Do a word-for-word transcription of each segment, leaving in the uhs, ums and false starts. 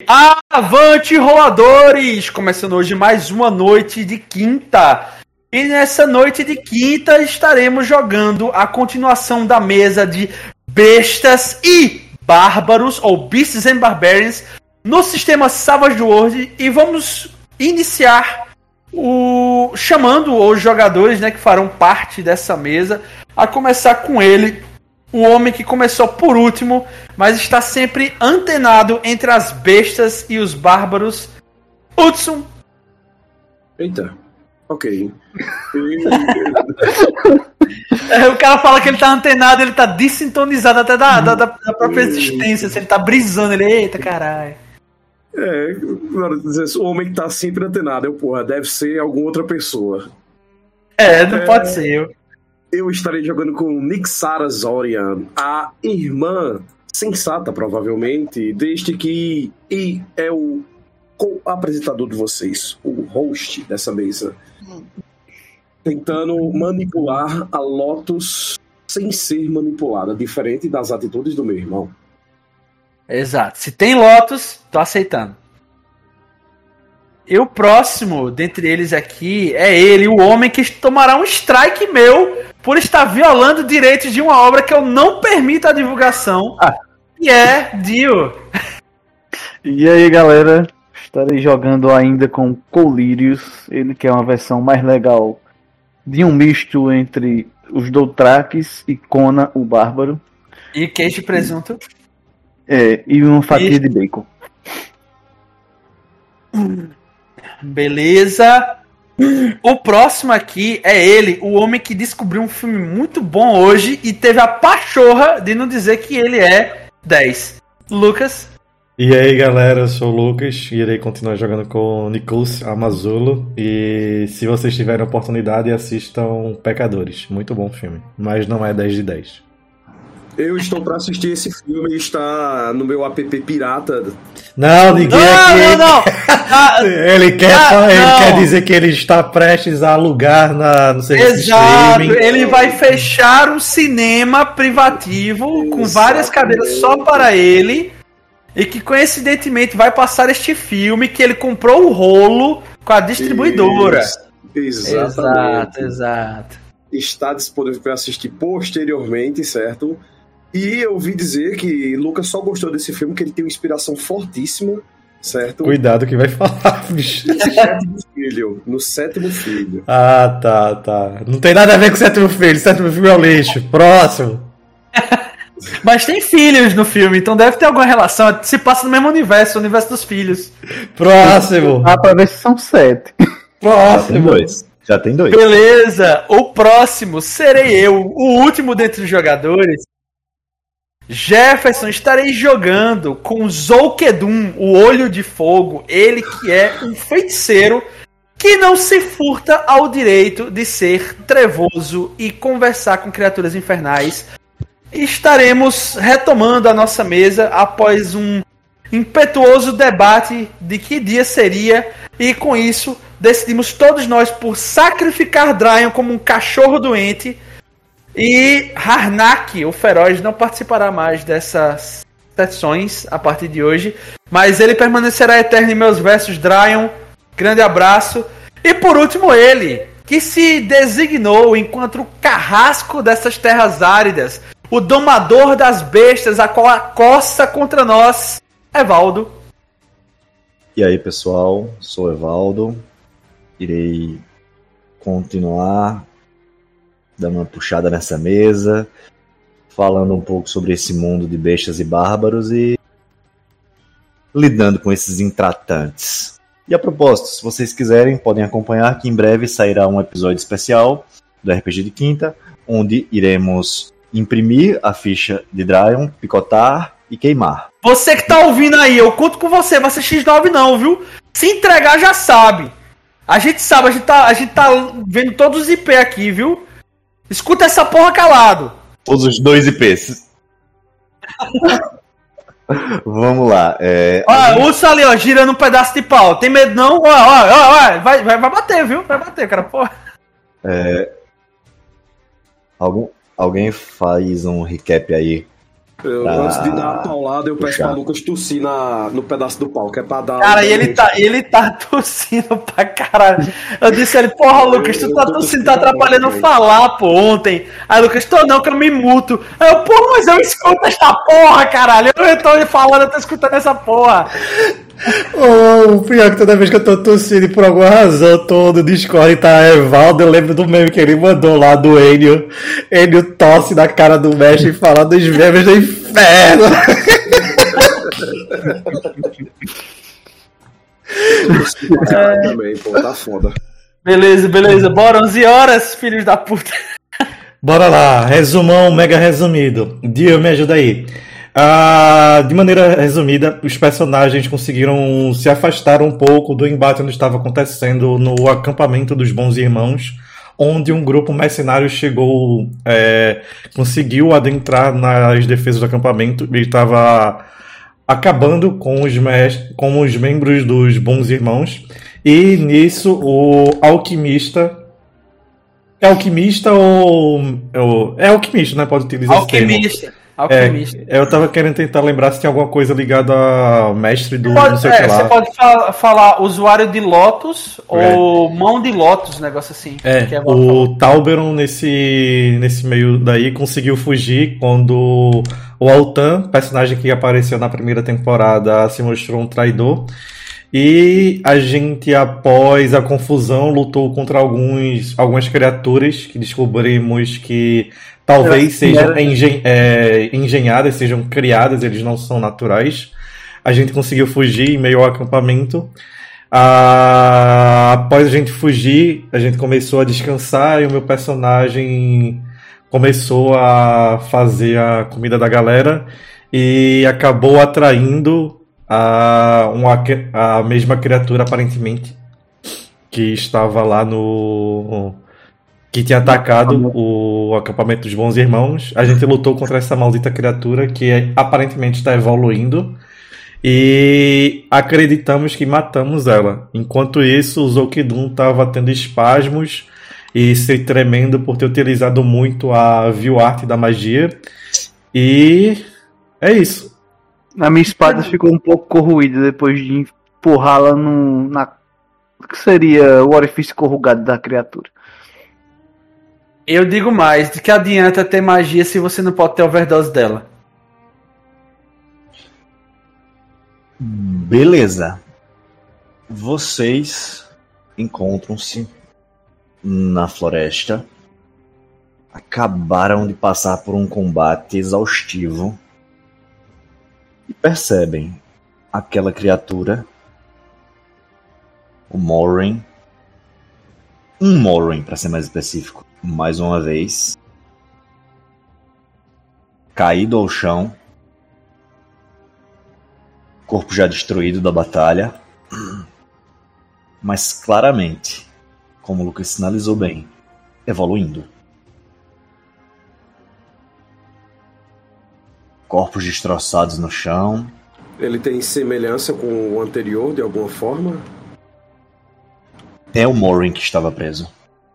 Avante, roladores! Começando hoje mais uma noite de quinta. E nessa noite de quinta estaremos jogando a continuação da mesa de bestas e bárbaros, ou Beasts and Barbarians, no sistema Savage World. E vamos iniciar o chamando os jogadores, né, que farão parte dessa mesa, a começar com ele, o homem que começou por último, mas está sempre antenado entre as bestas e os bárbaros, Hudson. Eita, ok. É, o cara fala que ele tá antenado, ele tá desintonizado até da, da, da própria existência, assim, ele tá brisando, ele, eita caralho. É, o homem que tá sempre antenado, eu, porra, deve ser alguma outra pessoa. É, não é... pode ser eu. Eu estarei jogando com Nixara Zorian, a irmã sensata, provavelmente, desde que e é o co-apresentador de vocês, o host dessa mesa. Hum. Tentando manipular a Lotus sem ser manipulada, diferente das atitudes do meu irmão. Exato. Se tem Lotus, tô aceitando. E o próximo dentre eles aqui é ele, o homem que tomará um strike meu por estar violando direitos de uma obra que eu não permito a divulgação. Ah. E é Dio. E aí, galera? Estarei jogando ainda com Colírios, ele que é uma versão mais legal de um misto entre os Dothraques e Conan, o Bárbaro. E queijo de presunto. É, e uma fatia e... de bacon. Beleza. O próximo aqui é ele, o homem que descobriu um filme muito bom hoje e teve a pachorra de não dizer que ele é dez. Lucas. E aí, galera, eu sou o Lucas e irei continuar jogando com Nicolas Amazulo. E se vocês tiverem oportunidade, assistam Pecadores. Muito bom filme, mas não é dez de dez. Eu estou para assistir esse filme e está no meu app pirata. Não, ninguém não, aqui. Não, não, não. ele quer, ah, ele não. quer dizer que ele está prestes a alugar na, no serviço Exato, streaming. Ele vai fechar um cinema privativo Exatamente. com várias cadeiras só para ele. E que coincidentemente vai passar este filme que ele comprou o rolo com a distribuidora. Isso, exatamente. Exato, exato. Está disponível para assistir posteriormente, certo? E eu ouvi dizer que Lucas só gostou desse filme porque ele tem uma inspiração fortíssima, certo? Cuidado que vai falar, bicho. No sétimo filho. No sétimo filho. Ah, tá, tá. Não tem nada a ver com o sétimo filho. O sétimo filme é o lixo. Próximo. Mas tem filhos no filme, então deve ter alguma relação. Se passa no mesmo universo, o universo dos filhos. Próximo. Ah, pra ver se são sete. Próximo. Já tem dois. Já tem dois. Beleza. O próximo serei eu, o último dentre os jogadores. Jefferson, estarei jogando com Zolkedum, o Olho de Fogo. Ele que é um feiticeiro que não se furta ao direito de ser trevoso e conversar com criaturas infernais. Estaremos retomando a nossa mesa após um impetuoso debate de que dia seria, e com isso decidimos todos nós por sacrificar Dryon como um cachorro doente, e Harnak, o feroz, não participará mais dessas sessões a partir de hoje, mas ele permanecerá eterno em meus versos. Dryon, grande abraço. E por último ele, que se designou enquanto o carrasco dessas terras áridas, o domador das bestas, a qual acossa contra nós, Evaldo. E aí, pessoal, sou Evaldo. Irei continuar dando uma puxada nessa mesa, falando um pouco sobre esse mundo de bestas e bárbaros e lidando com esses intratantes. E a propósito, se vocês quiserem, podem acompanhar que em breve sairá um episódio especial do R P G de Quinta, onde iremos imprimir a ficha de Dryon, picotar e queimar. Você que tá ouvindo aí, eu conto com você, vai ser X nove não, viu? Se entregar já sabe. A gente sabe, a gente tá, a gente tá vendo todos os I P aqui, viu? Escuta essa porra calado. Todos os dois I Ps. Vamos lá. É, ó, gente... o Urso ali, ó, girando um pedaço de pau. Tem medo não? Ó, ó, ó, ó. Vai, vai, vai bater, viu? Vai bater, cara, porra. É... Algum... Alguém faz um recap aí Eu, Tá. Antes de dar a paulada, eu peço Puxa. pra Lucas tossir na, no pedaço do pau, que é pra dar. Cara, e ele tá, ele tá tossindo pra caralho. Eu disse a ele, porra, Lucas, tu tá tossindo, tá atrapalhando falar, pô, ontem. Aí, Lucas, tô não, que eu me muto. Aí eu, porra, mas eu escuto esta porra, caralho. Eu tô falando, eu tô escutando essa porra. Oh, o pior é que toda vez que eu tô tossindo e por alguma razão eu tô no Discord e tá Evaldo, eu lembro do meme que ele mandou lá do Enio. Enio tosse na cara do mestre e fala dos memes do inferno. É... Também, pô, tá foda. Beleza, beleza. Bora, onze horas, filhos da puta. Bora lá, resumão mega resumido. Dio, me ajuda aí. Ah, de maneira resumida, os personagens conseguiram se afastar um pouco do embate onde estava acontecendo no acampamento dos Bons Irmãos, onde um grupo mercenário chegou, é, conseguiu adentrar nas defesas do acampamento e estava acabando com os, mes- com os membros dos Bons Irmãos. E nisso o alquimista... É alquimista ou... ou- É alquimista, né? Pode utilizar esse termo. Alquimista. Alquimista. É, eu tava querendo tentar lembrar se tem alguma coisa ligada ao mestre do Pode- não sei o é, que lá. você pode fa- falar usuário de Lotus É. ou mão de Lotus, negócio assim. É, que é bom falar. o Talberon nesse, nesse meio daí conseguiu fugir quando o Altan, personagem que apareceu na primeira temporada, se mostrou um traidor. E a gente, após a confusão, lutou contra alguns, algumas criaturas que descobrimos que talvez sejam engen- é, engenhadas, sejam criadas, eles não são naturais. A gente conseguiu fugir em meio ao acampamento. Ah, após a gente fugir, a gente começou a descansar e o meu personagem começou a fazer a comida da galera e acabou atraindo a, uma, a mesma criatura, aparentemente, que estava lá no... que tinha atacado o acampamento dos Bons Irmãos. A gente lutou contra essa maldita criatura que aparentemente está evoluindo e acreditamos que matamos ela. Enquanto isso, o Zolkidum estava tendo espasmos e se tremendo por ter utilizado muito a View Art da magia. E é isso. A minha espada ficou um pouco corroída depois de empurrá-la no, na... o que seria o orifício corrugado da criatura. Eu digo mais, de que adianta ter magia se você não pode ter overdose dela? Beleza. Vocês encontram-se na floresta. Acabaram de passar por um combate exaustivo. E percebem aquela criatura, o Morin, um Morin, para ser mais específico, mais uma vez, caído ao chão, corpo já destruído da batalha, mas claramente, como o Lucas sinalizou bem, evoluindo. Corpos destroçados no chão. Ele tem semelhança com o anterior, de alguma forma? É o Morin que estava preso.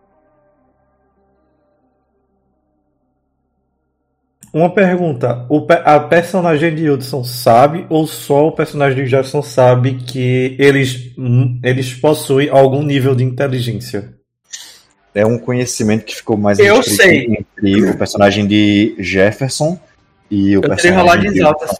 Uma pergunta, o pe- a personagem de Hudson sabe ou só o personagem de Jackson sabe que eles, hum, eles possuem algum nível de inteligência? É um conhecimento que ficou mais Eu restrito sei. entre o personagem de Jefferson e o Eu tirei personagem rolagens de altas.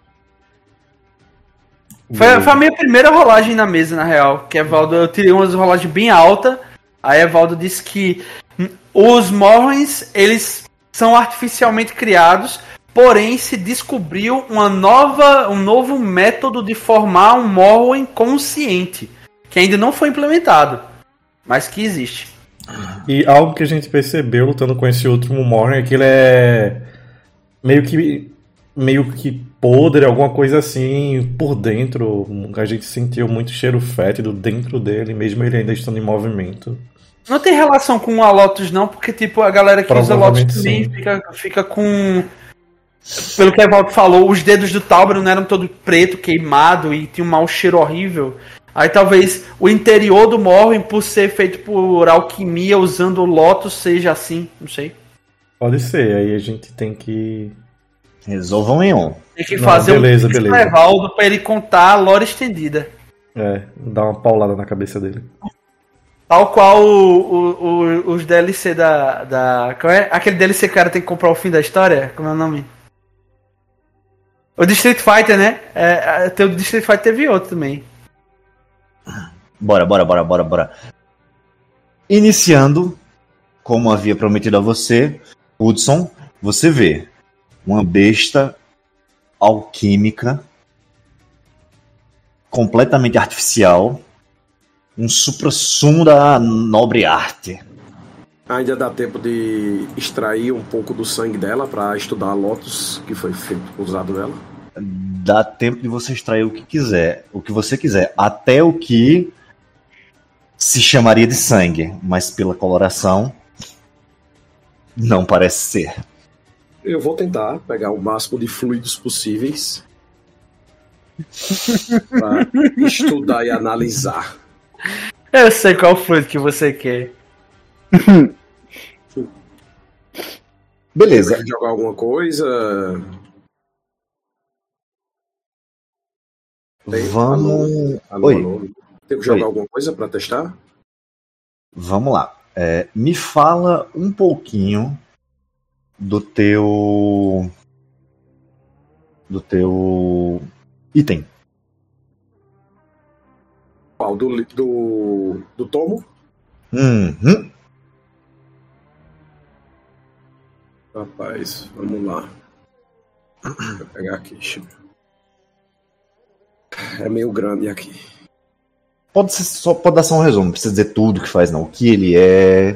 Foi, foi a minha primeira rolagem na mesa, na real. Que Evaldo, eu tirei umas rolagens bem altas. Aí Evaldo disse que hum, os Morrens, eles são artificialmente criados, porém se descobriu uma nova, um novo método de formar um Morrowen consciente, que ainda não foi implementado, mas que existe. E algo que a gente percebeu lutando com esse último Morning é que ele é meio que meio que podre, alguma coisa assim por dentro. A gente sentiu muito cheiro fétido dentro dele, mesmo ele ainda estando em movimento. Não tem relação com a Lotus não, porque tipo a galera que usa Lotus Provavelmente também sim. fica, fica com... Pelo que a Evaldo falou, os dedos do Talbot não eram todo preto, queimado e tinha um mau cheiro horrível. Aí talvez o interior do Morrowen, por ser feito por alquimia usando o Lotus, seja assim, não sei. Pode ser, aí a gente tem que Resolvam em on. Tem que Não, fazer beleza, um beleza. Evaldo pra ele contar a lore estendida. É, dá uma paulada na cabeça dele. Tal qual o, o, o- os D L C da, da. Qual é? Aquele D L C que o cara tem que comprar o fim da história? Como é o nome? O de Street Fighter, né? É, até o de Street Fighter teve outro também. Bora, bora, bora, bora, bora. Iniciando, como havia prometido a você, Hudson, você vê uma besta alquímica completamente artificial, um supra-sumo da nobre arte. Ainda dá tempo de extrair um pouco do sangue dela pra estudar a Lotus que foi feito, usado nela. Dá tempo de você extrair o que quiser, o que você quiser, até o que se chamaria de sangue, mas pela coloração não parece ser. Eu vou tentar pegar o máximo de fluidos possíveis pra estudar e analisar. Eu sei qual fluido que você quer. Beleza. Quer jogar alguma coisa? Tem? Vamos. Alô, Oi. alô. Tem que jogar Oi. alguma coisa pra testar? Vamos lá. É, me fala um pouquinho do teu. Do teu item. Qual? Do, li- do, do tomo? Uhum. Rapaz, vamos lá. Vou pegar aqui. deixa eu- É meio grande aqui. Pode ser só, pode dar só um resumo, não precisa dizer tudo que faz, não. O que ele é.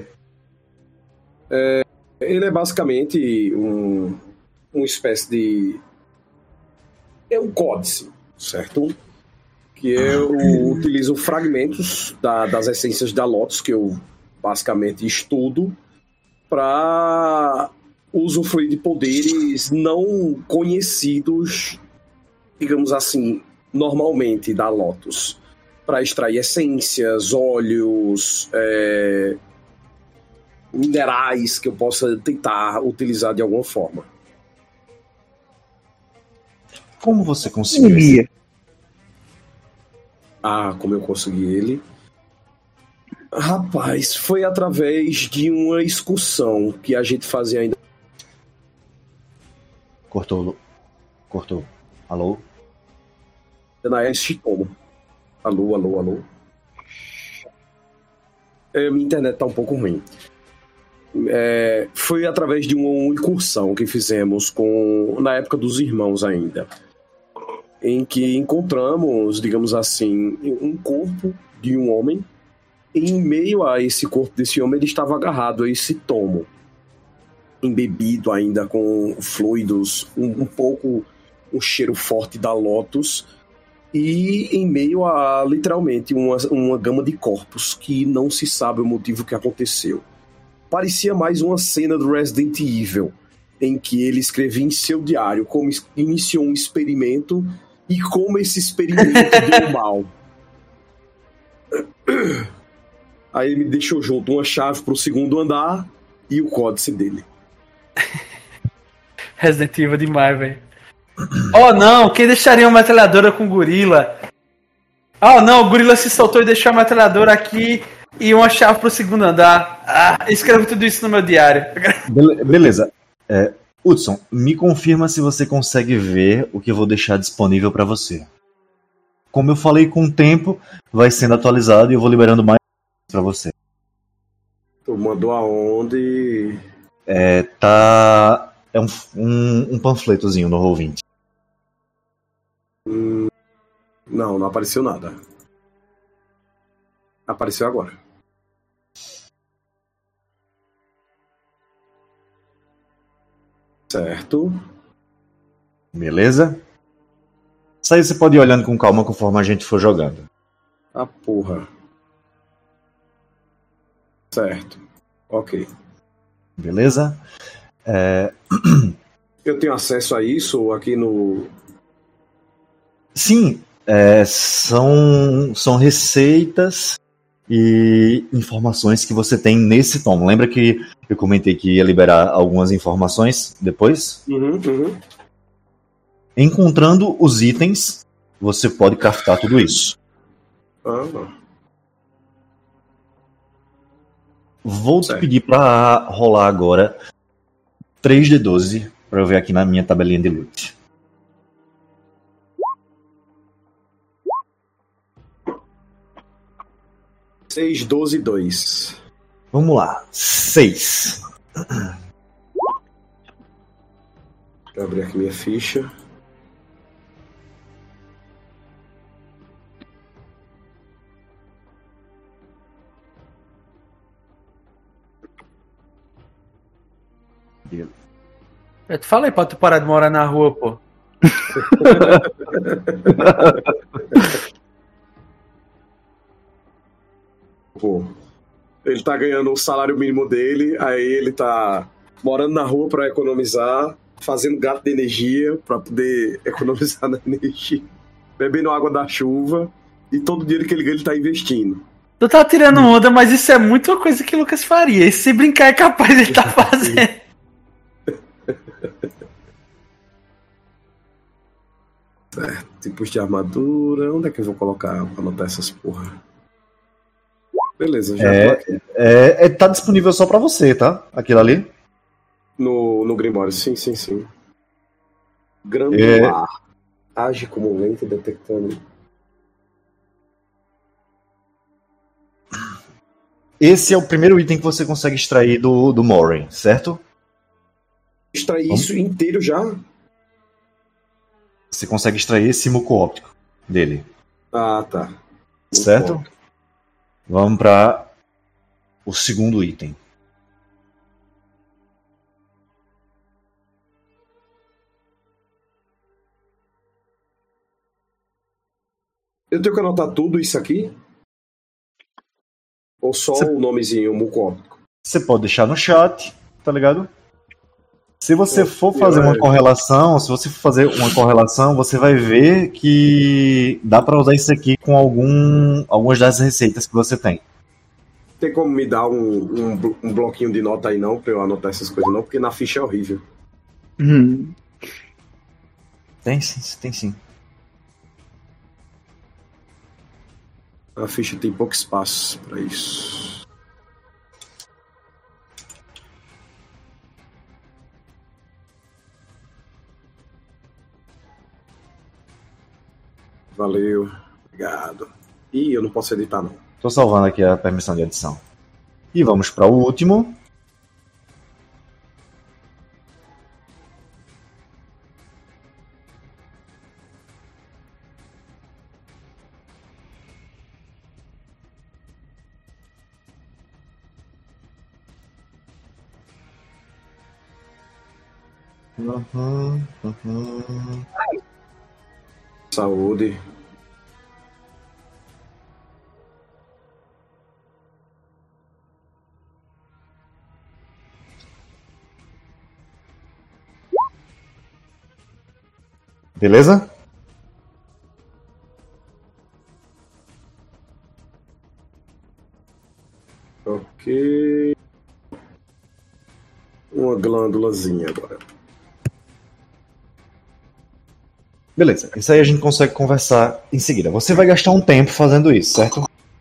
Ele é basicamente um, uma espécie de. É um códice, certo? Que eu utilizo fragmentos da- das essências da Lotus, que eu basicamente estudo, para usufruir de poderes não conhecidos, digamos assim, normalmente da Lotus. Para extrair essências, óleos, é, minerais que eu possa tentar utilizar de alguma forma. Como você conseguiu esse? Iria. Ah, como eu consegui ele? Rapaz, foi através de uma excursão que a gente fazia ainda. Cortou. Cortou. Alô? Na Chitomo. Alô, alô, alô. É, minha internet tá um pouco ruim. É, foi através de uma incursão que fizemos com na época dos irmãos ainda, em que encontramos, digamos assim, um corpo de um homem. E em meio a esse corpo desse homem, ele estava agarrado a esse tomo, embebido ainda com fluidos, um, um pouco um cheiro forte da Lotus, e em meio a literalmente uma, uma gama de corpos que não se sabe o motivo que aconteceu. Parecia mais uma cena do Resident Evil, em que ele escrevia em seu diário como es- iniciou um experimento e como esse experimento deu mal. Aí ele me deixou junto uma chave pro segundo andar e o códice dele. Resident Evil demais, velho. Oh não, quem deixaria uma metralhadora com gorila? Oh não, o gorila se soltou e deixou a metralhadora aqui e uma chave pro segundo andar. Ah, escrevo tudo isso no meu diário. Bele- beleza. É, Hudson, me confirma se você consegue ver o que eu vou deixar disponível para você. Como eu falei, com o tempo vai sendo atualizado e eu vou liberando mais para você. Tu mandou aonde? É, tá. É um, um, um panfletozinho no roll vinte. Hum, não, não apareceu nada. Apareceu agora. Certo. Beleza? Isso aí você pode ir olhando com calma conforme a gente for jogando. A porra. Certo. Ok. Beleza? É, Eu tenho acesso a isso aqui no. sim, é, são, são receitas e informações que você tem nesse tomo. Lembra que eu comentei que ia liberar algumas informações depois? Uhum, uhum. encontrando os itens, você pode craftar tudo isso. Ah, Vou certo. te pedir para rolar agora três D doze para eu ver aqui na minha tabelinha de loot. seis, doze, dois. Vamos lá. seis. Vou abrir aqui minha ficha. Eu te falei pra tu parar de morar na rua, pô. Pô, ele tá ganhando o salário mínimo dele, aí ele tá morando na rua pra economizar, fazendo gato de energia pra poder economizar na energia, bebendo água da chuva, e todo o dinheiro que ele ganha ele tá investindo. Tu tá tirando onda, mas isso é muito uma coisa que o Lucas faria. E se brincar é capaz de ele tá fazendo. Certo, tipos de armadura. Onde é que eu vou colocar pra anotar essas porra? Beleza, já É. tô aqui. É, é, tá disponível só para você, tá? Aquilo ali. No, no Grimório, sim, sim, sim. Granular. Age como lente detectando. Esse é o primeiro item que você consegue extrair do, do Morin, certo? Extrair Vamos? isso inteiro já? Você consegue extrair esse muco óptico dele, Ah, tá. certo? Muito bom. Vamos para o segundo item. Eu tenho que anotar tudo isso aqui? Ou só Cê- o nomezinho, o muco óptico? Você pode deixar no chat, tá ligado? Se você for Eu- fazer uma eu- correlação, se você for fazer uma correlação, você vai ver que dá para usar isso aqui com algum, algumas das receitas que você tem. Tem como me dar um, um, blo- um bloquinho de nota aí não, pra eu anotar essas coisas não, porque na ficha é horrível. Hum. Tem sim, tem sim. A ficha tem pouco espaço pra isso. Valeu, obrigado. Ih, eu não posso editar não. Tô salvando aqui a permissão de edição. E vamos para o último. Uhum, uhum. Saúde. Beleza? Ok. Uma glândulazinha agora. Beleza. Isso aí a gente consegue conversar em seguida. Você vai gastar um tempo fazendo isso, certo?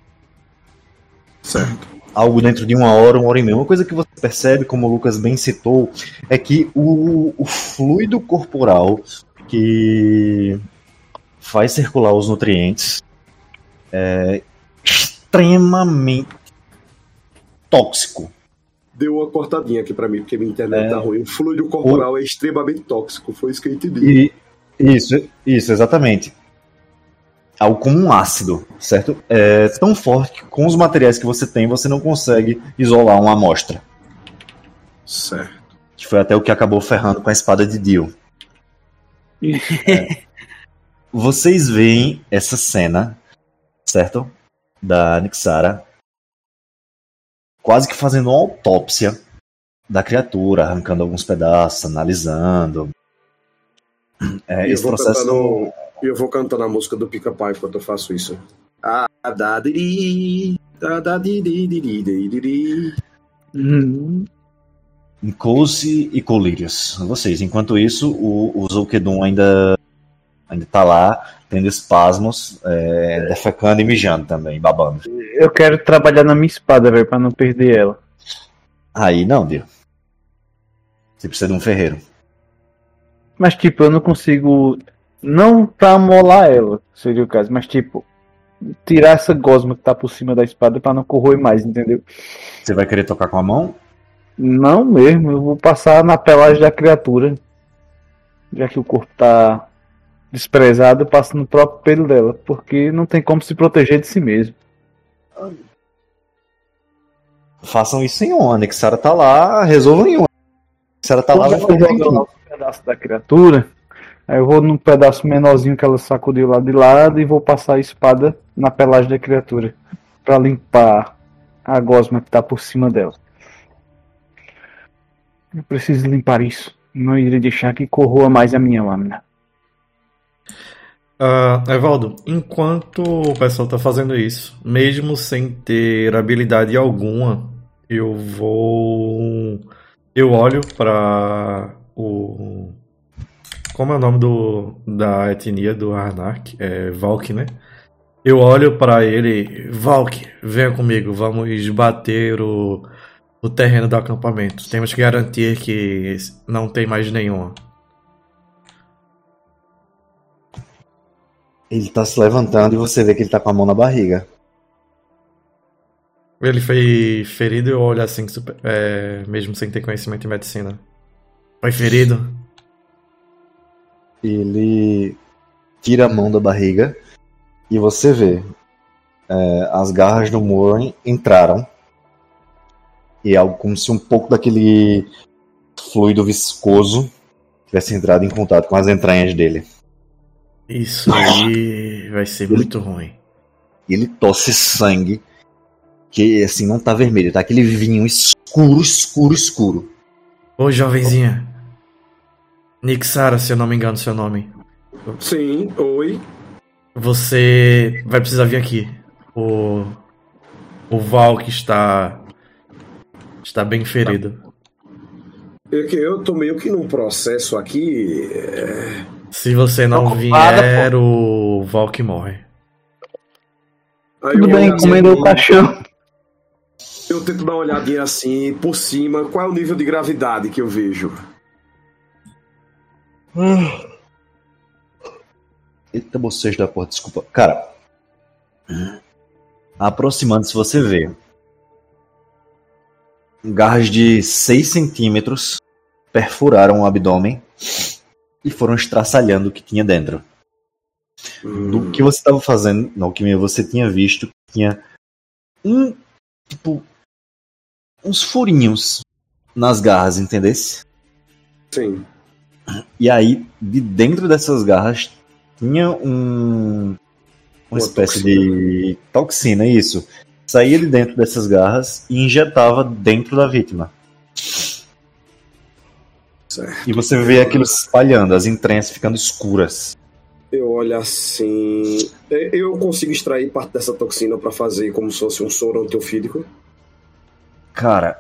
Certo. Algo dentro de uma hora, uma hora e meia. Uma coisa que você percebe, como o Lucas bem citou, é que o, o fluido corporal que faz circular os nutrientes é extremamente tóxico. Deu uma cortadinha aqui pra mim, porque minha internet É. tá ruim. O fluido corporal é extremamente tóxico, foi isso que eu entendi. E isso, isso, exatamente. Algo como um ácido, certo? É tão forte que com os materiais que você tem, você não consegue isolar uma amostra. Certo. Que foi até o que acabou ferrando com a espada de Dio. É. Vocês veem essa cena, certo? Da Nixara quase que fazendo uma autópsia da criatura, arrancando alguns pedaços, analisando. É, E eu esse vou processo. cantando- E eu vou cantando a música do Pica-Pau enquanto eu faço isso. Ah, da diri, da da di di di di di di di. Hum. Coase e Colírios. Vocês. Enquanto isso, o, o Zolkedon ainda Ainda tá lá, tendo espasmos, é, defecando e mijando também, babando. Eu quero trabalhar na minha espada, velho, pra não perder ela. Aí não, Dio. Você precisa de um ferreiro. Mas, tipo, eu não consigo. Não pra amolar ela, seria o caso, mas, tipo, tirar essa gosma que tá por cima da espada pra não corroer mais, entendeu? Você vai querer tocar com a mão? Não mesmo, eu vou passar na pelagem da criatura. Já que o corpo tá desprezado, eu passo no próprio pelo dela, porque não tem como se proteger de si mesmo. Façam isso em um. A Nixara tá lá, resolvam em um. A Nixara tá lá, vai Quando eu jogo lá os pedaços da criatura, aí eu vou num pedaço menorzinho que ela sacudiu lá de lado e vou passar a espada na pelagem da criatura pra limpar a gosma que tá por cima dela. Eu preciso limpar isso. Não irei deixar que corroa mais a minha lâmina. Uh, Evaldo, enquanto o pessoal tá fazendo isso, mesmo sem ter habilidade alguma, eu vou. Eu olho pra o. Como é o nome do, da etnia do Harnak? É Valk, né? Eu olho pra ele, Valk, venha comigo, vamos bater o, o terreno do acampamento. Temos que garantir que não tem mais nenhuma. Ele tá se levantando e você vê que ele tá com a mão na barriga. Ele foi ferido e eu olho assim, super, é, mesmo sem ter conhecimento em medicina. Foi ferido? Ele tira a mão da barriga e você vê é, as garras do Morin entraram e é algo como se um pouco daquele fluido viscoso tivesse entrado em contato com as entranhas dele. Isso aí vai ser muito ruim. E ele tosse sangue, que assim não tá vermelho, tá aquele vinho escuro, escuro, escuro. Ô jovenzinha, Nixara, se eu não me engano seu nome. Sim, oi. Você vai precisar vir aqui. O o Val que está está bem ferido. Eu, que eu tô meio que num processo aqui. É... Se você não vier, o Valk morre. Aí Tudo eu bem, olho comendo assim, o caixão. Eu tento dar uma olhadinha assim, por cima. Qual é o nível de gravidade que eu vejo? Eita, bocejo da porra, desculpa. Cara, aproximando-se você vê garras de seis centímetros perfuraram o abdômen e foram estraçalhando o que tinha dentro. Hum. Do que você estava fazendo, não, que você tinha visto, tinha um, tipo, uns furinhos nas garras, entendesse? Sim. E aí, de dentro dessas garras, tinha um, uma, uma espécie toxina. de toxina, isso. Saía de dentro dessas garras e injetava dentro da vítima. Certo. E você vê aquilo se espalhando, as entranhas ficando escuras. Eu olho assim. Eu consigo extrair parte dessa toxina pra fazer como se fosse um soro antiofídico? Cara.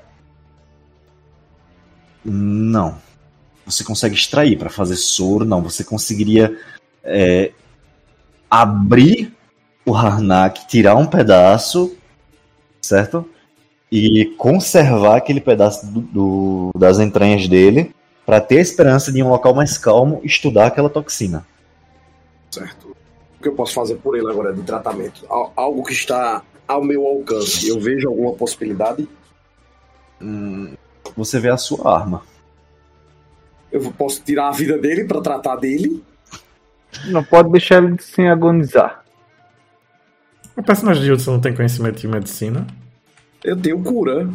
Não. Você consegue extrair pra fazer soro, não. Você conseguiria é, abrir o Harnak, tirar um pedaço, certo? E conservar aquele pedaço do, do, das entranhas dele pra ter a esperança de, em um local mais calmo, estudar aquela toxina. Certo. O que eu posso fazer por ele agora de tratamento? Algo que está ao meu alcance. Eu vejo alguma possibilidade? Hum, você vê a sua arma. Eu posso tirar a vida dele pra tratar dele? Não pode deixar ele sem agonizar. O personagem de Hudson não tem conhecimento de medicina? Eu tenho cura.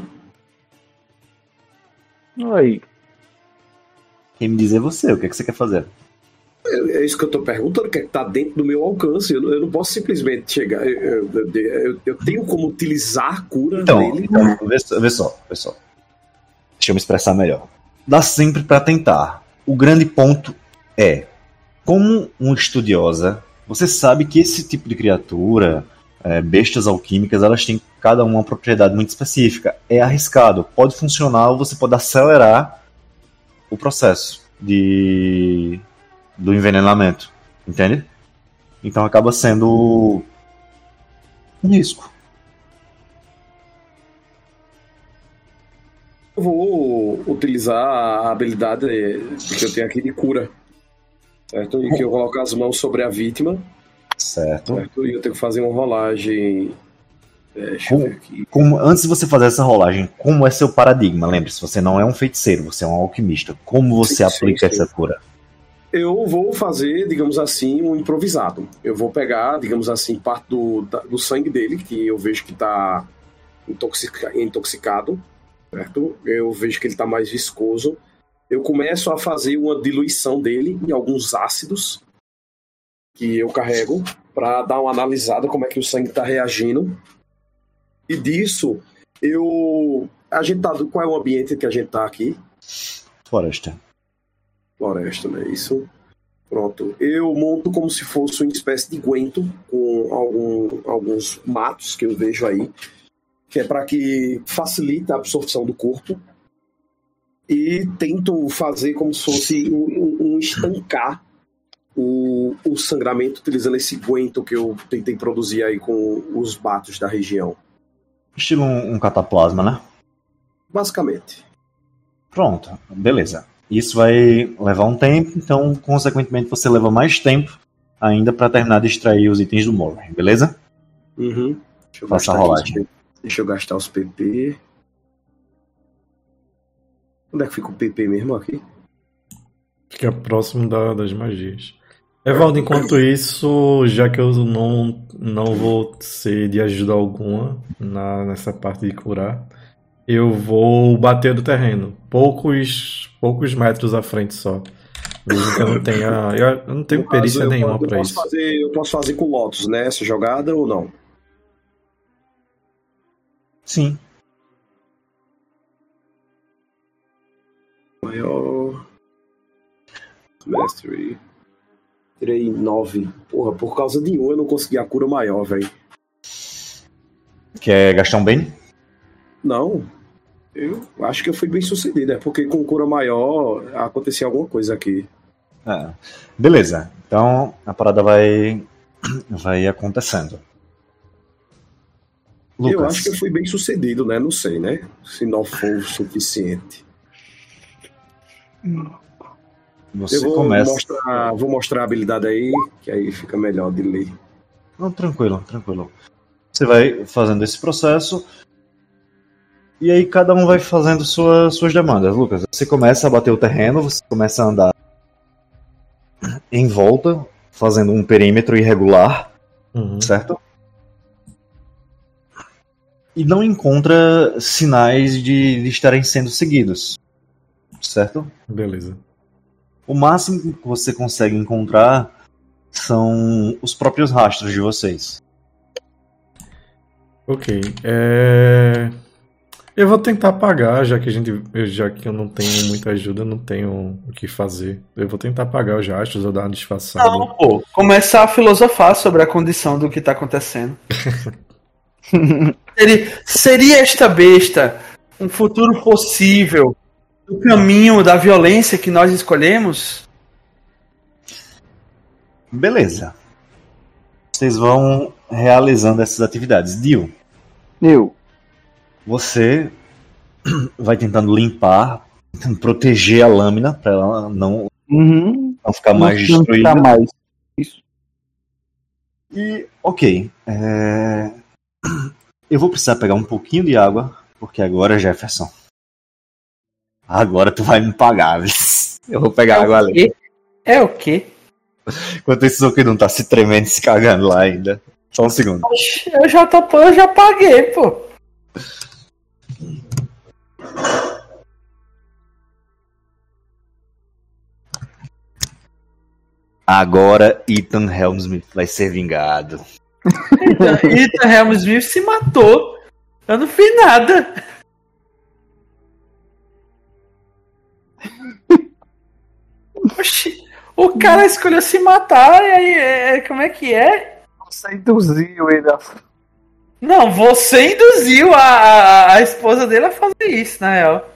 Aí. Quem me diz é você, o que, é que você quer fazer? É isso que eu tô perguntando, que é que tá dentro do meu alcance. Eu não, eu não posso simplesmente chegar. Eu, eu, eu, eu tenho como utilizar a cura então, dele. Então, vê só, vê só, vê só. Deixa eu me expressar melhor. Dá sempre pra tentar. O grande ponto é, como um estudiosa, você sabe que esse tipo de criatura, é, bestas alquímicas, elas têm cada uma propriedade muito específica. É arriscado. Pode funcionar ou você pode acelerar o processo de... do envenenamento. Entende? Então acaba sendo um risco. Eu vou utilizar a habilidade que eu tenho aqui de cura. Certo? E que eu coloco as mãos sobre a vítima. Certo. Certo? E eu tenho que fazer uma rolagem. É, deixa Como, eu ver aqui. como, antes de você fazer essa rolagem, como é seu paradigma? Lembre-se, você não é um feiticeiro, você é um alquimista. Como você Sim, aplica sim, sim. essa cura? Eu vou fazer, digamos assim, um improvisado. Eu vou pegar, digamos assim, parte do, da- do sangue dele, que eu vejo que está intoxica, intoxicado, certo? Eu vejo que ele está mais viscoso. Eu começo a fazer uma diluição dele em alguns ácidos que eu carrego para dar uma analisada como é que o sangue está reagindo. E disso, eu... A gente tá... Qual é o ambiente que a gente tá aqui? Floresta. Floresta, né? Isso. Pronto. Eu monto como se fosse uma espécie de guento com algum, alguns matos que eu vejo aí, que é para que facilite a absorção do corpo. E tento fazer como se fosse um, um- um estancar o, o sangramento utilizando esse guento que eu tentei produzir aí com os matos da região. Estilo um, um cataplasma, né? Basicamente. Pronto, beleza. Isso vai levar um tempo, então, consequentemente, você leva mais tempo ainda para terminar de extrair os itens do Morrowind, beleza? Uhum. Deixa eu Faça a gastar aqui os rolagem. P- Deixa eu gastar os P P. Onde é que fica o P P mesmo aqui? Fica próximo da- das magias. Evaldo, enquanto isso, já que eu não, não vou ser de ajuda alguma na, nessa parte de curar, eu vou bater do terreno. Poucos, poucos metros à frente só. Mesmo que eu não tenha. Eu, eu não tenho No caso, perícia eu, nenhuma eu pra posso isso. fazer, eu posso fazer com Lotus, né? Essa jogada ou não? Sim. Maior. Mastery. Tirei nove. Porra, por causa de um eu não consegui a cura maior, velho. Quer gastar um bem? Não. Eu acho que eu fui bem sucedido. É porque com cura maior acontecia alguma coisa aqui. É. Beleza. Então a parada vai, vai acontecendo. Lucas, Eu acho que eu fui bem sucedido, né? Não sei, né? Se não for o suficiente. você Eu vou começa. mostrar, vou mostrar a habilidade aí, que aí fica melhor de ler. Não, tranquilo, tranquilo. Você vai fazendo esse processo. E aí cada um vai fazendo sua, suas demandas. Lucas, você começa a bater o terreno, você começa a andar em volta, fazendo um perímetro irregular, Uhum. certo? E não encontra sinais de, de estarem sendo seguidos, certo? Beleza. O máximo que você consegue encontrar são os próprios rastros de vocês. Ok. É... Eu vou tentar apagar, já que a gente, eu- já que eu não tenho muita ajuda, eu não tenho o que fazer. Eu vou tentar apagar os rastros ou dar uma disfarçada. Não, pô. Começar a filosofar sobre a condição do que tá acontecendo. Seria, seria esta besta um futuro possível do caminho da violência que nós escolhemos? Beleza. Vocês vão realizando essas atividades. Dio, Eu. você vai tentando limpar, tentando proteger a lâmina para ela não, Uhum. não ficar mais Não destruída. ficar mais. Isso. E, ok. é, Eu vou precisar pegar um pouquinho de água, porque agora, Jefferson, agora tu vai me pagar, viu? Eu vou pegar água ali. quê? É o quê? Enquanto esse Zokidun tá se tremendo e se cagando lá ainda. Só um segundo. Oxe, Eu já tô, eu já paguei, pô. Agora Ethan Helmsmith vai ser vingado. Ethan Helmsmith se matou. Eu não fiz nada. Oxi, o cara escolheu se matar e aí, é, como é que é? Você induziu ele a. Não, você induziu a, a, a esposa dele a fazer isso, na real.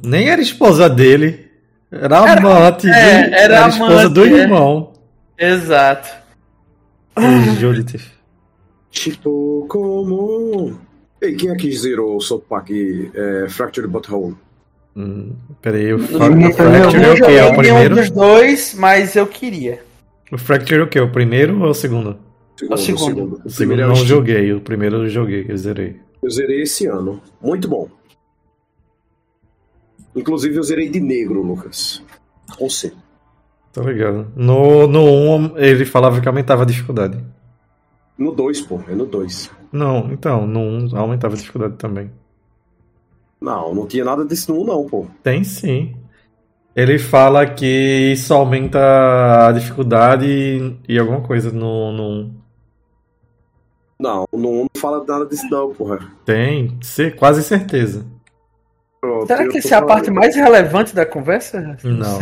Nem era esposa dele. Era Era- amante. é, do- era era esposa amante, do é. irmão. Exato. O Judith. Tipo, como. Ei, quem é que zerou o South Park é, Fractured Butthole? Hum, peraí, o Eu Fra- não o Fracture é não o que? É joguei o nenhum primeiro? dos dois, mas eu queria. O Fracture é o que? O primeiro ou o segundo? O segundo. O, O segundo primeiro é o não Steam. joguei, o primeiro eu joguei, eu zerei. Eu zerei esse ano. Muito bom. Inclusive, eu zerei de negro, Lucas. Com C. Tá ligado. No, no um ele falava que aumentava a dificuldade. No dois, pô. É no dois. Não, então, no um aumentava a dificuldade também. Não, não tinha nada disso no um, não, pô. Tem sim. Ele fala que isso aumenta a dificuldade e, e alguma coisa no, no um. Não, no um não fala nada disso, não, porra. Tem, cer- quase certeza. Pronto, Será eu que tô essa é a parte falando. mais relevante da conversa? Não.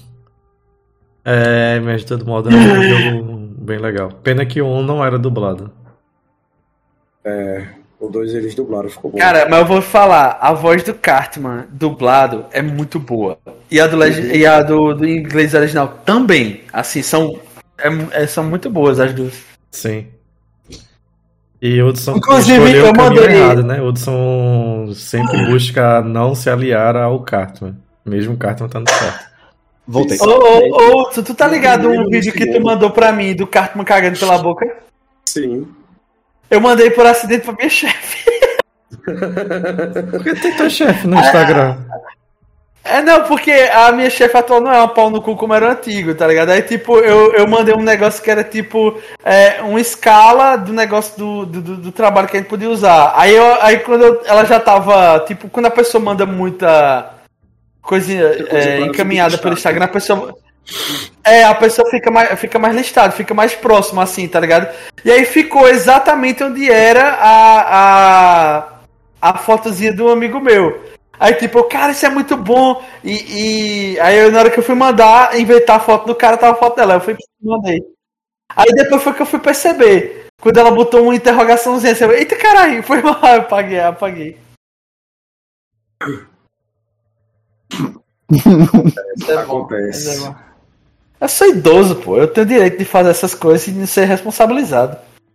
É, mas de todo modo é um jogo bem legal. Pena que o um não era dublado. O dois eles dublaram, ficou bom. Cara, mas eu vou falar, a voz do Cartman dublado é muito boa. E a do, leg- e a do, do inglês original também. Assim, são, é- é- são muito boas as duas. Sim. E o Hudson Inclusive, escolheu eu o caminho mandei- errado, né? O Hudson sempre busca não se aliar ao Cartman. Mesmo o Cartman estando certo. Voltei. Ô, ô, ô, tu, tu tá No ligado primeiro, um no vídeo que tu segundo. mandou pra mim do Cartman cagando pela boca? Sim. Eu mandei por acidente pra minha chefe. Por que tem teu chefe no Instagram? É, não, porque a minha chefe atual não é uma pau no cu como era o antigo, tá ligado? Aí, tipo, eu, eu mandei um negócio que era, tipo, é, uma escala do negócio do, do, do- do trabalho que a gente podia usar. Aí, eu, aí quando eu- ela já tava, tipo, quando a pessoa manda muita coisinha coisa é, pra encaminhada ficar pelo listado. Instagram, a pessoa... É, a pessoa fica mais, fica mais listada, fica mais próxima, assim, tá ligado? E aí ficou exatamente onde era a, a, a fotozinha do amigo meu. Aí, tipo, cara, isso é muito bom. E, e aí, eu, na hora que eu fui mandar, inventar a foto do cara, tava a foto dela. Eu fui mandei. Aí depois foi que eu fui perceber. Quando ela botou uma interrogaçãozinha, assim, eu, eita caralho, foi mal, eu apaguei, apaguei. Isso é bom, Acontece. isso é bom. Eu sou idoso, pô. Eu tenho direito de fazer essas coisas e de ser responsabilizado.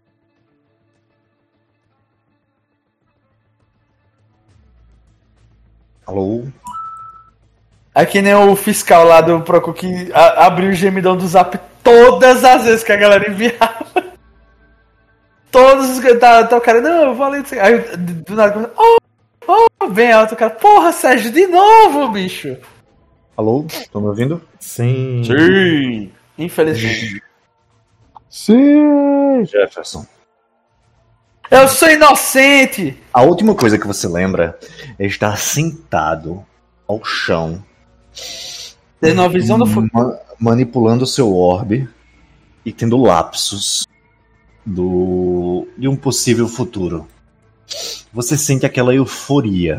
Alô? É que nem o fiscal lá do Procon que a- abriu o gemidão do Zap todas as vezes que a galera enviava. Todos os que tá, tá o cara, não, eu vou ali. Aí do do nada começa, oh, oh, vem alto o cara, porra, Sérgio, de novo, bicho. Alô? Estão me ouvindo? Sim. Sim. Infelizmente. Sim! Jefferson. Eu sou inocente! A última coisa que você lembra é estar sentado ao chão, Tendo uma visão do futuro. ma- manipulando o seu orbe e tendo lapsos do de um possível futuro. Você sente aquela euforia,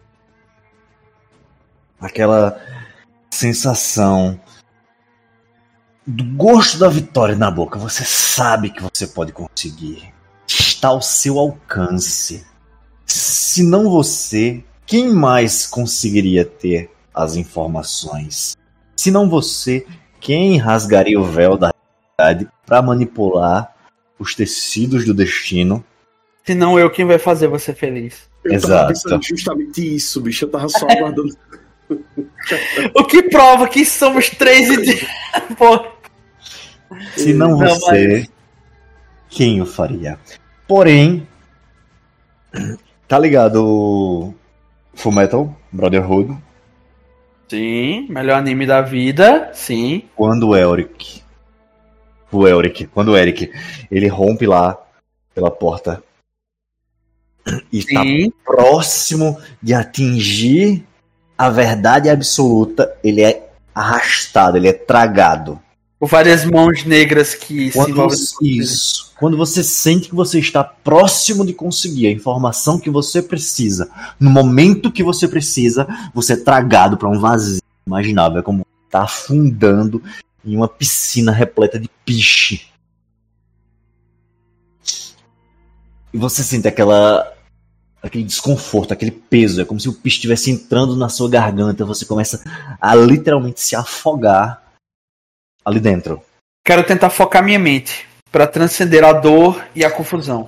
aquela sensação do gosto da vitória na boca. Você sabe que você pode conseguir. Está ao seu alcance. Se não você, quem mais conseguiria ter as informações? Se não você, quem rasgaria o véu da realidade para manipular os tecidos do destino? Se não eu, quem vai fazer você feliz? Eu Exato. tava pensando justamente isso, bicho. Eu tava só aguardando. O que prova que somos três idiotas. Pô. Se não Não, você, quem o faria? Porém, tá ligado o Fullmetal Brotherhood? Sim, melhor anime da vida, sim. Quando o Elric, o Elric, quando o Eric, ele rompe lá pela porta e tá Sim. próximo de atingir a verdade absoluta, ele é arrastado, ele é tragado. Com várias mãos negras que se Quando envolvem. você, isso, quando você sente que você está próximo de conseguir a informação que você precisa, no momento que você precisa, você é tragado para um vazio imaginável. É como estar afundando em uma piscina repleta de piche. E você sente aquela aquele desconforto, aquele peso. É como se o piche estivesse entrando na sua garganta. Você começa a literalmente se afogar ali dentro. Quero tentar focar minha mente para transcender a dor e a confusão.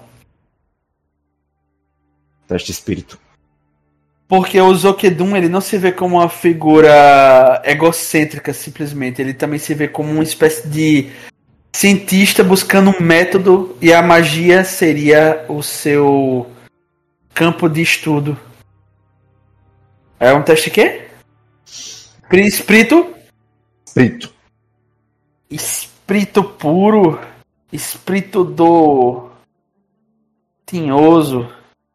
Teste espírito. Porque o Zokedum, ele não se vê como uma figura egocêntrica, simplesmente. Ele também se vê como uma espécie de cientista buscando um método, e a magia seria o seu campo de estudo. É um teste quê? Espírito? Espírito. Espírito puro. Espírito do tinhoso.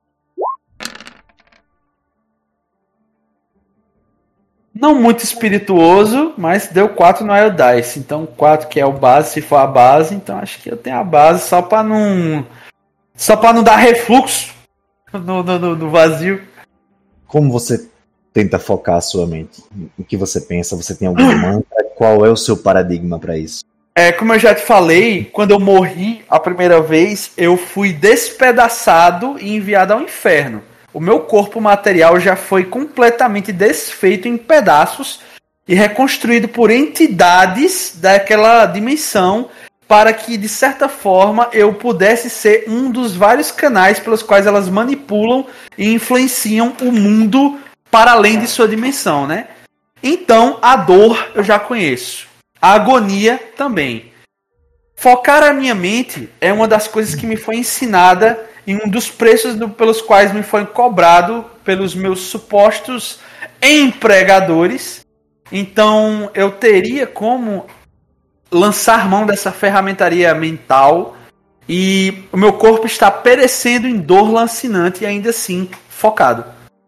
Não muito espirituoso, mas deu quatro no Wild Dice. Então quatro que é o base, se for a base. Então acho que eu tenho a base só pra não... Só pra não dar refluxo no, no, no vazio. Como você tenta focar a sua mente? O que você pensa? Você tem algum mantra? Qual é o seu paradigma pra isso? É, como eu já te falei, quando eu morri a primeira vez, eu fui despedaçado e enviado ao inferno. O meu corpo material já foi completamente desfeito em pedaços e reconstruído por entidades daquela dimensão para que, de certa forma, eu pudesse ser um dos vários canais pelos quais elas manipulam e influenciam o mundo para além de sua dimensão, né? Então, a dor eu já conheço. A agonia também. Focar a minha mente é uma das coisas que me foi ensinada e um dos preços do, pelos quais me foi cobrado pelos meus supostos empregadores. Então eu teria como lançar mão dessa ferramentaria mental, e o meu corpo está perecendo em dor lancinante e ainda assim focado.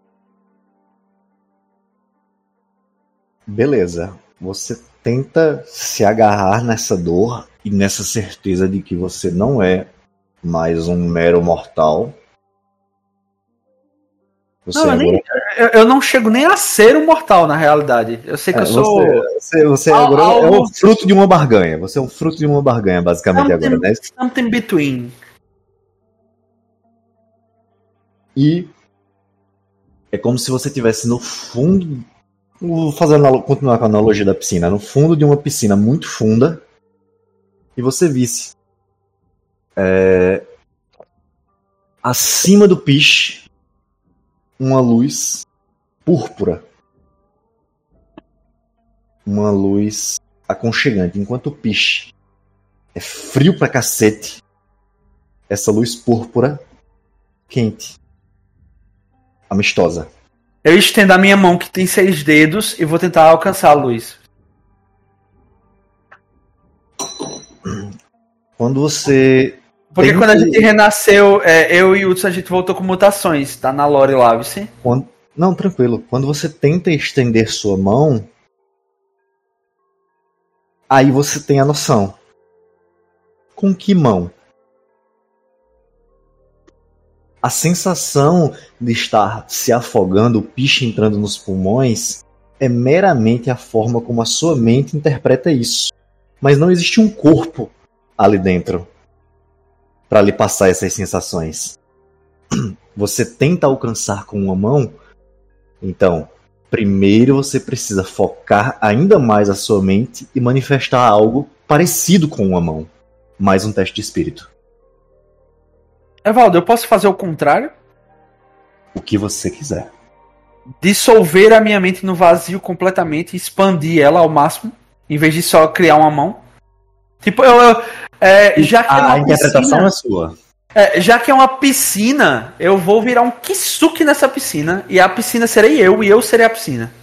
Beleza. Você tenta se agarrar nessa dor e nessa certeza de que você não é mais um mero mortal. Você Não, eu, agora... nem, eu, eu não chego nem a ser um mortal, na realidade. Eu sei que é, eu sou... Você, você, você Al- agora algo... é o fruto de uma barganha. Você é um fruto de uma barganha, basicamente, something, agora, né? something between. E é como se você estivesse no fundo... Vou fazer analo... continuar com a analogia da piscina. No fundo de uma piscina muito funda, e você visse É, acima do piche uma luz púrpura, uma luz aconchegante. Enquanto o piche é frio pra cacete, essa luz púrpura quente, amistosa. Eu estendo a minha mão, que tem seis dedos, e vou tentar alcançar a luz. Quando você Porque Tem quando a que- gente renasceu, é, eu e o Hudson, a gente voltou com mutações. Tá na lore lá, vice? Quando... Não, tranquilo. Quando você tenta estender sua mão, aí você tem a noção. Com que mão? A sensação de estar se afogando, o piche entrando nos pulmões, é meramente a forma como a sua mente interpreta isso. Mas não existe um corpo ali dentro para lhe passar essas sensações. Você tenta alcançar com uma mão, então, primeiro você precisa focar ainda mais a sua mente e manifestar algo parecido com uma mão. Mais um teste de espírito. Evaldo, eu posso fazer o contrário? O que você quiser. Dissolver a minha mente no vazio completamente e expandir ela ao máximo, em vez de só criar uma mão. Tipo, eu, eu é, já que é A uma interpretação piscina, é sua. é, já que é uma piscina, eu vou virar um kisuke nessa piscina, e a piscina serei eu, e eu serei a piscina.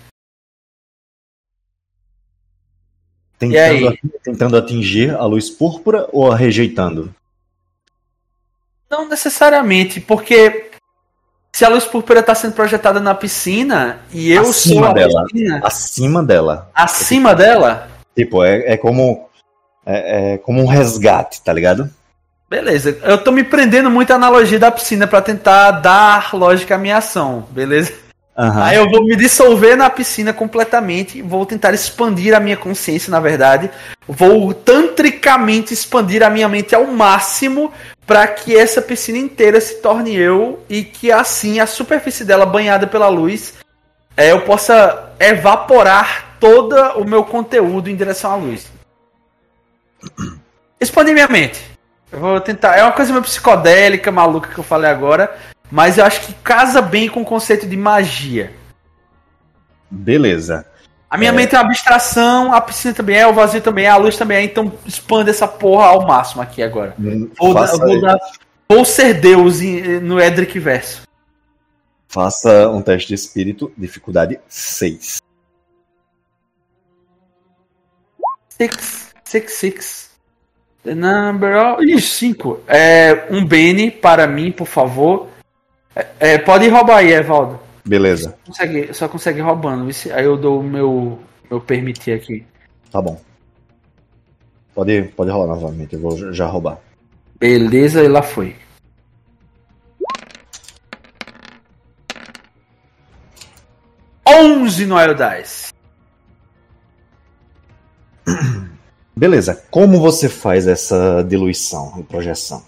E aí? Tentando, tentando atingir a luz púrpura ou a rejeitando? Não necessariamente, porque se a luz púrpura está sendo projetada na piscina, e eu Acima sou a dela. piscina, Acima dela. acima dela, Tipo, é, é como. É, é como um resgate, tá ligado? beleza. Eu tô me prendendo muito à analogia da piscina para tentar dar lógica à minha ação, beleza? Aham. Aí eu vou me dissolver na piscina completamente, vou tentar expandir a minha consciência, na verdade. Vou tantricamente expandir a minha mente ao máximo para que essa piscina inteira se torne eu e que assim a superfície dela banhada pela luz é, eu possa evaporar todo o meu conteúdo em direção à luz. Expandir minha mente. Eu vou tentar. É uma coisa meio psicodélica, maluca que eu falei agora, mas eu acho que casa bem com o conceito de magia. Beleza. A minha é... mente é uma abstração, a piscina também é, o vazio também é, a luz também é, então expande essa porra ao máximo aqui agora. Vou, dar, vou, dar, vou ser Deus no Edric Verso. Faça um teste de espírito, dificuldade seis. Six, six, six. The number of... Ih, cinco. É, um Bene para mim, por favor. É, é, pode ir roubar aí, Evaldo. Beleza. Só consegue, só consegue roubando. Aí eu dou o meu, meu permitir aqui. Tá bom. Pode, pode rolar novamente, eu vou já roubar. Beleza, e lá foi. onze no Aero Dice. Beleza, como você faz essa diluição e projeção?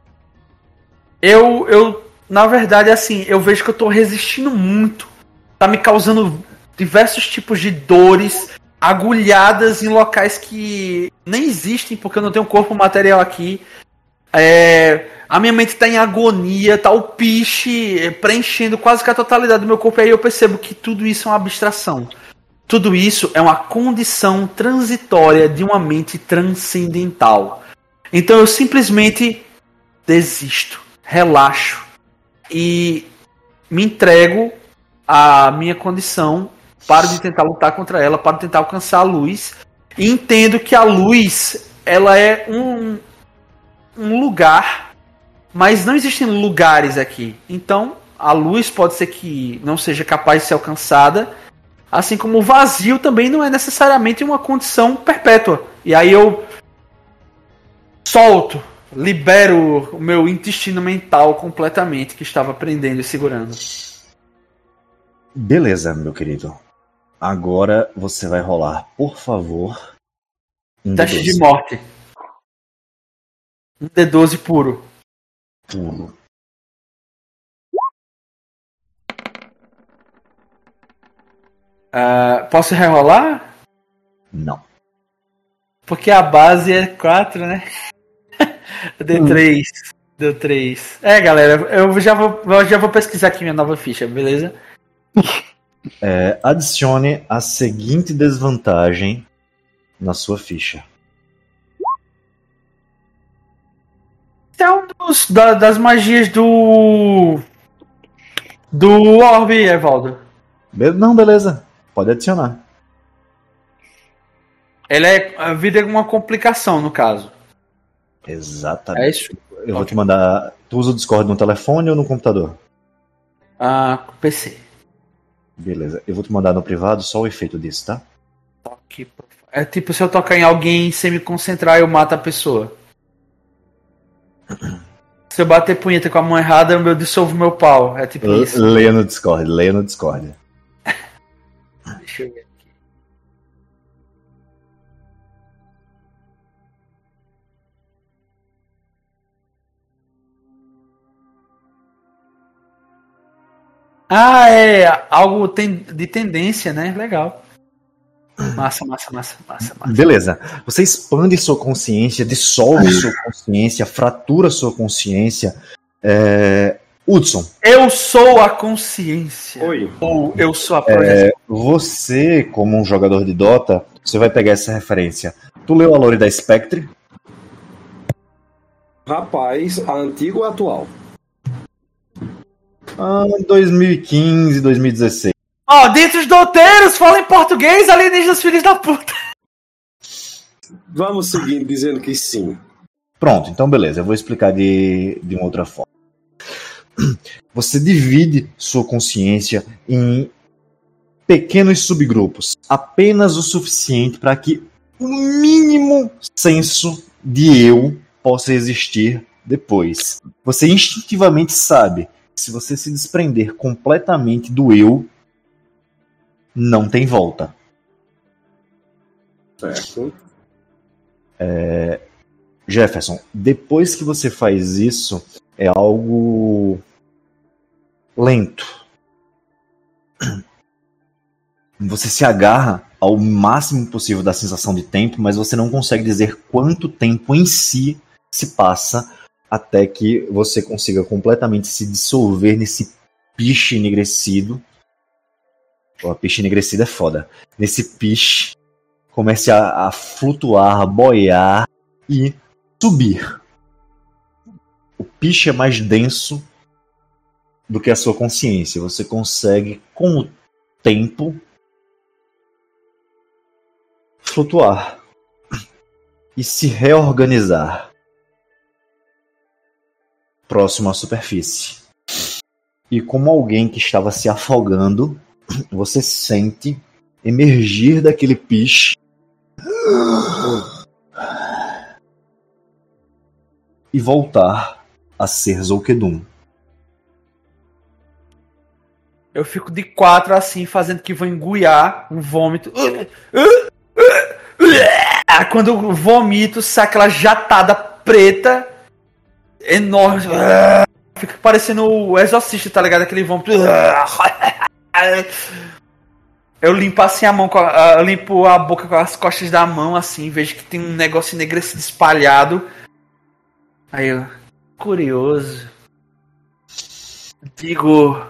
Eu, eu, na verdade, assim, eu vejo que eu tô resistindo muito. Tá me causando diversos tipos de dores, agulhadas em locais que nem existem, porque eu não tenho corpo material aqui. É, a minha mente tá em agonia, tá o piche preenchendo quase que a totalidade do meu corpo. E aí eu percebo que tudo isso é uma abstração. Tudo isso é uma condição transitória de uma mente transcendental. Então eu simplesmente desisto, relaxo e me entrego à minha condição, paro de tentar lutar contra ela, paro de tentar alcançar a luz e entendo que a luz ela é um, um lugar, mas não existem lugares aqui. Então a luz pode ser que não seja capaz de ser alcançada, assim como o vazio também não é necessariamente uma condição perpétua. E aí eu solto, libero o meu intestino mental completamente que estava prendendo e segurando. Beleza, meu querido. Agora você vai rolar, por favor, um Teste D doze. de morte. Um D doze puro. Puro. Uh, posso rerolar? Não. Porque a base é quatro, né? D três. Hum. Deu três. É, galera, eu já vou, eu já vou pesquisar aqui minha nova ficha, beleza? É, adicione a seguinte desvantagem na sua ficha. É um dos, da, das magias do. Do Orbe, Evaldo. Be- Não, beleza. Pode adicionar. Ela é a vida é uma complicação, no caso. Exatamente. É isso? Eu okay. vou te mandar. Tu usa o Discord no telefone ou no computador? Ah, P C. Beleza. Eu vou te mandar no privado só o efeito disso, tá? Toque. É tipo se eu tocar em alguém sem me concentrar, eu mato a pessoa. Se eu bater punheta com a mão errada, eu dissolvo meu pau. É tipo L- isso. Leia no Discord, leia no Discord. Deixa eu ver aqui. Ah, é algo tem, de tendência, né? Legal. Massa, massa, massa, massa, massa. Beleza. Você expande sua consciência, dissolve sua consciência, fratura sua consciência. É... Hudson. Eu sou a consciência. Oi. Ou eu sou a projeção. É, você, como um jogador de Dota, você vai pegar essa referência. Tu leu a lore da Spectre? Rapaz, a antiga ou a atual? Ah, dois mil e quinze, dois mil e dezesseis. Ó, oh, dentre os douteiros, fala em português, alienígenas filhos da puta. Vamos seguir dizendo que sim. Pronto, então beleza. Eu vou explicar de, de uma outra forma. Você divide sua consciência em pequenos subgrupos, apenas o suficiente para que o mínimo senso de eu possa existir depois. Você instintivamente sabe que se você se desprender completamente do eu, não tem volta. Certo. É... Jefferson, depois que você faz isso, é algo lento. Você se agarra ao máximo possível da sensação de tempo, mas você não consegue dizer quanto tempo em si se passa até que você consiga completamente se dissolver nesse piche enegrecido. O piche enegrecido é foda. Nesse piche, comece a, a flutuar, a boiar e subir. O piche é mais denso do que a sua consciência. Você consegue, com o tempo, flutuar e se reorganizar próximo à superfície. E como alguém que estava se afogando, você sente emergir daquele piche e voltar a ser Zolkedum. Eu fico de quatro assim, fazendo que vou engoiar um vômito. Quando eu vomito, sai aquela jatada preta enorme. Fica parecendo o Exorcista, tá ligado? Aquele vômito. Eu limpo assim a mão, eu limpo a boca com as costas da mão, assim, vejo que tem um negócio enegrecido espalhado. Aí eu, curioso. Digo,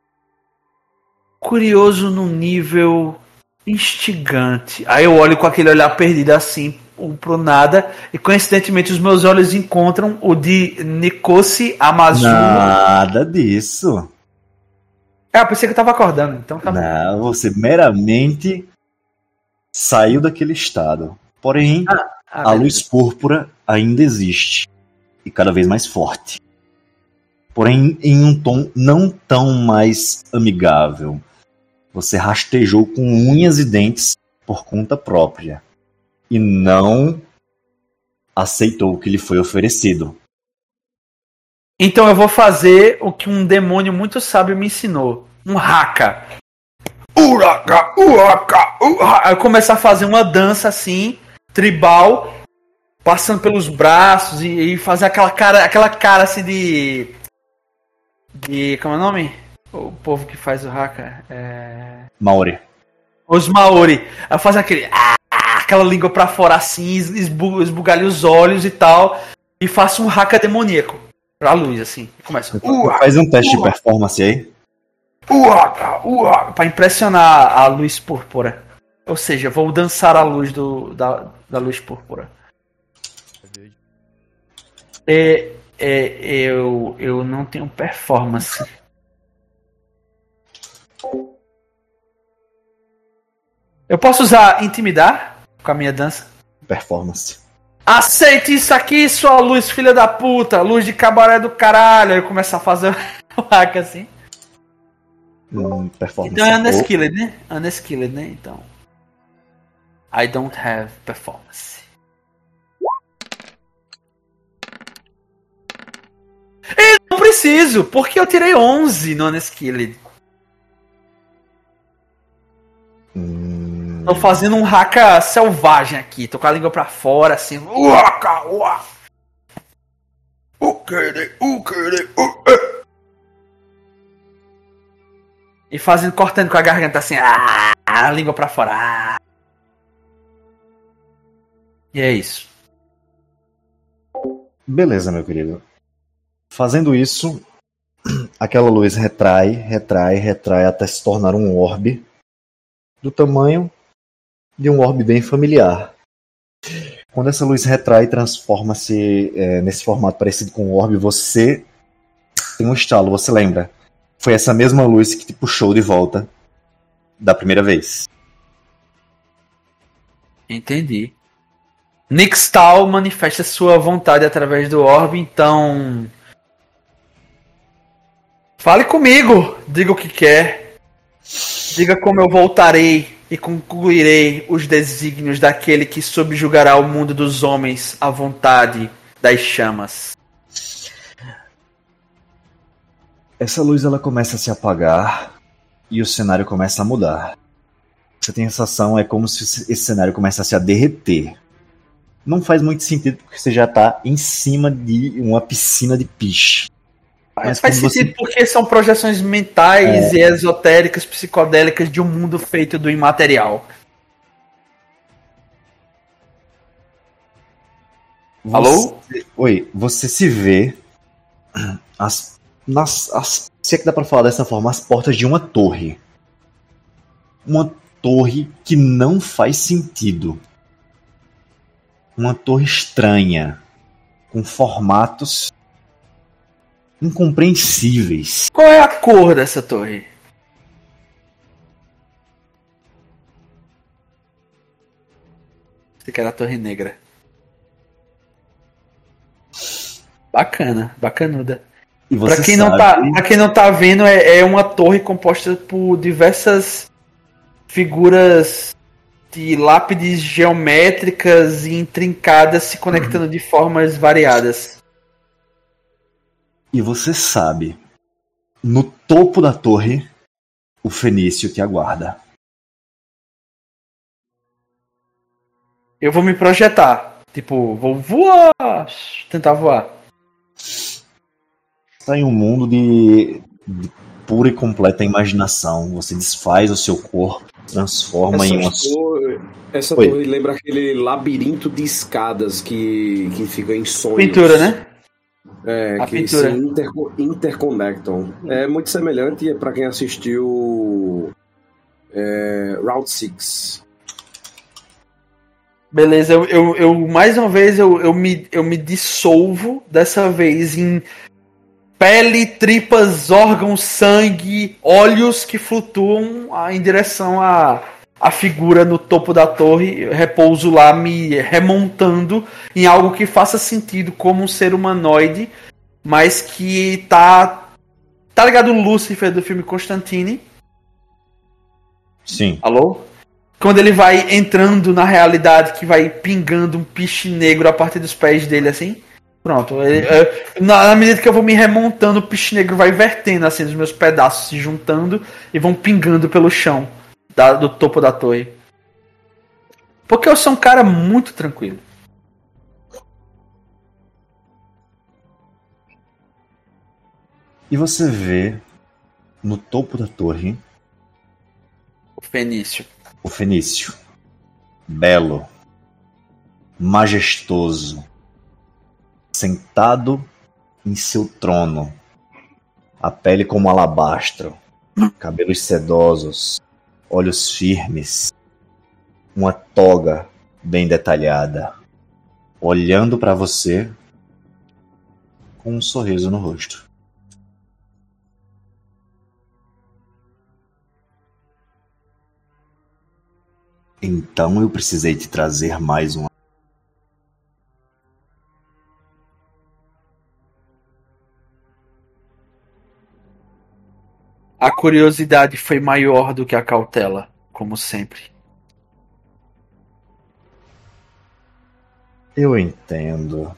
curioso no nível instigante. Aí eu olho com aquele olhar perdido assim, um pro nada, e coincidentemente os meus olhos encontram o de Nikosi Amazuno. Nada disso. É, eu pensei que eu tava acordando, então tá bom. Não, você meramente saiu daquele estado. Porém, Ah, ah, a beleza. luz púrpura ainda existe. E cada vez mais forte. Porém, em um tom não tão mais amigável. Você rastejou com unhas e dentes por conta própria. E não aceitou o que lhe foi oferecido. Então eu vou fazer o que um demônio muito sábio me ensinou. Um haka. Uraka, uraka, uraka. Eu começo a fazer uma dança assim, tribal, passando pelos braços e, e fazer aquela cara, aquela cara assim de... de... como é o nome? O povo que faz o haka. É... Maori. Os Maori. Aí faz aquele... ah, aquela língua pra fora assim, esbu, esbugalha os olhos e tal. E faço um haka demoníaco. Pra luz, assim. Começa. Uá, Faz um teste uá, de performance aí. uá, uá, pra impressionar a luz púrpura. Ou seja, vou dançar a luz do, da, da luz púrpura. É, é, eu, eu não tenho performance. Eu posso usar intimidar com a minha dança? Performance. Aceite isso aqui, sua luz, filha da puta. Luz de cabaré do caralho. Aí eu começo a fazer o hack assim. Hum, performance. Então é unskilled, né? Unskilled, né? Então. I don't have performance. Eu não preciso, porque eu tirei onze no unskilled. Hum, Tô fazendo um haka selvagem aqui. Tô com a língua pra fora, assim. Uaka, uá. Ukere, ukere, ukere. E fazendo, cortando com a garganta assim. Ah, a língua pra fora. Ah. E é isso. beleza, meu querido. Fazendo isso, aquela luz retrai, retrai, retrai até se tornar um orbe do tamanho de um orbe bem familiar. Quando essa luz retrai e transforma-se é, nesse formato parecido com um orbe, você tem um estalo, você lembra. Foi essa mesma luz que te puxou de volta da primeira vez. Entendi. Nixtal manifesta sua vontade através do orbe, então... Fale comigo, diga o que quer. Diga como eu voltarei e concluirei os desígnios daquele que subjugará o mundo dos homens à vontade das chamas. Essa luz ela começa a se apagar e o cenário começa a mudar. Você tem a sensação, é como se esse cenário começasse a derreter. não faz muito sentido porque você já tá em cima de uma piscina de piche. Mas faz sentido você... porque são projeções mentais é... e esotéricas, psicodélicas de um mundo feito do imaterial. Você... Alô? Oi, você se vê as, nas, as, se é que dá pra falar dessa forma, as portas de uma torre. Uma torre que não faz sentido. Uma torre estranha, com formatos incompreensíveis. Qual é a cor dessa torre? Você quer a torre negra. Bacana, bacanuda. Pra quem, não tá, pra quem não tá vendo, é, é uma torre composta por diversas figuras de lápides geométricas e intrincadas se conectando de formas variadas. E você sabe, no topo da torre, o Fenício te aguarda. Eu vou me projetar. Tipo, vou voar. Tentar voar. Está em um mundo de, de pura e completa imaginação. Você desfaz o seu corpo, transforma essa em uma... Torre, essa Oi. torre lembra aquele labirinto de escadas que, que fica em sonhos. Pintura, né? É, a que pintura. se inter, interconectam. É muito semelhante para quem assistiu é, Round six. Beleza, eu, eu, eu mais uma vez eu, eu, me, eu me dissolvo, dessa vez em pele, tripas, órgãos, sangue, olhos que flutuam em direção à, à figura no topo da torre. Eu repouso lá me remontando em algo que faça sentido como um ser humanoide, mas que tá... Tá ligado o Lúcifer do filme Constantine? Sim. Alô? Quando ele vai entrando na realidade, que vai pingando um piche negro a partir dos pés dele, assim. Pronto. Ele, é, na, na medida que eu vou me remontando, o piche negro vai vertendo, assim, os meus pedaços se juntando e vão pingando pelo chão da, do topo da torre. Porque eu sou um cara muito tranquilo. E você vê no topo da torre O Fenício. o Fenício, belo, majestoso, sentado em seu trono, a pele como alabastro, cabelos sedosos, olhos firmes, uma toga bem detalhada, olhando para você com um sorriso no rosto. Então eu precisei te trazer mais um. A curiosidade foi maior do que a cautela, como sempre. Eu entendo.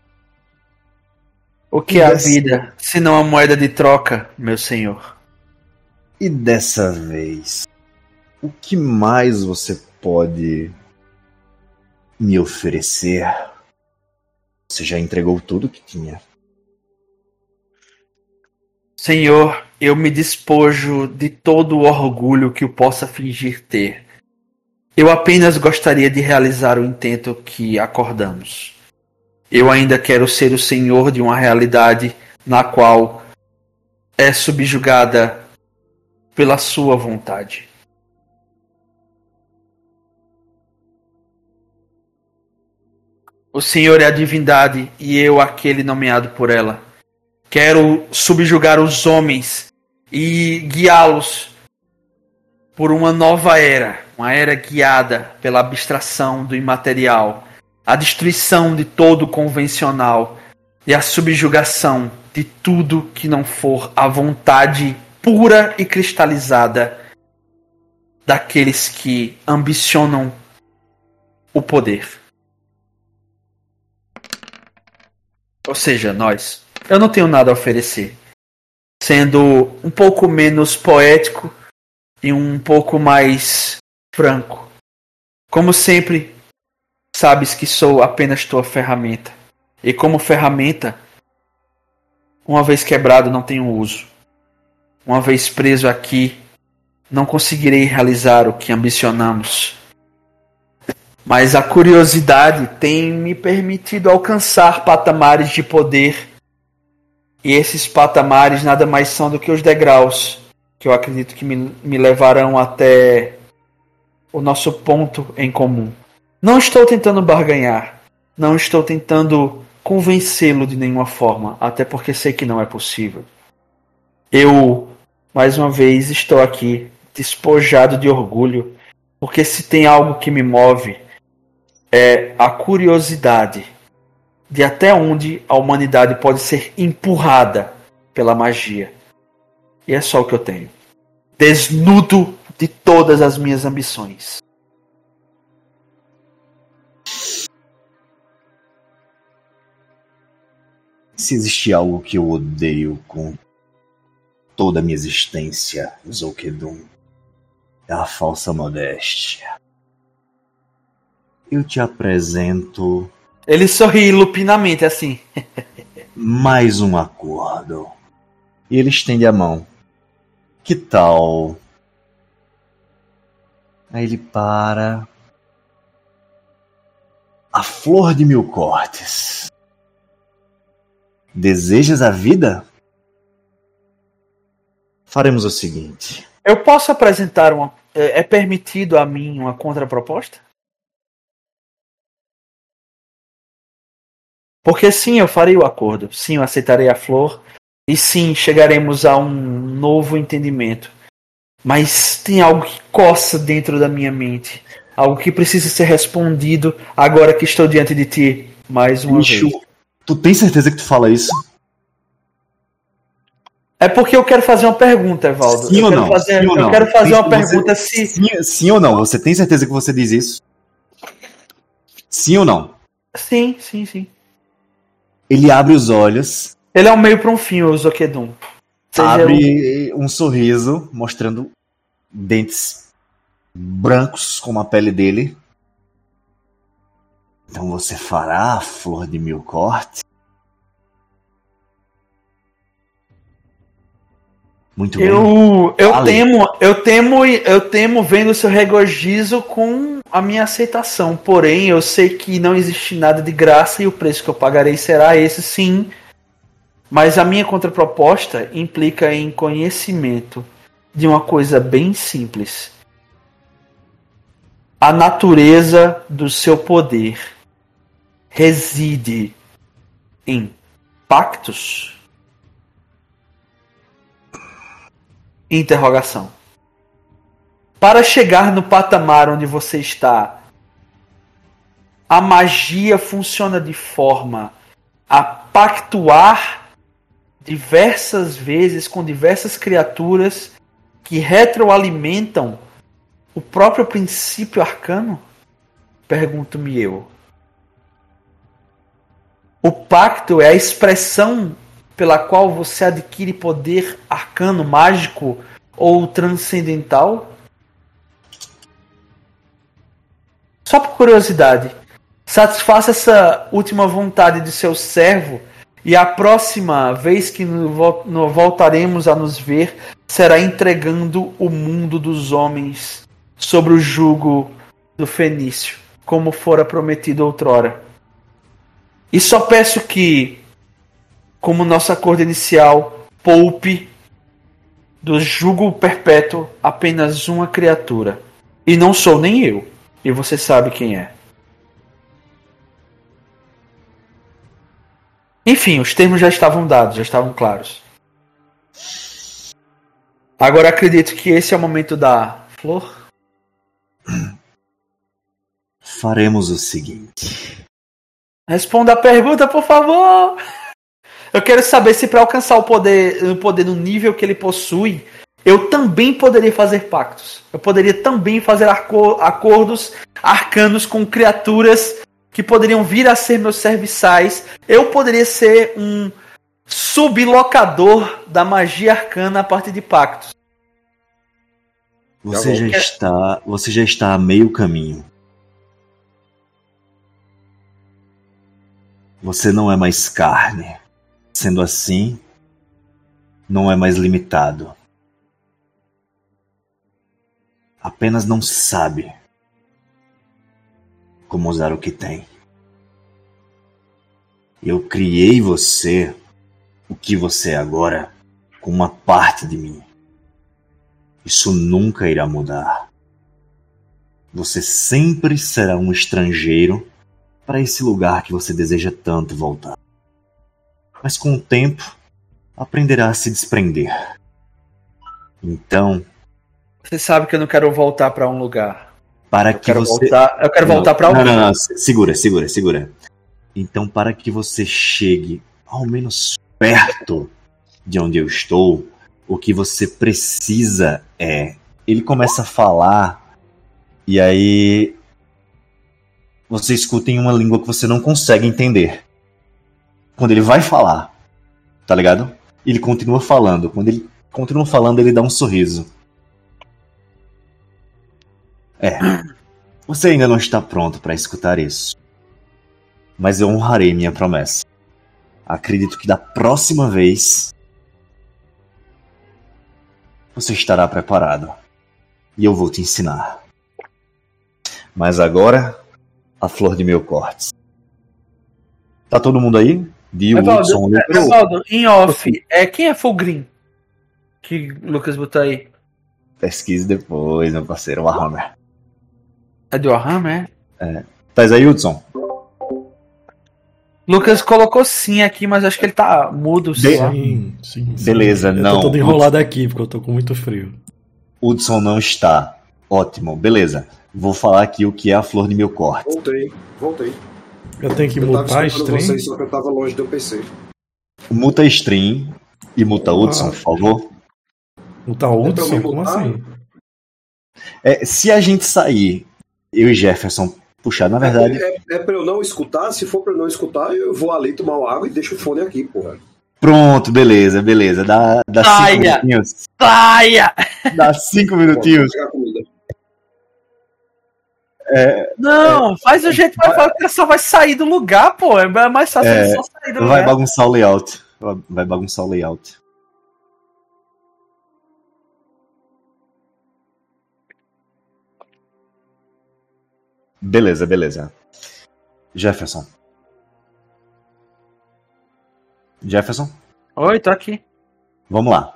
O que é a vida, se não a moeda de troca, meu senhor? E dessa vez, o que mais você pode me oferecer? Você já entregou tudo que tinha. Senhor, eu me despojo de todo o orgulho que eu possa fingir ter. Eu apenas gostaria de realizar o intento que acordamos. Eu ainda quero ser o senhor de uma realidade na qual é subjugada pela sua vontade. O Senhor é a divindade e eu aquele nomeado por ela. Quero subjugar os homens e guiá-los por uma nova era, uma era guiada pela abstração do imaterial, a destruição de todo o convencional e a subjugação de tudo que não for a vontade pura e cristalizada daqueles que ambicionam o poder. Ou seja, nós. Eu não tenho nada a oferecer. Sendo um pouco menos poético e um pouco mais franco. Como sempre, sabes que sou apenas tua ferramenta. E como ferramenta, uma vez quebrado não tenho uso. Uma vez preso aqui, não conseguirei realizar o que ambicionamos. Mas a curiosidade tem me permitido alcançar patamares de poder. E esses patamares nada mais são do que os degraus que eu acredito que me, me levarão até o nosso ponto em comum. Não estou tentando barganhar. Não estou tentando convencê-lo de nenhuma forma. Até porque sei que não é possível. Eu, mais uma vez, estou aqui despojado de orgulho. Porque se tem algo que me move, é a curiosidade de até onde a humanidade pode ser empurrada pela magia. E é só o que eu tenho. Desnudo de todas as minhas ambições. Se existe algo que eu odeio com toda a minha existência, Zolkedum, é a falsa modéstia. Eu te apresento... Ele sorri lupinamente assim. mais um acordo. E ele estende a mão. Que tal? Aí ele para. A flor de mil cortes. Desejas a vida? Faremos o seguinte. Eu posso apresentar uma... É permitido a mim uma contraproposta? Porque sim, eu farei o acordo. Sim, eu aceitarei a flor. E sim, chegaremos a um novo entendimento. Mas tem algo que coça dentro da minha mente. Algo que precisa ser respondido agora que estou diante de ti. Mais uma Bicho, vez. tu tem certeza que tu fala isso? É porque eu quero fazer uma pergunta, Evaldo. Sim eu ou quero não? Fazer, sim ou eu não? quero fazer Tem- uma pergunta você- se... Sim, sim ou não? Você tem certeza que você diz isso? Sim ou não? Sim, sim, sim. Ele abre os olhos, Ele é um meio para um fim, o Zokedum. Seja abre um sorriso, mostrando dentes brancos como a pele dele. Então você fará a flor de mil cortes? Muito bem. Eu, eu Fale. temo, eu temo, eu temo vendo o seu regozijo com a minha aceitação. Porém, eu sei que não existe nada de graça e o preço que eu pagarei será esse, sim. Mas a minha contraproposta implica em conhecimento de uma coisa bem simples. A natureza do seu poder reside em pactos? Interrogação. Para chegar no patamar onde você está, a magia funciona de forma a pactuar diversas vezes com diversas criaturas que retroalimentam o próprio princípio arcano? Pergunto-me eu. O pacto é a expressão pela qual você adquire poder arcano, mágico ou transcendental? Só por curiosidade, satisfaça essa última vontade de seu servo e a próxima vez que voltaremos a nos ver será entregando o mundo dos homens sobre o jugo do fenício, como fora prometido outrora. E só peço que, como nosso acordo inicial, poupe do jugo perpétuo apenas uma criatura. E não sou nem eu. E você sabe quem é. Enfim, os termos já estavam dados, já estavam claros. Agora acredito que esse é o momento da flor. Faremos o seguinte. Responda a pergunta, por favor. Eu quero saber se para alcançar o poder, o poder no nível que ele possui, eu também poderia fazer pactos. Eu poderia também fazer acordos arcanos com criaturas que poderiam vir a ser meus serviçais. Eu poderia ser um sublocador da magia arcana a partir de pactos. Você já está, você já está a meio caminho. Você não é mais carne. Sendo assim, não é mais limitado. Apenas não sabe como usar o que tem. Eu criei você, o que você é agora, com uma parte de mim. Isso nunca irá mudar. Você sempre será um estrangeiro para esse lugar que você deseja tanto voltar. Mas com o tempo, aprenderá a se desprender. Então, Você sabe que eu não quero voltar pra um lugar. para Eu que quero você... voltar, eu quero Não, voltar pra não, alguém. não, não, segura, segura, segura. Então, para que você chegue ao menos perto de onde eu estou, o que você precisa é... Ele começa a falar e aí você escuta em uma língua que você não consegue entender. Quando ele vai falar, tá ligado? Ele continua falando. Quando ele continua falando, ele dá um sorriso. É, você ainda não está pronto para escutar isso. Mas eu honrarei minha promessa. Acredito que da próxima vez você estará preparado. E eu vou te ensinar. Mas agora, a flor de meu corte. Tá todo mundo aí? Dio, Hudson, Evaldo, Lucas? Evaldo, em off, é, quem é Fulgrim? Que o Lucas botou aí. Pesquise depois, meu parceiro, Warhammer. É do Warhammer, é? Tá aí, Hudson? Lucas colocou sim aqui, mas acho que ele tá mudo. De- sei lá. Sim, sim, sim. Beleza, eu não. tô todo enrolado aqui, porque eu tô com muito frio. Hudson não está. Ótimo, beleza. Vou falar aqui o que é a flor de meu corte. Voltei, voltei. Eu tenho que Eu tava mutar a escutando stream? vocês, só que eu tava longe do P C. Muta stream e muta Hudson, Ah. por favor. Mutar o É pra Hudson? me Como mutar? assim? É, se a gente sair, eu e Jefferson puxar, na verdade, É, é pra eu não escutar? Se for pra eu não escutar, eu vou ali tomar uma água e deixo o fone aqui, porra. pronto, beleza, beleza. Dá, dá cinco Saia! minutinhos. Saia! Dá cinco Vou minutinhos. pegar comida. Não, faz do jeito que vai falar que só vai sair do lugar, pô. É mais fácil É, ele só sair do Vai lugar. bagunçar o layout. Vai bagunçar o layout. Beleza, beleza. Jefferson. Jefferson, Oi, tô aqui. vamos lá.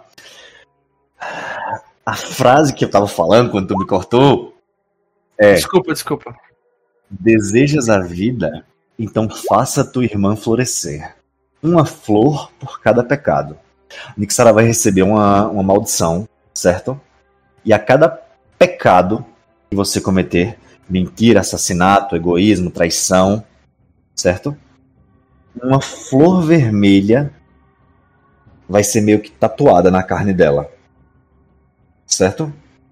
A frase que eu tava falando quando tu me cortou é: Desculpa, desculpa. desejas a vida, então faça tua irmã florescer. Uma flor por cada pecado. Nixara vai receber uma, uma maldição, certo? E a cada pecado que você cometer, mentira, assassinato, egoísmo, traição, certo? Uma flor vermelha vai ser meio que tatuada na carne dela. Certo?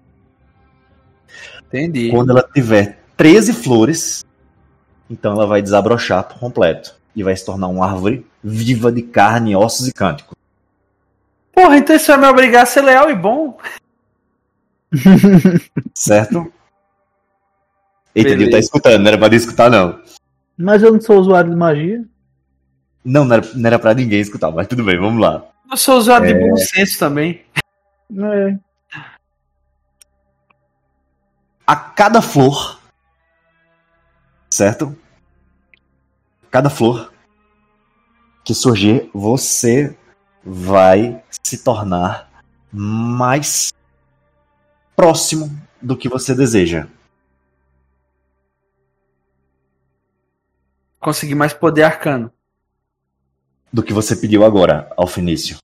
Entendi. Quando ela tiver treze flores, então ela vai desabrochar por completo. E vai se tornar uma árvore viva de carne, ossos e cânticos. Porra, então isso vai me obrigar a ser leal e bom? Certo? Eita, Beleza. Dio tá escutando, não era pra escutar não. Mas eu não sou usuário de magia. Não, não era, não era pra ninguém escutar, mas tudo bem, vamos lá. Eu sou usuário de bom senso também. É. A cada flor, certo? Cada flor que surgir, você vai se tornar mais próximo do que você deseja. Consegui mais poder arcano. Do que você pediu agora, Alfinício.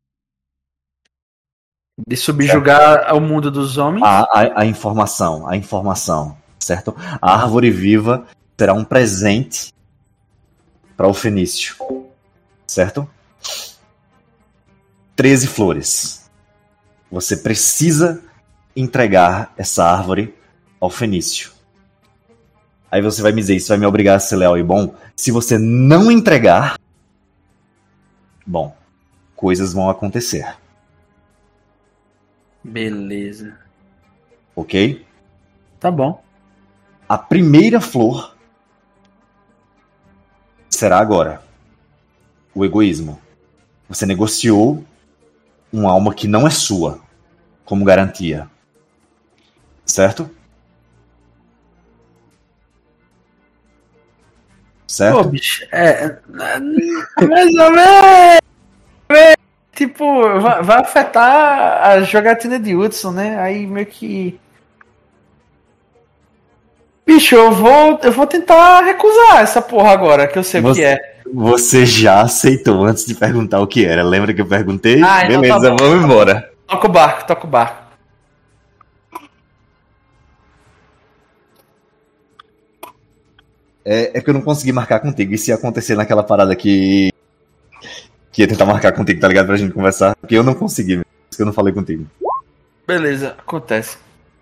De subjugar o mundo dos homens. A, a, a informação, a informação, certo? A árvore viva será um presente para o Fenício, certo? treze flores. Você precisa entregar essa árvore ao Fenício. Aí você vai me dizer, isso vai me obrigar a ser leal e bom? Se você não entregar, bom, coisas vão acontecer. Beleza. Ok? Tá bom. A primeira flor será agora. O egoísmo. Você negociou uma alma que não é sua como garantia. Certo? Certo? Pô, bicho, é. Mais ou menos. Tipo, vai, vai afetar a jogatina de Hudson, né? Aí meio que. Bicho, eu vou, eu vou tentar recusar essa porra agora, que eu sei o que Você, é. você já aceitou antes de perguntar o que era. Lembra que eu perguntei? Ah, então Beleza, tá bom. vamos embora. Toca o barco, toca o barco. É, é que eu não consegui marcar contigo. E se acontecer naquela parada que. Que ia tentar marcar contigo, tá ligado? Pra gente conversar. Porque eu não consegui, por isso que eu não falei contigo. Beleza, acontece.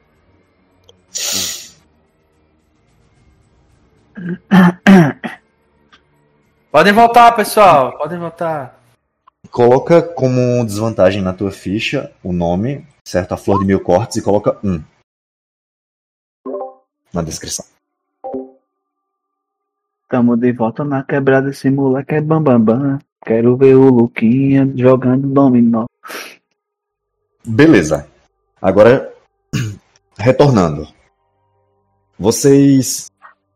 Podem voltar, pessoal. Podem voltar. Coloca como desvantagem na tua ficha o nome, certo? A flor de mil cortes e coloca um na descrição. Tamo de volta na quebrada, esse moleque é bambambam. Bam, bam. Quero ver o Luquinha jogando dominó. Beleza. Agora, retornando. Vocês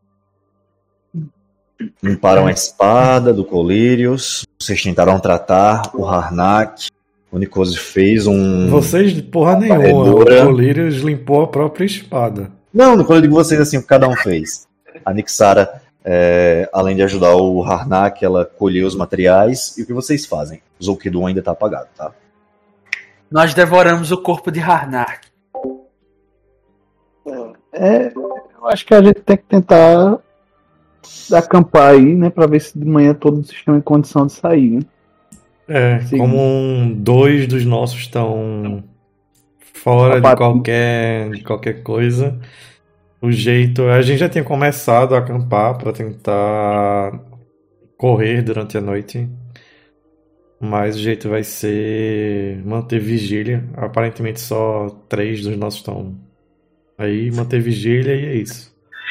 limparam a espada do Colírios. Vocês tentaram tratar o Harnack. O Nicose fez um... Vocês, porra nenhuma. varredura. O Colírios limpou a própria espada. Não, quando eu digo vocês, assim, o que cada um fez. A Nixara, é, além de ajudar o Harnack, ela colheu os materiais. E o que vocês fazem? O Zolkidum ainda tá apagado, tá? Nós devoramos o corpo de Harnack. É, eu acho que a gente tem que tentar acampar aí, né? Pra ver se de manhã todos estão em condição de sair, né? É, Sim. como um, dois dos nossos estão fora de qualquer, de qualquer coisa, o jeito... A gente já tinha começado a acampar para tentar correr durante a noite, mas o jeito vai ser manter vigília. Aparentemente só três dos nossos estão aí, manter vigília e é isso.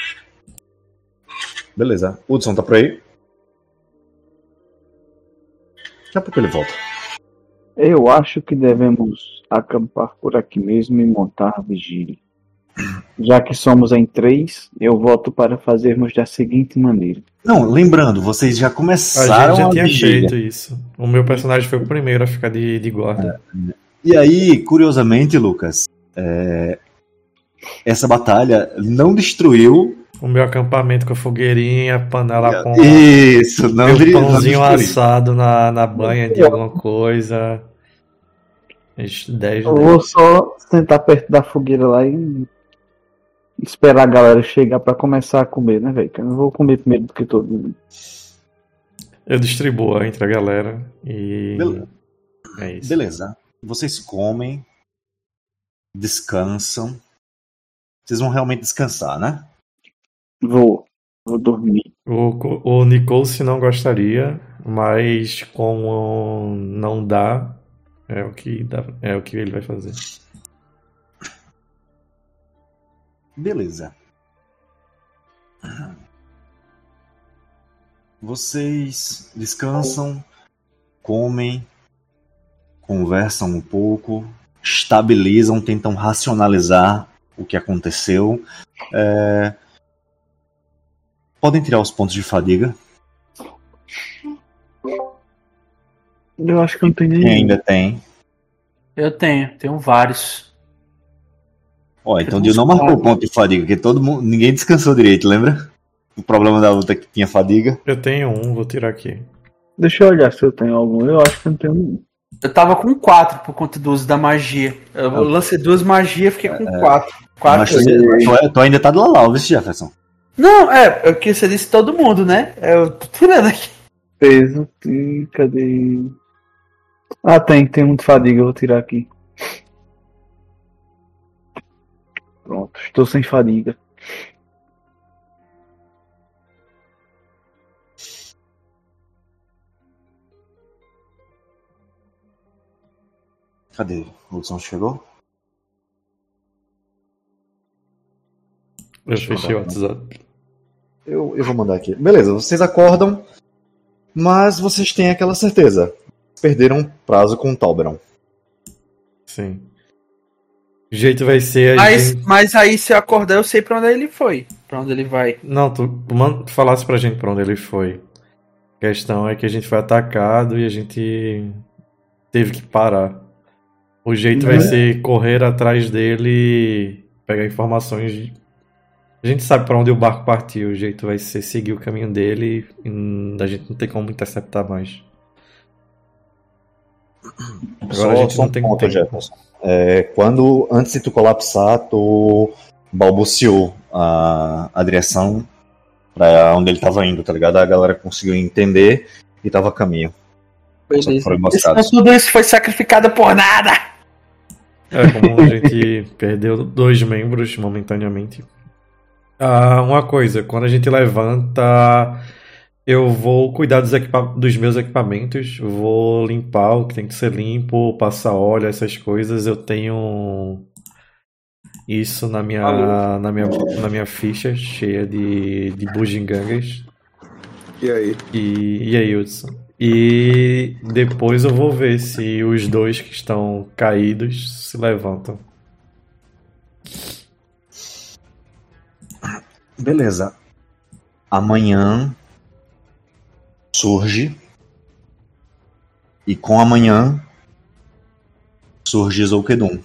Beleza. Hudson tá por aí? Daqui a pouco ele volta. Eu acho que devemos acampar por aqui mesmo e montar a vigília. Já que somos em três, eu voto para fazermos da seguinte maneira. Não, lembrando, vocês já A começaram gente já a tinha vigília. feito isso. O meu personagem foi o primeiro a ficar de, de guarda. E aí, curiosamente, Lucas, é, essa batalha não destruiu... O meu acampamento com a fogueirinha, panela com Isso, não, meu dri- não pãozinho destruiu. assado na, na banha de alguma coisa. Ixi, dez, Eu dez. vou só sentar perto da fogueira lá e esperar a galera chegar pra começar a comer, né, velho? Que eu não vou comer primeiro do que todo mundo. Eu distribuo entre a galera e Bele- é isso. Beleza. Vocês comem, descansam. Vocês vão realmente descansar, né? Vou, vou dormir. O, o Nicole não gostaria, mas como não dá, é o que dá, é o que ele vai fazer. Beleza. Vocês descansam, comem, conversam um pouco, estabilizam, tentam racionalizar o que aconteceu. É, Podem tirar os pontos de fadiga. Eu acho que eu não tenho Quem nenhum. ainda tem. Eu tenho, tenho vários. Ó, então o Dio não marcou ponto de fadiga, porque todo mundo, ninguém descansou direito, lembra? O problema da luta é que tinha fadiga. Eu tenho um, vou tirar aqui. Deixa eu olhar se eu tenho algum. Eu acho que eu não tenho nenhum. Eu tava com quatro por conta do uso da magia. Eu lancei duas magias, fiquei com quatro. Quatro. Mas tu, tu ainda tá do Lalau, viu, Jefferson? Não, é, é o que você disse todo mundo, né? Eu tô tirando aqui. Peso. E cadê? Ah, tem, tem um de fadiga, eu vou tirar aqui. Pronto, estou sem fadiga. Cadê? O Hudson chegou? Eu fechei o WhatsApp. Eu, eu vou mandar aqui. Beleza, vocês acordam, Mas vocês têm aquela certeza. Perderam prazo com o Talberon. Sim. O jeito vai ser... a Mas, gente- mas aí, se eu acordar, eu sei pra onde ele foi. Pra onde ele vai. Não, tu, tu man- tu falasse pra gente pra onde ele foi. A questão é que a gente foi atacado e a gente teve que parar. O jeito vai ser correr atrás dele, pegar informações. de- A gente sabe pra onde o barco partiu. O jeito vai ser seguir o caminho dele e hum, a gente não tem como interceptar mais. Agora Só, a gente só não um tem ponto, tempo. Jefferson. É, quando, antes de tu colapsar, tu balbuciou a, a direção pra onde ele tava indo, tá ligado? A galera conseguiu entender e tava a caminho. Só que foram Isso, emboscados. tudo isso foi sacrificado por nada. É, como a gente perdeu dois membros momentaneamente. Ah, uma coisa, quando a gente levanta, eu vou cuidar dos, equipa- dos meus equipamentos, vou limpar o que tem que ser limpo, passar óleo, essas coisas. Eu tenho isso na minha, na minha, na minha ficha cheia de, de bugigangas. E aí? E, e aí, Hudson? E depois eu vou ver se os dois que estão caídos se levantam. Beleza. Amanhã surge. E com amanhã surge Zolkedum.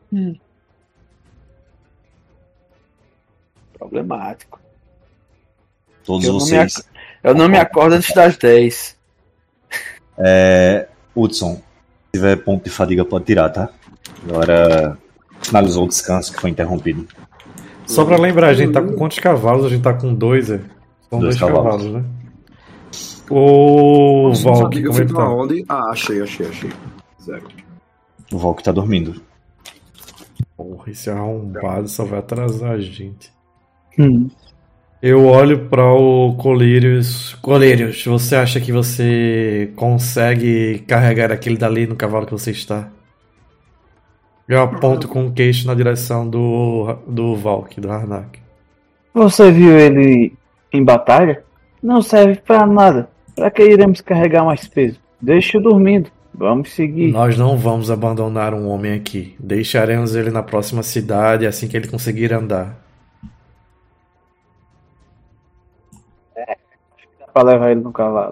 Problemático. Todos Eu não me vocês. Eu não me acordo antes das dez. É, Hudson, se tiver ponto de fadiga pode tirar, tá? Agora finalizou o descanso que foi interrompido. Só pra lembrar, a gente tá com quantos cavalos? A gente tá com dois, é? São Dois dois, cavalos. cavalos. né? O Nossa, Valk, fadiga como foi ele pra tá? onde? Ah, achei, achei, achei. Zero. O Valk tá dormindo. Porra, esse arrombado só vai atrasar a gente. Hum. Eu olho para o Colírios. Colírios, você acha que você consegue carregar aquele dali no cavalo que você está? Eu aponto com o queixo na direção do, do Valk, do Harnack. Você viu ele em batalha? Não serve pra nada. Pra que iremos carregar mais peso? Deixa-o dormindo. Vamos seguir. Nós não vamos abandonar um homem aqui. Deixaremos ele na próxima cidade assim que ele conseguir andar. Dá pra levar ele no cavalo.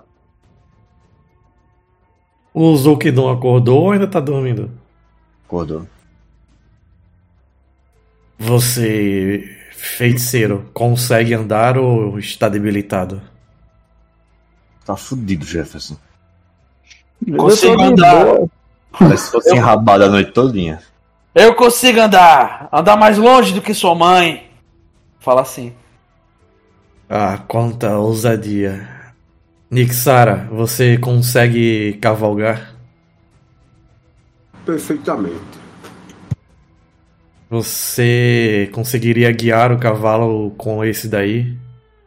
O Zulkidon acordou ou ainda tá dormindo? Acordou. Você, feiticeiro, consegue andar ou está debilitado? Tá fudido, Jefferson. Consigo Eu tô de andar. boa. Parece que fosse enrabado a noite todinha. Eu consigo andar. Andar mais longe do que sua mãe. Fala assim. Ah, quanta ousadia. Nixara, você consegue cavalgar? Perfeitamente. Você conseguiria guiar o cavalo com esse daí?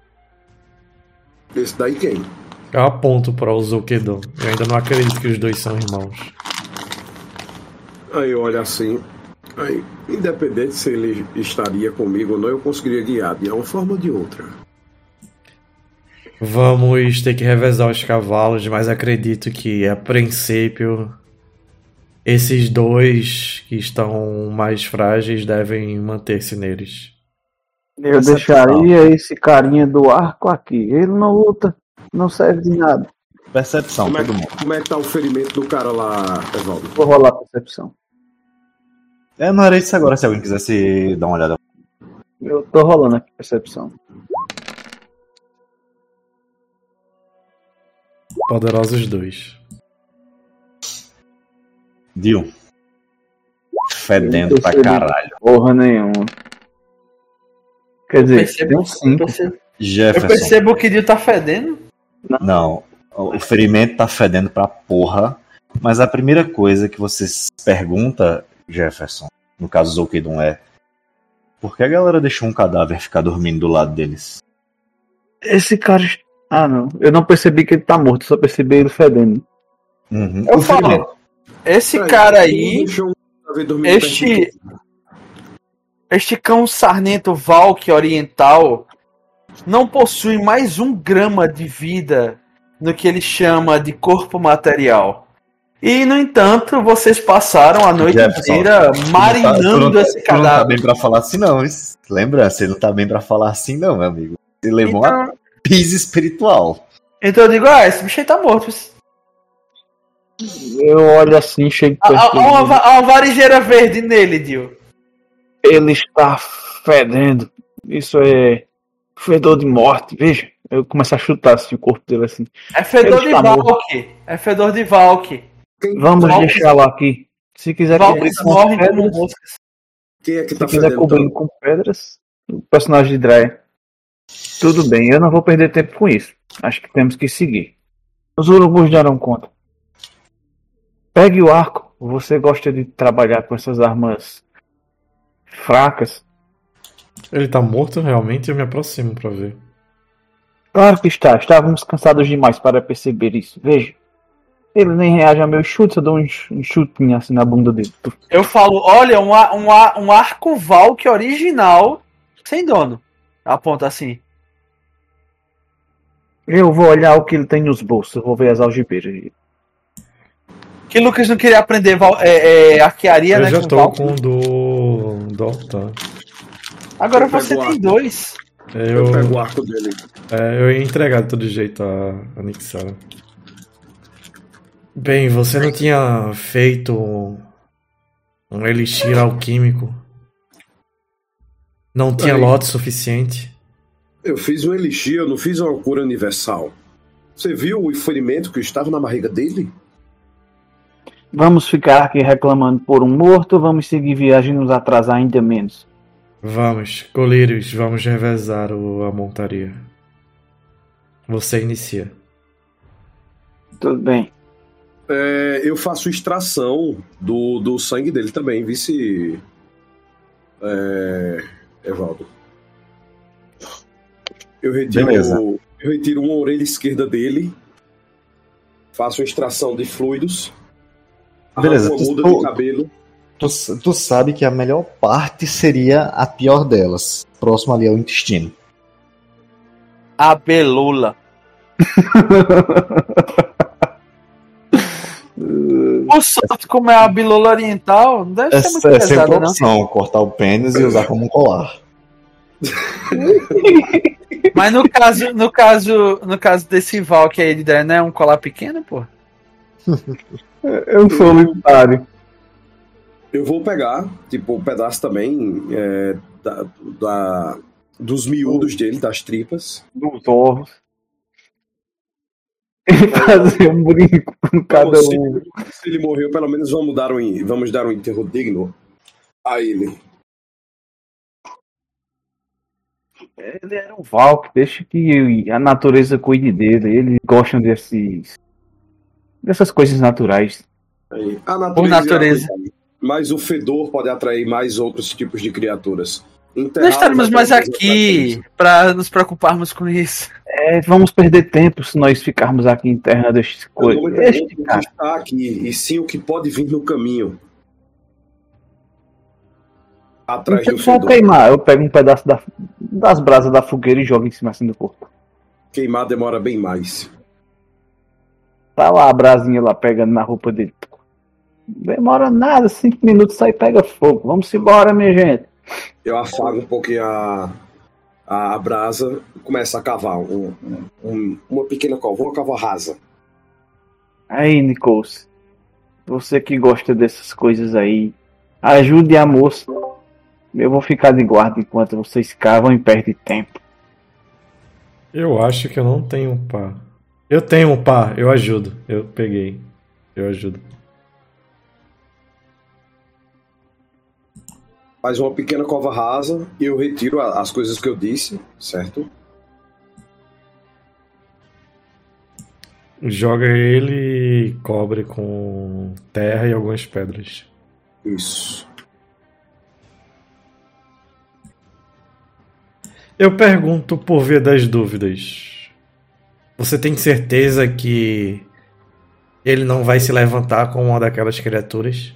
Esse daí quem? Eu aponto para o Zulkedon. Eu ainda não acredito que os dois são irmãos. Aí olha assim. Aí, independente se ele estaria comigo ou não, eu conseguiria guiar de uma forma ou de outra. Vamos ter que revezar os cavalos, mas acredito que, a princípio, esses dois que estão mais frágeis devem manter-se neles. Eu Essa deixaria esse carinha do arco aqui. Ele não luta. Não serve de nada. Percepção, Como é, todo mundo. como é que tá o ferimento do cara lá, Evaldo? Vou rolar a percepção. É, não era isso agora, se alguém quisesse dar uma olhada. Eu tô rolando aqui percepção. Poderosos dois. Dil. Fedendo Eu pra percebi. caralho. Porra nenhuma. Quer dizer, tem um eu, cinco. percebo, eu Jefferson. percebo que o Dio tá fedendo. Não, o ferimento tá fedendo pra porra. Mas a primeira coisa que você se pergunta, Jefferson, no caso Zolkedon, é: por que a galera deixou um cadáver ficar dormindo do lado deles? Esse cara. Ah, não. Eu não percebi que ele tá morto, só percebi ele fedendo. Uhum. Eu O falo. ferimento. Esse Peraí, cara ele aí, deixou um cadáver dormindo perto de este, quem? este cão sarnento Valk oriental não possui mais um grama de vida no que ele chama de corpo material. E, no entanto, vocês passaram a noite Jefferson, inteira marinando tu não tá, esse tu não tá cadáver. bem pra falar assim, não. Isso. Lembra? Você não tá bem pra falar assim, não, meu amigo. Você levou Então, uma pisa espiritual. então eu digo, ah, esse bicho aí tá morto. Eu olho assim, chego Há perto há uma, dele. va- há uma varejeira verde nele, Dio. Ele está fedendo. Isso é fedor de morte. Veja, eu começo a chutar assim, o corpo dele assim. É fedor Ele de está morto. Valk. É fedor de Valk. Quem, Vamos Valk- deixá-lo aqui. Se quiser cobrir Valks com morrem como pedras, moscas. quem é que se tá quiser fedendo cobrir tanto? com pedras, o personagem de Dry. Tudo bem, eu não vou perder tempo com isso. Acho que temos que seguir. Os urubus darão conta. Pegue o arco. Você gosta de trabalhar com essas armas fracas? Ele tá morto realmente? Eu me aproximo pra ver. Claro que está. Estávamos cansados demais para perceber isso. Veja. Ele nem reage a meus chutes. Eu dou um ch- um chutinho assim na bunda dele. Eu falo, olha, um, a- um, a- um arco Valk original, sem dono. Aponta assim. Eu vou olhar o que ele tem nos bolsos. Eu vou ver as algibeiras. Que Lucas não queria aprender val- é, é, arquearia, Eu né? já com tô Valk. com o do. do Altan. Agora Eu pego você o tem arco. dois. Eu, Eu pego o arco dele. é, eu ia entregar de todo jeito a, a Nixara. Bem, você não tinha feito um elixir alquímico? Não tinha Aí. lote suficiente? Eu fiz um elixir, eu não fiz uma cura universal. Você viu o ferimento que estava na barriga dele? Vamos ficar aqui reclamando por um morto ou vamos seguir viagem e nos atrasar ainda menos? Vamos, colírios, vamos revezar o, a montaria. Você inicia. Tudo bem. É, eu faço extração do, do sangue dele também, vice. É, Evaldo. Eu retiro, Beleza. eu retiro uma orelha esquerda dele, faço extração de fluidos, Beleza, arranco uma tu- muda de cabelo. Tu, tu sabe que a melhor parte seria a pior delas, próximo ali ao intestino. A belula. O santo, como é a bilula oriental, não deve ser muito Essa é sempre pesada, a não. opção, cortar o pênis e usar como um colar. Mas no caso, no caso, no caso desse Valk aí de Dry, não é um colar pequeno, pô? Eu sou solitário. Eu vou pegar, tipo, um pedaço também é, da, da- dos miúdos dele, das tripas. Dos ovos. E fazer um brinco com cada Se, um. se ele morreu, pelo menos vamos dar um, vamos dar um enterro digno a ele. Ele era um Valk, deixa que a natureza cuide dele. Eles gostam desses. dessas coisas naturais. Aí, a Por natureza. Mas o fedor pode atrair mais outros tipos de criaturas. Nós estaremos mais aqui pra nos preocuparmos com isso. É, vamos perder tempo se nós ficarmos aqui internando estes Eu não me coisas. pergunto Este o que cara. está aqui, e sim o que pode vir no caminho. Atrás Então, do só fedor. queimar. Eu pego um pedaço da- das brasas da fogueira e jogo em cima assim do corpo. Queimar demora bem mais. Tá lá a brasinha lá pegando na roupa dele. Demora nada, cinco minutos sai e pega fogo. Vamos embora, minha gente. Eu afago um pouquinho a, a brasa e começo a cavar um- um- uma pequena cova, uma cova rasa. Aí, Nichols. Você que gosta dessas coisas aí, ajude a moça. Eu vou ficar de guarda enquanto vocês cavam e perdem tempo. Eu acho que eu não tenho um pá. Eu tenho um pá, eu ajudo. Eu peguei. Eu ajudo. Faz uma pequena cova rasa e eu retiro a- as coisas que eu disse, certo? Joga ele e cobre com terra e algumas pedras. Isso. Eu pergunto por via das dúvidas. Você tem certeza que ele não vai se levantar com uma daquelas criaturas?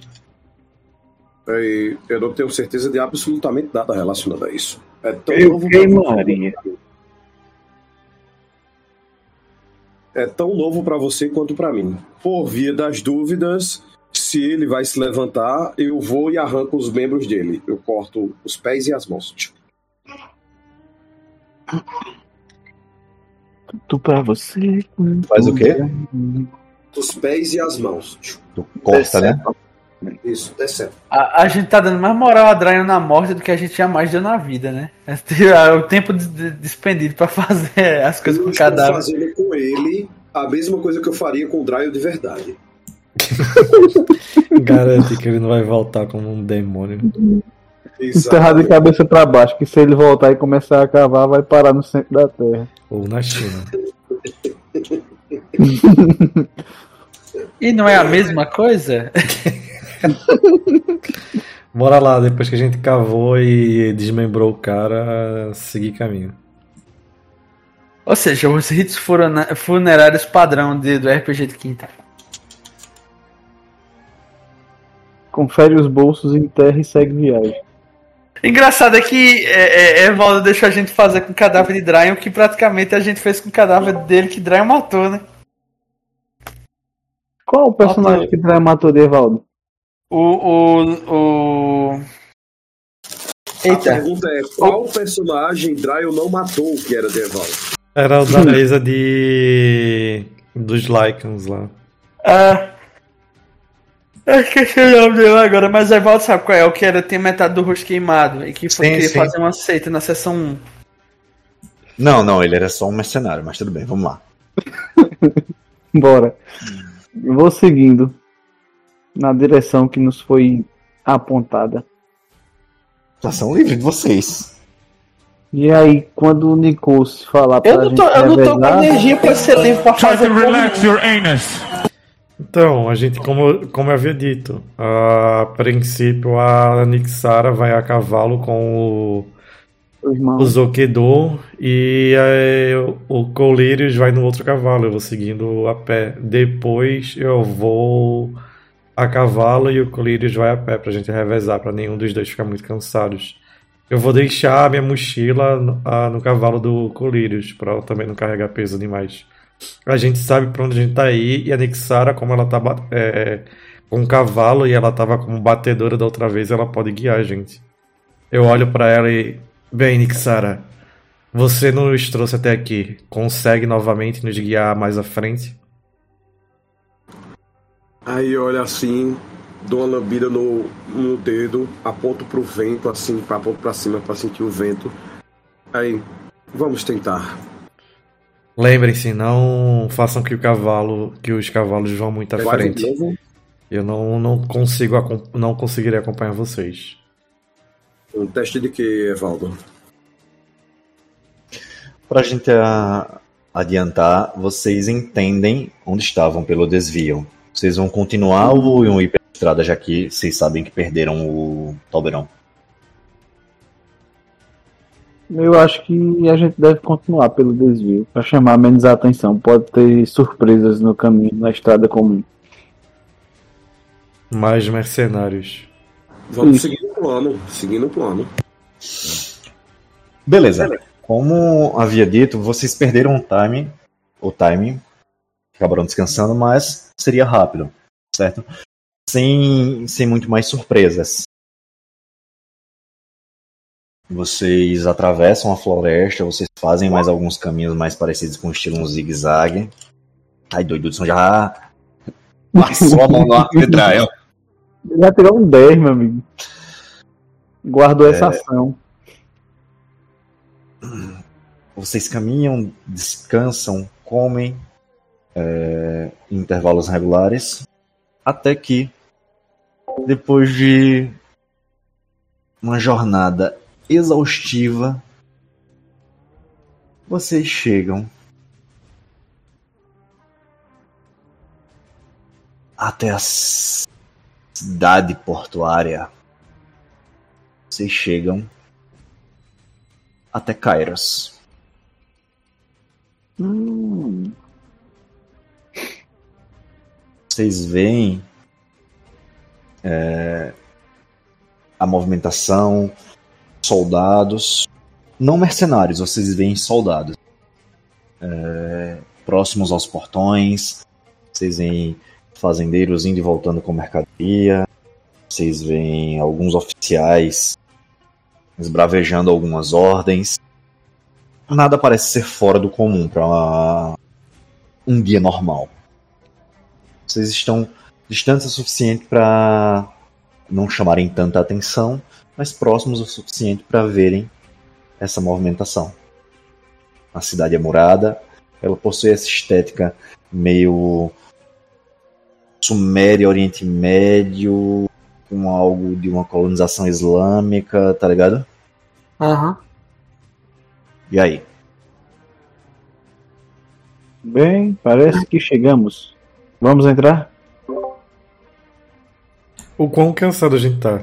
E eu não tenho certeza de absolutamente nada relacionado a isso. É tão Eu novo queimaria. é tão novo para você quanto para mim. Por via das dúvidas, se ele vai se levantar, eu vou e arranco os membros dele. Eu corto os pés e as mãos. Tudo pra você. Faz o quê? Os pés e as mãos. Tu corta, né? Isso, é certo. A, a gente tá dando mais moral a Dryon na morte do que a gente jamais deu na vida, né? O tempo de, de, despendido pra fazer as coisas Eu com o estou cadáver. fazendo com ele a mesma coisa que eu faria com o Dryon de verdade. Garante que ele não vai voltar como um demônio. Enterrado de cabeça pra baixo, que se ele voltar e começar a cavar, vai parar no centro da Terra. Ou na China. E não é a mesma coisa? Bora lá, depois que a gente cavou e desmembrou o cara, seguir caminho. Ou seja, os ritos furana- funerários padrão de, do R P G de quinta. Confere os bolsos, enterra e segue viagem. Engraçado é que é, é, Evaldo deixou a gente fazer com o cadáver de Dryon o que praticamente a gente fez com o cadáver dele que Dryon matou, né? Qual o personagem que Dryon matou de Evaldo? O. o, o... A Eita. pergunta é, qual personagem Dryon não matou que era Deval? Era o da mesa de. dos Lycans lá. Ah. Eu esqueci o nome dele agora, mas Evaldo sabe qual é? O que era, tem metade do rosto queimado e que foi Sim, querer sim. fazer uma seita na sessão um. Não, não, ele era só um mercenário, mas tudo bem, vamos lá. Bora. Eu vou seguindo na direção que nos foi apontada. Situação livre de vocês. E aí, quando o Nikos falar pra Eu não gente tô, eu não tô com revezar, energia pra ser livre pra fazer. Relax your anus. Então, a gente, como, como eu havia dito, a princípio a Nixara vai a cavalo com o, os mãos. o Zokedor e aí, o, o Colírios vai no outro cavalo, eu vou seguindo a pé. Depois eu vou a cavalo e o Colírios vai a pé pra gente revezar, pra nenhum dos dois ficar muito cansados. Eu vou deixar a minha mochila no, a, no cavalo do Colírios, pra também não carregar peso demais. A gente sabe pra onde a gente tá aí, e a Nixara, como ela tá é, com um cavalo e ela tava como batedora da outra vez, ela pode guiar a gente. Eu olho pra ela e... Bem, Nixara, você nos trouxe até aqui. Consegue novamente nos guiar mais à frente? Aí olha assim, dou uma lambida no, no dedo, aponto pro vento, assim, aponto pra cima pra sentir o vento. Aí, vamos tentar. Lembrem-se, não façam que o cavalo, que os cavalos vão muito à Vai de frente. novo? Eu não, não consigo acom- não conseguirei acompanhar vocês. Um teste de que, Evaldo? Pra gente a- adiantar, vocês entendem onde estavam pelo desvio. Vocês vão continuar ou iam ir pela estrada, já que vocês sabem que perderam o Toberão? Eu acho que a gente deve continuar pelo desvio, para chamar menos a atenção. Pode ter surpresas no caminho, na estrada comum. Mais mercenários. Vamos Isso. seguindo o plano, seguindo o plano. Beleza. Como havia dito, vocês perderam o time, o timing, acabaram descansando, mas seria rápido, certo? Sem, sem muito mais surpresas. Vocês atravessam a floresta, vocês fazem mais alguns caminhos mais parecidos com o estilo um zigue-zague. Ai, doido, Hudson já passou a mão no arco de Dryon. Ele já tirou um dez, meu amigo. Guardou É. essa ação. Vocês caminham, descansam, comem é, em intervalos regulares, até que, depois de uma jornada exaustiva, vocês chegam até a cidade portuária. Vocês chegam até Kairos. Hum. Vocês veem é, a movimentação, soldados, não mercenários, vocês veem soldados. É, próximos aos portões. Vocês veem fazendeiros indo e voltando com mercadoria. Vocês veem alguns oficiais esbravejando algumas ordens. Nada parece ser fora do comum para um dia normal. Vocês estão distantes o suficiente para não chamarem tanta atenção, mas próximos o suficiente para verem essa movimentação. A cidade é murada, ela possui essa estética meio Suméria, Oriente Médio, com algo de uma colonização islâmica, tá ligado? Aham. Uhum. E aí? Bem, parece que chegamos. Vamos entrar? O quão cansado a gente tá?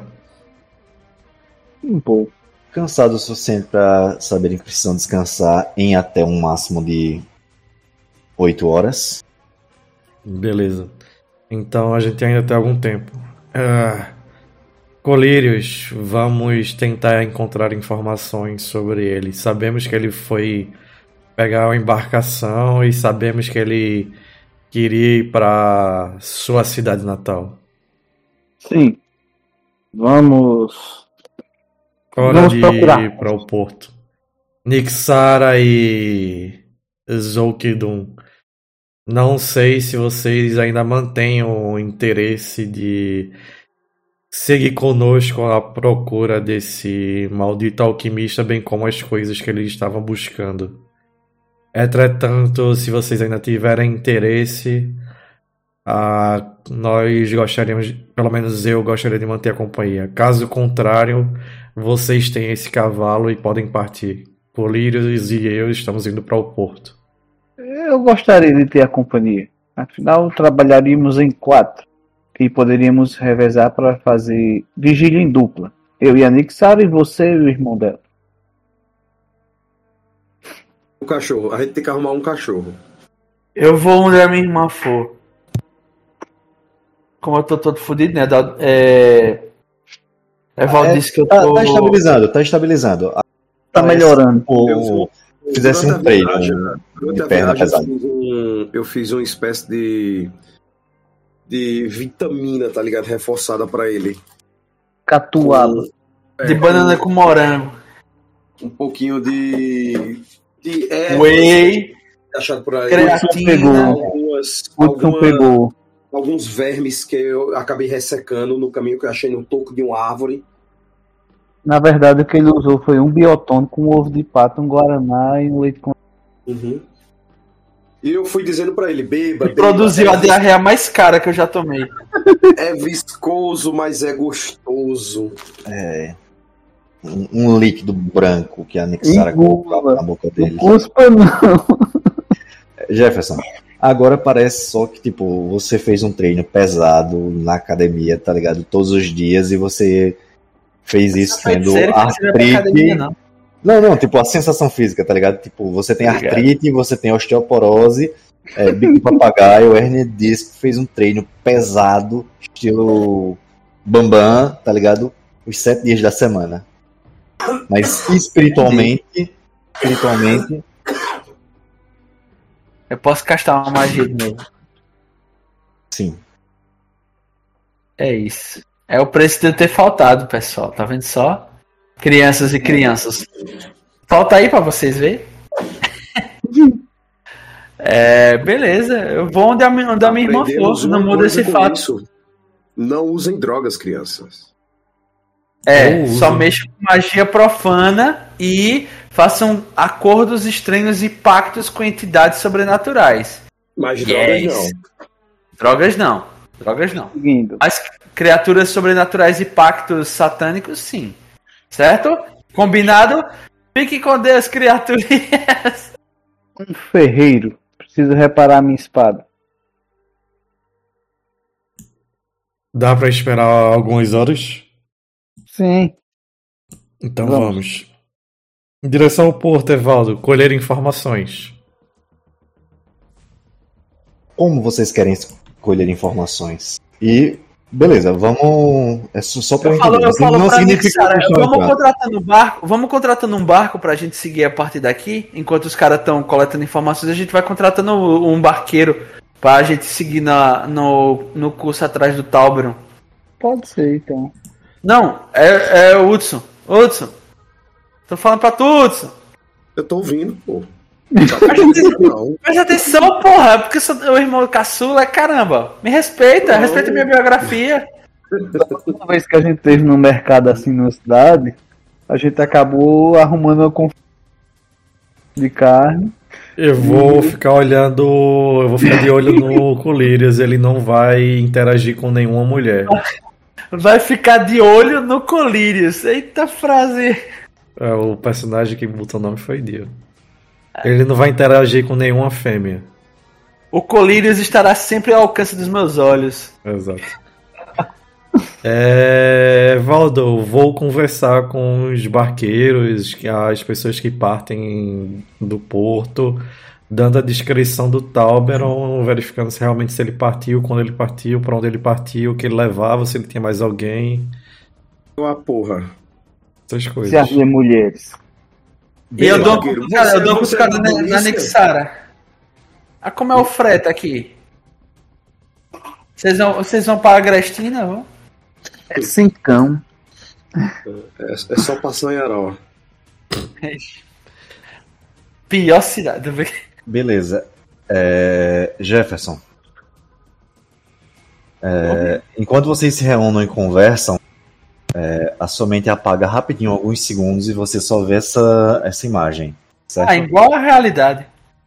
Um pouco. Cansado o suficiente para saberem que precisam descansar em até um máximo de oito horas. Beleza. Então a gente ainda tem algum tempo. Ah, Colírios, vamos tentar encontrar informações sobre ele. Sabemos que ele foi pegar uma embarcação e sabemos que ele queria ir para sua cidade natal. Sim. Vamos. Hora Vamos de procurar. ir para o porto. Nixara e Zolkidum. Não sei se vocês ainda mantêm o interesse de seguir conosco à procura desse maldito alquimista, bem como as coisas que eles estavam buscando. Entretanto, se vocês ainda tiverem interesse, ah, nós gostaríamos, pelo menos eu gostaria de manter a companhia. Caso contrário, vocês têm esse cavalo e podem partir. Colírios e eu estamos indo para o porto. Eu gostaria de ter a companhia. Afinal, trabalharíamos em quatro. E poderíamos revezar para fazer vigília em dupla. Eu e a Nixara e você e o irmão dela. O cachorro. A gente tem que arrumar um cachorro. Eu vou onde a minha irmã for. Como eu tô todo fodido, né? Da- É... Evaldo É, disse que eu tá, tô... tá estabilizando, tá estabilizando. Tá Parece melhorando. que o- Fizesse Durante um a treino viagem, de Durante a perna viagem, eu pesada. fiz, um, eu fiz uma espécie de de vitamina, tá ligado? Reforçada pra ele. Catuaba. De banana com morango. Um pouquinho de de ervas Whey, achado por aí. creatina. Algumas, O Hudson alguma- pegou. alguns vermes que eu acabei ressecando no caminho que eu achei no toco de uma árvore. Na verdade, o que ele usou foi um biotônico, um ovo de pato, um guaraná e um leite com... Uhum. E eu fui dizendo pra ele, beba, E beba, produziu é a diarreia mais cara que eu já tomei. É viscoso, mas é gostoso. É, um, um líquido branco que a Nixara Engula. colocava na boca dele. Cuspa não. Jefferson, agora parece só que, tipo, você fez um treino pesado na academia, tá ligado? Todos os dias e você fez isso tendo Sério que você vai pra artrite. academia, não? Não, não, tipo, a sensação física, tá ligado? Tipo, você tem Tá ligado. artrite, você tem osteoporose, é, bico de papagaio, hernia de disco, fez um treino pesado, estilo Bambam, tá ligado? Os sete dias da semana. Mas espiritualmente, espiritualmente, Eu posso castar uma magia de novo. sim. É isso. É o preço de eu ter faltado, pessoal. Tá vendo só? Crianças e crianças. Falta aí pra vocês verem. É, beleza. Eu vou onde a, mi- onde a minha irmã for. Aprendemos Não uma muda coisa esse com fato. isso. Não usem drogas, crianças. É, Ou só usem. mexam com magia profana e façam acordos estranhos e pactos com entidades sobrenaturais. Mas Yes. drogas não. Drogas não. Drogas não. Seguindo. Mas criaturas sobrenaturais e pactos satânicos, sim. Certo? Combinado? Fique com Deus, criaturinhas. Um ferreiro. Preciso reparar minha espada. Dá pra esperar algumas horas? Sim. Então Vamos. vamos. Em direção ao porto, Evaldo, colher informações. Como vocês querem colher informações? E Beleza, vamos. É só só pra Eu eu falo, entender. eu falo não pra significa Nixara, que eu vamos estou contratando um barco, vamos contratando um barco pra gente seguir a partir daqui, enquanto os caras estão coletando informações, a gente vai contratando um barqueiro pra gente seguir na, no, no curso atrás do Tauberon. Pode ser, então. Não, é, é o Hudson. Hudson. Tô falando pra tu, Hudson. Eu tô ouvindo, pô. Não. Presta atenção, porra, porque eu sou o irmão caçula, caramba. Me respeita, Não. respeita minha biografia. Uma vez que a gente teve no mercado assim na cidade, a gente acabou arrumando uma conf... de carne. Eu vou ficar olhando. Eu vou ficar de olho no Colírios, ele não vai interagir com nenhuma mulher. Vai ficar de olho no Colírios. Eita frase. É, o personagem que botou o nome foi Dio. Ele não vai interagir com nenhuma fêmea. O Colírios estará sempre ao alcance dos meus olhos. Exato. É, Valdo, vou conversar com os barqueiros, as pessoas que partem do porto, dando a descrição do Tauberon, verificando se realmente se ele partiu, quando ele partiu, para onde ele partiu, o que ele levava, se ele tinha mais alguém. Uma porra. Essas coisas. Se havia mulheres. E eu dou, barqueiro, cara, você- eu dou você buscada é da na, na polícia? Nexara. Ah, como é o frete aqui? Vocês vão, vocês vão para a Agrestina, vão? É cincão. É, é só passar em Aró. Pior cidade. do que- Beleza. É, Jefferson. É, enquanto vocês se reúnem e conversam, é, a sua mente apaga rapidinho alguns segundos e você só vê essa, essa imagem. Certo? Ah, igual a realidade.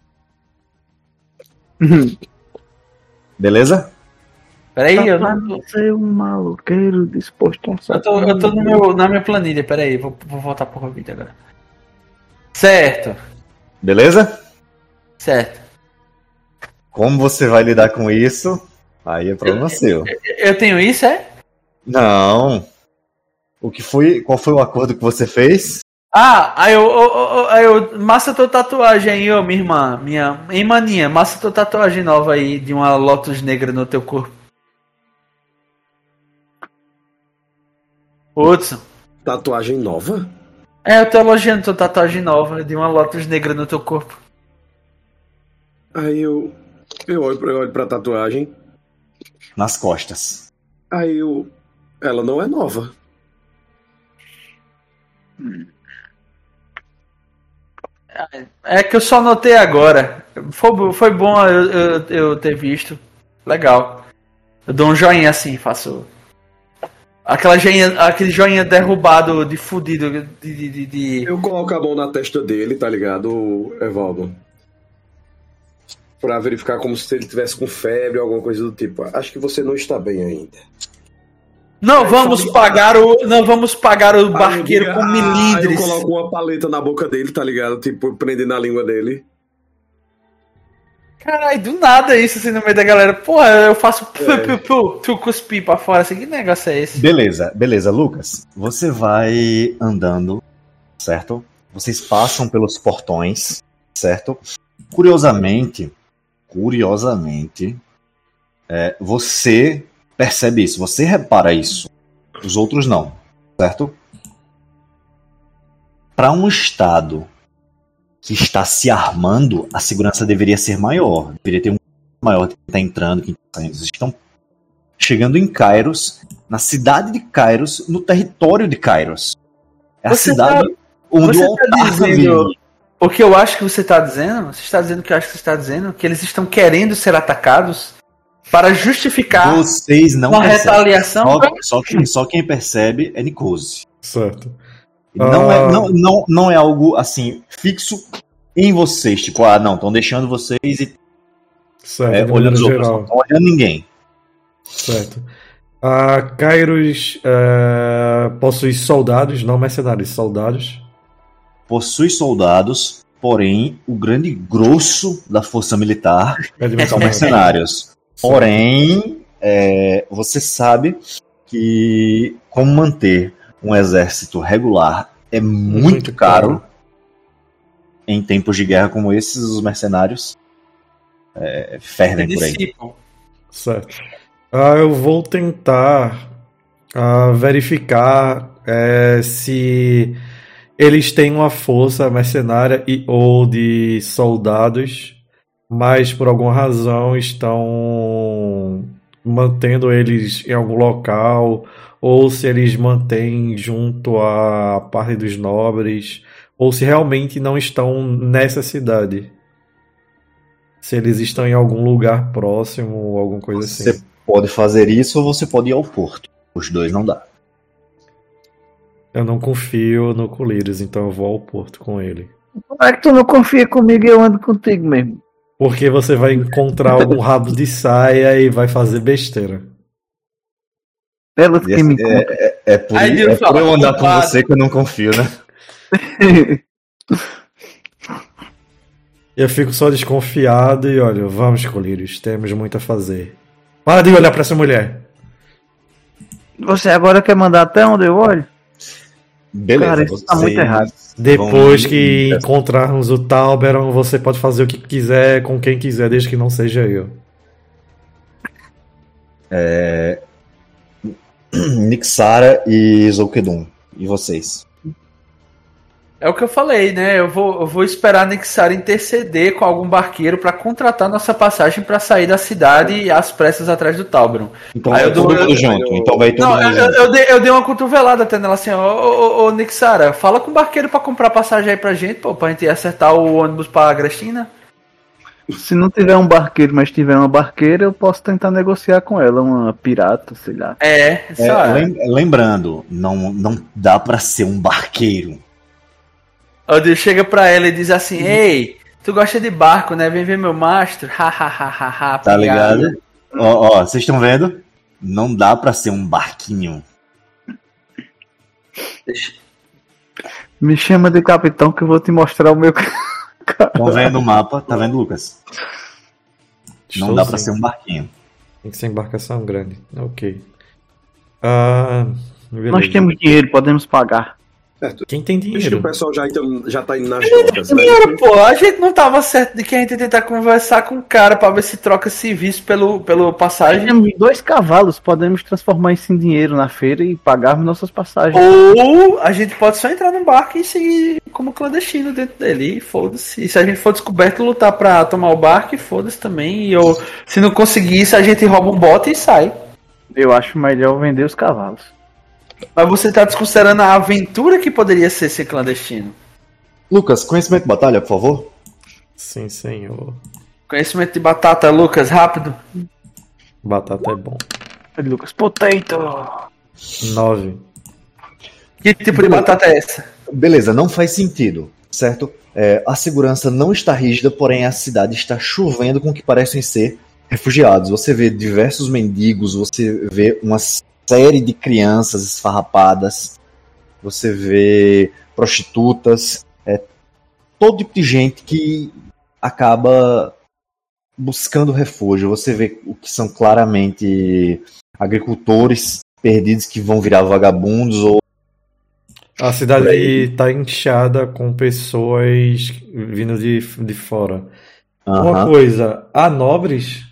Beleza? Peraí, eu não. Você é um maloqueiro disposto a Eu tô, eu tô no meu, na minha planilha, peraí, vou, vou voltar pro vídeo agora. Certo, Beleza? certo. Como você vai lidar com isso? Aí é problema seu. Eu tenho isso, é? Não. O que foi? Qual foi o acordo que você fez? Ah, aí eu, eu, eu, aí eu massa tua tatuagem aí, ô minha irmã, minha, hein, maninha, massa tua tatuagem nova aí de uma Lotus negra no teu corpo. Hudson. Tatuagem nova? É, eu tô elogiando tua tatuagem nova de uma Lotus negra no teu corpo. Aí eu. Eu olho pra, eu olho pra tatuagem. Nas costas. Aí eu. Ela não é nova. É que eu só notei agora. Foi, foi bom eu, eu, eu ter visto. Legal. Eu dou um joinha assim, faço. Aquela joinha, aquele joinha derrubado de fudido. De, de, de, de... Eu coloco a mão na testa dele, tá ligado, Evaldo? Pra verificar como se ele tivesse com febre ou alguma coisa do tipo. Acho que você não está bem ainda. Não Aí, vamos sabe- pagar o. Não vamos pagar o barqueiro Aí eu com digo, ah, milindres. Eu coloco uma paleta na boca dele, tá ligado? Tipo, prendendo a língua dele. Caralho, do nada isso assim no meio da galera. Porra, eu faço. É. Pu, pu, pu, tu cuspir pra fora assim. Que negócio é esse? Beleza, beleza, Lucas. Você vai andando, certo? Vocês passam pelos portões, certo? Curiosamente, curiosamente, é, você percebe isso, você repara isso. Os outros não, certo? Para um estado que está se armando, a segurança deveria ser maior. Deveria ter um maior que está entrando, que está saindo. Vocês estão chegando em Kairos, na cidade de Kairos, no território de Kairos. É a Você cidade tá- onde você o tá Altarca dizendo- vive. O que eu acho que você tá dizendo? Você está dizendo o que eu acho que você está dizendo? Que eles estão querendo ser atacados para justificar Vocês não uma percebem. retaliação. Só, só, quem, só quem percebe é Nicose. Certo. Não, Ah. é, não, não, não é algo assim fixo em vocês. Tipo, ah, não, estão deixando vocês e Certo, é, de olhando maneira os outros. Não geral. estão olhando ninguém. Certo. A Kairos é, possui soldados, não mercenários, soldados. Possui soldados, porém, o grande grosso da força militar É de são mercenários. mercenários. Porém, é, você sabe que como manter um exército regular é muito, Muito caro. caro. Em tempos de guerra como esses, os mercenários é, fervem por aí. Dissipam. Certo. Ah, eu vou tentar ah, verificar é, se eles têm uma força mercenária e, ou de soldados, mas por alguma razão estão mantendo eles em algum local, ou se eles mantêm junto à parte dos nobres, ou se realmente não estão nessa cidade. Se eles estão em algum lugar próximo ou alguma coisa Você assim. pode fazer isso ou você pode ir ao porto. Os dois não dá. Eu não confio no Colírios, então eu vou ao porto com ele. Como é que tu não confia comigo e eu ando contigo mesmo? Porque você vai encontrar algum rabo de saia e vai fazer besteira. Ela E que me assim, é, conta. é, é por, Aí i- Deus é por fala, eu andar com culpado. você que eu não confio, né? Eu fico só desconfiado e olha, vamos, Colírios, temos muito a fazer. Para de olhar pra essa mulher. Você agora quer mandar até onde eu olho? Beleza, Cara, isso tá muito errado. Depois vão- que encontrarmos o Talberon, você pode fazer o que quiser com quem quiser, desde que não seja eu. Nixara e Zolkedun. E vocês? É o que eu falei, né? Eu vou, eu vou esperar a Nixara interceder com algum barqueiro pra contratar nossa passagem pra sair da cidade às pressas atrás do Talberon. Então Aí vai eu dou- todo mundo eu- junto. Então vai todo Não, mundo eu, junto. eu, eu dei, eu dei uma cotovelada até nela assim, ó, ô, ô, ô Nixara, fala com o barqueiro pra comprar passagem aí pra gente, pô, pra gente acertar o ônibus pra Agrestina. Se não tiver um barqueiro, mas tiver uma barqueira, eu posso tentar negociar com ela, uma pirata, sei lá. É, É, sabe? lem- lembrando, não, não dá pra ser um barqueiro. O Deus chega pra ela e diz assim, ei, tu gosta de barco, né? Vem ver meu mastro. Ha, ha, ha, ha, ha, Tá pegada. ligado? Ó, ó, vocês estão vendo? Não dá pra ser um barquinho. Me chama de capitão que eu vou te mostrar o meu. Estão vendo o mapa? Tá vendo, Lucas? Não Estou dá pra sim. ser um barquinho. Tem que ser embarcação grande. Ok. Ah, beleza. Nós temos dinheiro, podemos pagar. Quem tem Acho que o dinheiro? pessoal já, então, já tá indo nas trocas, né? Dinheiro, pô, a gente não tava certo de que a gente ia tentar conversar com o cara pra ver se troca serviço pelo, pelo passagem. Temos dois cavalos, podemos transformar isso em dinheiro na feira e pagarmos nossas passagens. Ou a gente pode só entrar num barco e seguir como clandestino dentro dele. E foda-se. E se a gente for descoberto, lutar pra tomar o barco, e foda-se também. E ou se não conseguir isso, a gente rouba um bote e sai. Eu acho melhor vender os cavalos. Mas você tá desconsiderando a aventura que poderia ser ser clandestino. Lucas, conhecimento de batalha, por favor? Sim, senhor. Conhecimento de batata, Lucas, rápido. Batata é bom. Lucas, potato! Nove. Que tipo de batata é essa? Beleza, não faz sentido, certo? É, a segurança não está rígida, porém a cidade está chovendo com o que parecem ser refugiados. Você vê diversos mendigos, você vê uma série de crianças esfarrapadas, você vê prostitutas, é, todo tipo de gente que acaba buscando refúgio. Você vê o que são claramente agricultores perdidos que vão virar vagabundos ou A cidade está inchada com pessoas vindo de, de fora. Uma Aham. coisa, há nobres?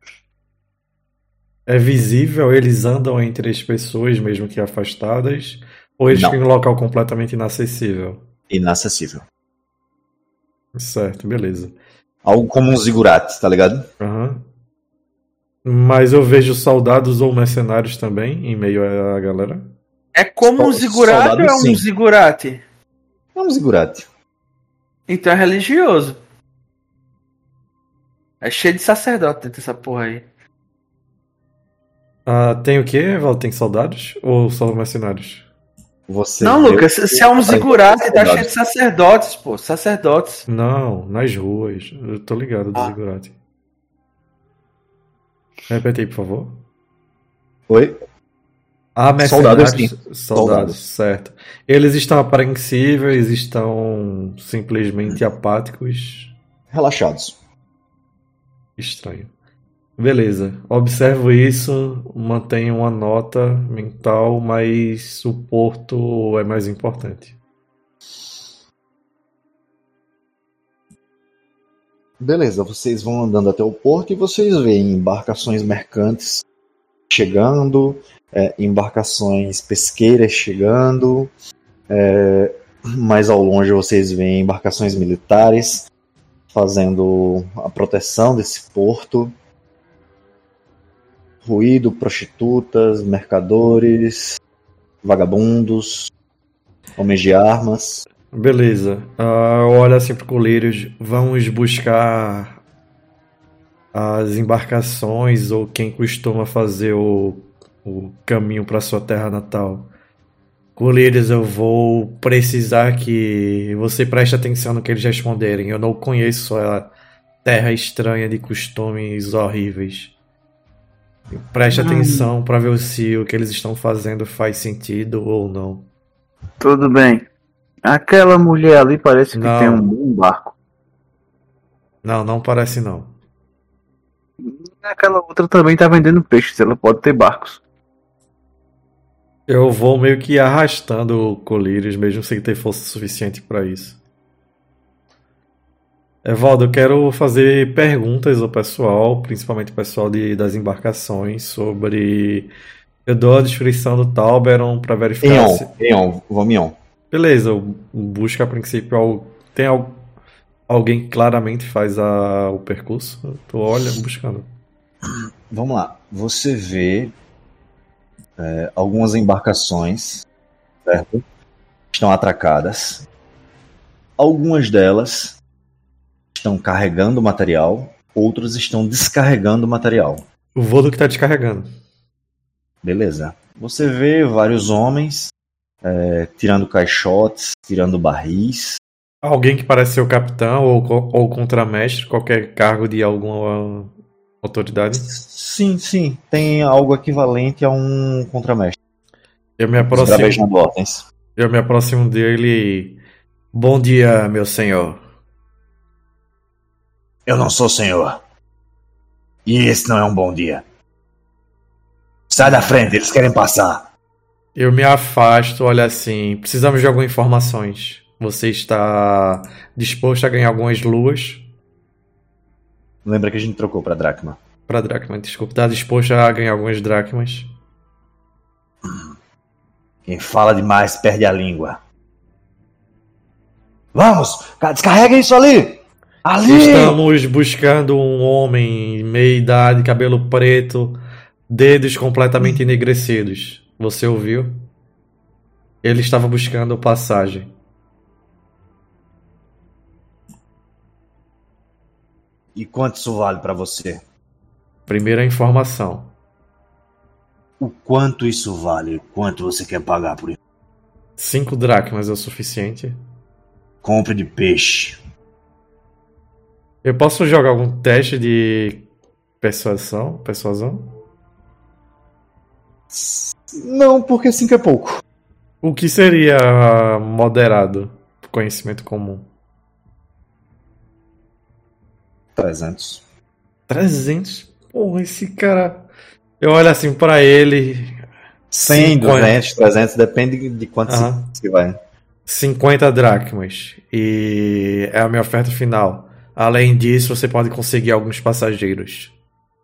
É visível? Eles andam entre as pessoas, mesmo que afastadas? Ou eles Não. ficam em um local completamente inacessível? Inacessível. Certo, beleza. Algo como um zigurate, tá ligado? Aham. Mas eu vejo soldados ou mercenários também em meio à galera. É como um Sol- zigurate ou é soldado, um sim. zigurate? É um zigurate. Então é religioso. É cheio de sacerdote dentro dessa porra aí. Ah, tem o quê, Val? Tem soldados ou só mercenários? Você Não, vê- Lucas, se é um zigurate, tá Soldados. cheio de sacerdotes, pô. Sacerdotes. Não, nas ruas. Eu tô ligado do Ah. zigurate. Repete aí, por favor. Oi? Ah, Soldados, mercenários. sim. Soldados, Soldados. certo. Eles estão apreensíveis, estão simplesmente apáticos. Relaxados. Estranho. Beleza. Observo isso, mantenho uma nota mental, mas o porto é mais importante. Beleza, vocês vão andando até o porto e vocês veem embarcações mercantes chegando, é, embarcações pesqueiras chegando, é, mais ao longe vocês veem embarcações militares fazendo a proteção desse porto. Ruído, prostitutas, mercadores, vagabundos, homens de armas. Beleza. Uh, eu olho assim pro Colírios. Vamos buscar as embarcações ou quem costuma fazer o, o caminho para sua terra natal. Colírios, eu vou precisar que você preste atenção no que eles responderem. Eu não conheço a terra estranha de costumes horríveis. Preste hum. atenção para ver se o que eles estão fazendo faz sentido ou não. Tudo bem. Aquela mulher ali parece que não. tem um bom barco. Não, não parece não. Aquela outra também tá vendendo peixes, ela pode ter barcos. Eu vou meio que arrastando o Colírios, mesmo sem ter força suficiente para isso. Evaldo, eu quero fazer perguntas ao pessoal, principalmente o pessoal de, das embarcações, sobre... Eu dou a descrição do Talberon para verificar Eon, se... Eon, vamos Eon. Beleza, eu busco a princípio... Tem alguém que claramente faz a, o percurso? Eu tô olhando, buscando. Vamos lá. Você vê é, algumas embarcações, certo? Estão atracadas. Algumas delas estão carregando material, outros estão descarregando material. O Vodo que está descarregando. Beleza. Você vê vários homens é, tirando caixotes, tirando barris. Alguém que parece ser o capitão ou, ou contramestre, qualquer cargo de alguma autoridade? Sim, sim. Tem algo equivalente a um contramestre. Eu me aproximo, eu me aproximo dele. Bom dia, meu senhor. Eu não sou senhor. E esse não é um bom dia. Sai da frente, eles querem passar. Eu me afasto, olha assim. Precisamos de algumas informações. Você está disposto a ganhar algumas luas? Lembra que a gente trocou pra dracma. Pra dracma, desculpa. Está disposto a ganhar algumas dracmas? Quem fala demais perde a língua. Vamos! Descarrega isso ali! Ali! Estamos buscando um homem, meia idade, cabelo preto, dedos completamente enegrecidos. Você ouviu? Ele estava buscando passagem. E quanto isso vale pra você? Primeira informação. O quanto isso vale? Quanto você quer pagar por isso? Cinco dracmas é o suficiente? Compre de peixe. Eu posso jogar algum teste de persuasão? Persuasão? Não, porque cinco é pouco. O que seria moderado? Conhecimento comum. trezentos. trezentos? Porra, esse cara... Eu olho assim pra ele... cem, duzentos, trezentos, depende de quanto uhum. você vai. cinquenta dracmas. E é a minha oferta final. Além disso, você pode conseguir alguns passageiros.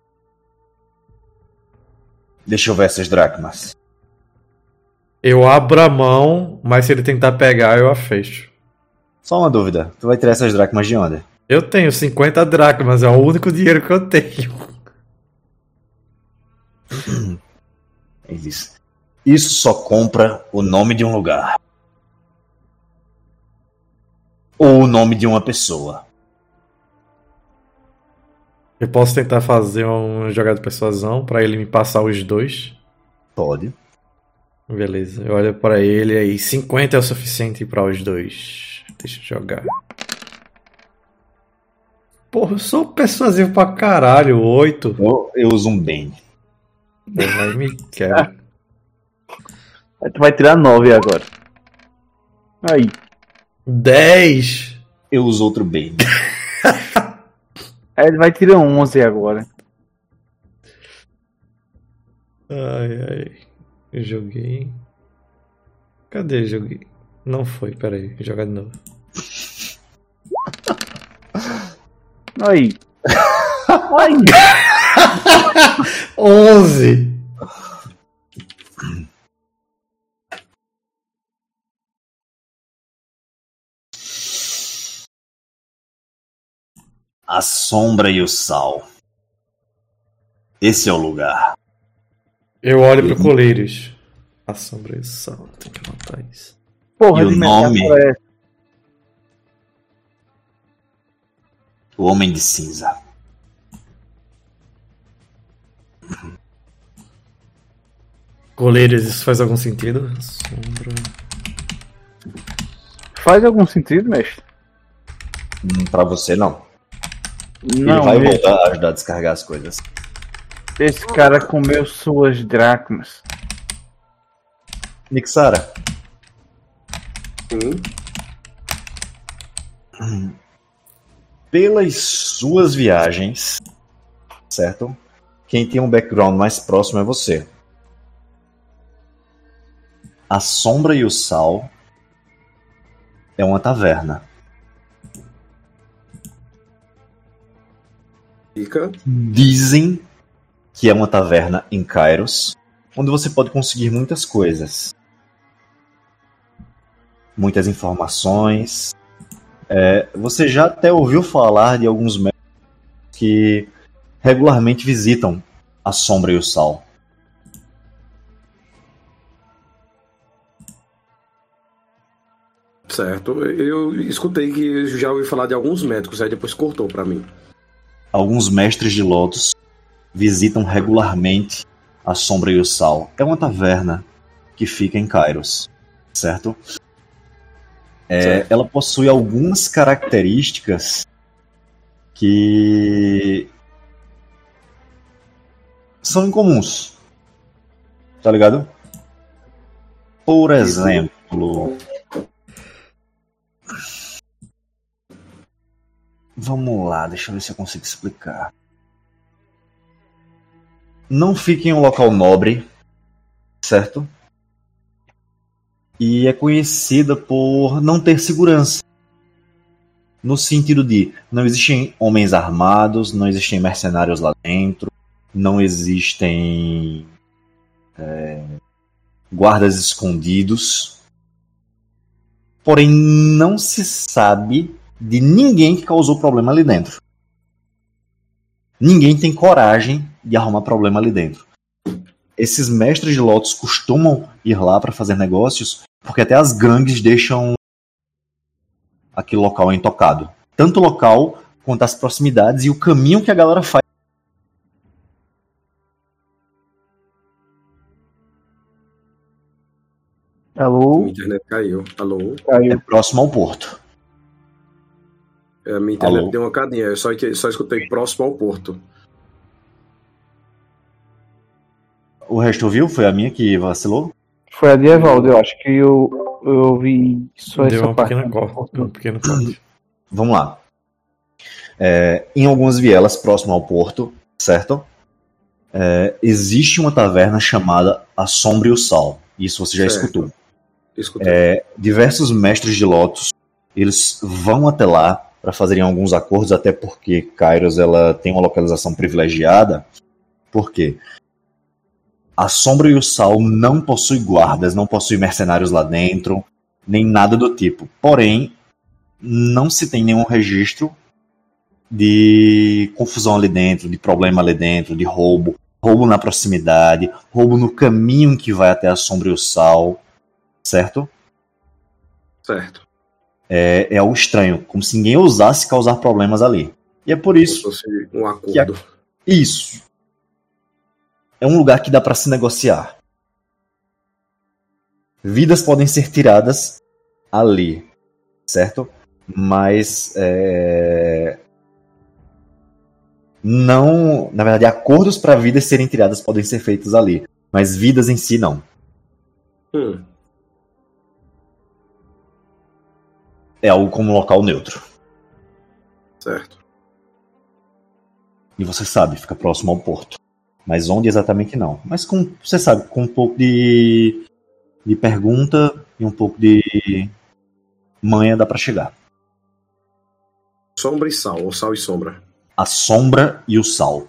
Deixa eu ver essas dracmas. Eu abro a mão, mas se ele tentar pegar, eu a fecho. Só uma dúvida. Tu vai tirar essas dracmas de onde? Eu tenho cinquenta dracmas, é o único dinheiro que eu tenho. Isso. Isso só compra o nome de um lugar. Ou o nome de uma pessoa. Eu posso tentar fazer uma jogada de persuasão pra ele me passar os dois? Pode. Beleza, eu olho pra ele aí. cinquenta é o suficiente pra os dois. Deixa eu jogar. Porra, eu sou persuasivo pra caralho. oito. Eu, eu uso um bem. Aí me quebra. Aí tu vai tirar nove agora. Aí. dez. Eu uso outro bem. Aí ele vai tirar onze agora. Ai, ai. Eu joguei. Cadê? Joguei. Não foi, peraí. Vou jogar de novo. Aí. Aí. onze. A sombra e o sal. Esse é o lugar. Eu olho pro Coleiros. A sombra e o sal. Tem que anotar isso. Porra, E o de nome? metáfora é O Homem de Cinza. Coleiros, isso faz algum sentido? Sombra. Faz algum sentido, mestre? Hum, Pra você, não. Não, Ele vai mestre. voltar a ajudar a descarregar as coisas. Esse cara comeu suas dracmas. Nixara, Hum, pelas suas viagens, certo? Quem tem um background mais próximo é você. A Sombra e o Sal é uma taverna. fica. Dizem que é uma taverna em Kairos, onde você pode conseguir muitas coisas. Muitas informações. É, você já até ouviu falar de alguns médicos que regularmente visitam a Sombra e o Sal. Certo. Eu escutei que já ouvi falar de alguns médicos, aí depois cortou pra mim. Alguns mestres de Lotus visitam regularmente a Sombra e o Sal. É uma taverna que fica em Kairos, certo? É, Certo. ela possui algumas características que são incomuns, tá ligado? Por exemplo, vamos lá, deixa eu ver se eu consigo explicar. Não fique em um local nobre, certo? E é conhecida por não ter segurança. No sentido de não existem homens armados, não existem mercenários lá dentro, não existem é, guardas escondidos. Porém, não se sabe de ninguém que causou problema ali dentro. Ninguém tem coragem de arrumar problema ali dentro. Esses mestres de Lotus costumam ir lá para fazer negócios, porque até as gangues deixam aquele local intocado. Tanto o local quanto as proximidades e o caminho que a galera faz. Alô? Minha internet caiu. Alô? É Caiu. próximo ao porto. É, a minha internet Alô? deu uma cadinha, eu só, só escutei próximo ao porto. O resto ouviu? Foi a minha que vacilou? Foi a de Evaldo, eu acho que eu, eu ouvi só Deu essa uma parte. pequena corte. Um pequeno corte. Vamos lá. É, em algumas vielas próximo ao porto, certo? É, existe uma taverna chamada A Sombra e o Sal. Isso você já Certo. escutou. Escutei. É, diversos mestres de Lotus, eles vão até lá para fazerem alguns acordos, até porque Kairos ela tem uma localização privilegiada. Por quê? A Sombra e o Sal não possui guardas, não possui mercenários lá dentro, nem nada do tipo. Porém, não se tem nenhum registro de confusão ali dentro, de problema ali dentro, de roubo, roubo na proximidade, roubo no caminho que vai até a Sombra e o Sal, certo? Certo. É, é algo estranho, como se ninguém ousasse causar problemas ali. E é por Como se isso, fosse um que a- acordo. isso é um lugar que dá para se negociar. Vidas podem ser tiradas ali, certo? Mas é, não, na verdade, acordos para vidas serem tiradas podem ser feitos ali, mas vidas em si não. Hum, É algo como um local neutro. certo. E você sabe, fica próximo ao porto. Mas onde exatamente não. Mas com, você sabe, com um pouco de, de pergunta e um pouco de manha dá para chegar. Sombra e sal, ou sal e sombra. A Sombra e o Sal.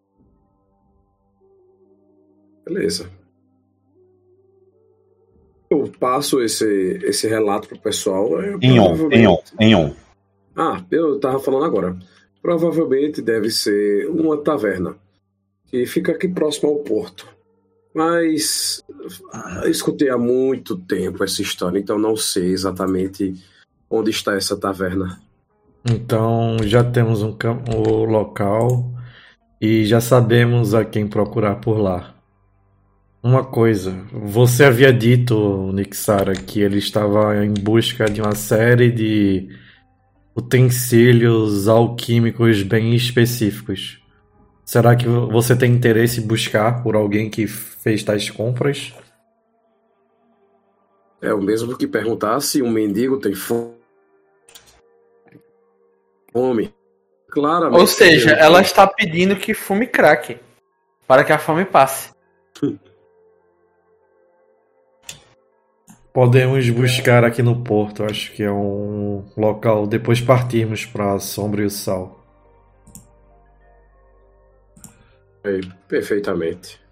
Beleza. Eu passo esse, esse relato pro pessoal. Eu, Em on, provavelmente- em on, em on. Ah, eu tava falando agora. Provavelmente deve ser uma taverna que fica aqui próximo ao porto. Mas ah, eu escutei há muito tempo essa história, então não sei exatamente onde está essa taverna. Então já temos um cam- o local e já sabemos a quem procurar por lá. Uma coisa, você havia dito, Nixara, que ele estava em busca de uma série de utensílios alquímicos bem específicos. Será que você tem interesse em buscar por alguém que fez tais compras? É o mesmo que perguntar se um mendigo tem fo- fome. Claramente. Ou seja, ela está pedindo que fume crack para que a fome passe. Podemos buscar aqui no porto, acho que é um local depois partirmos para a Sombra e o Sal. É, perfeitamente.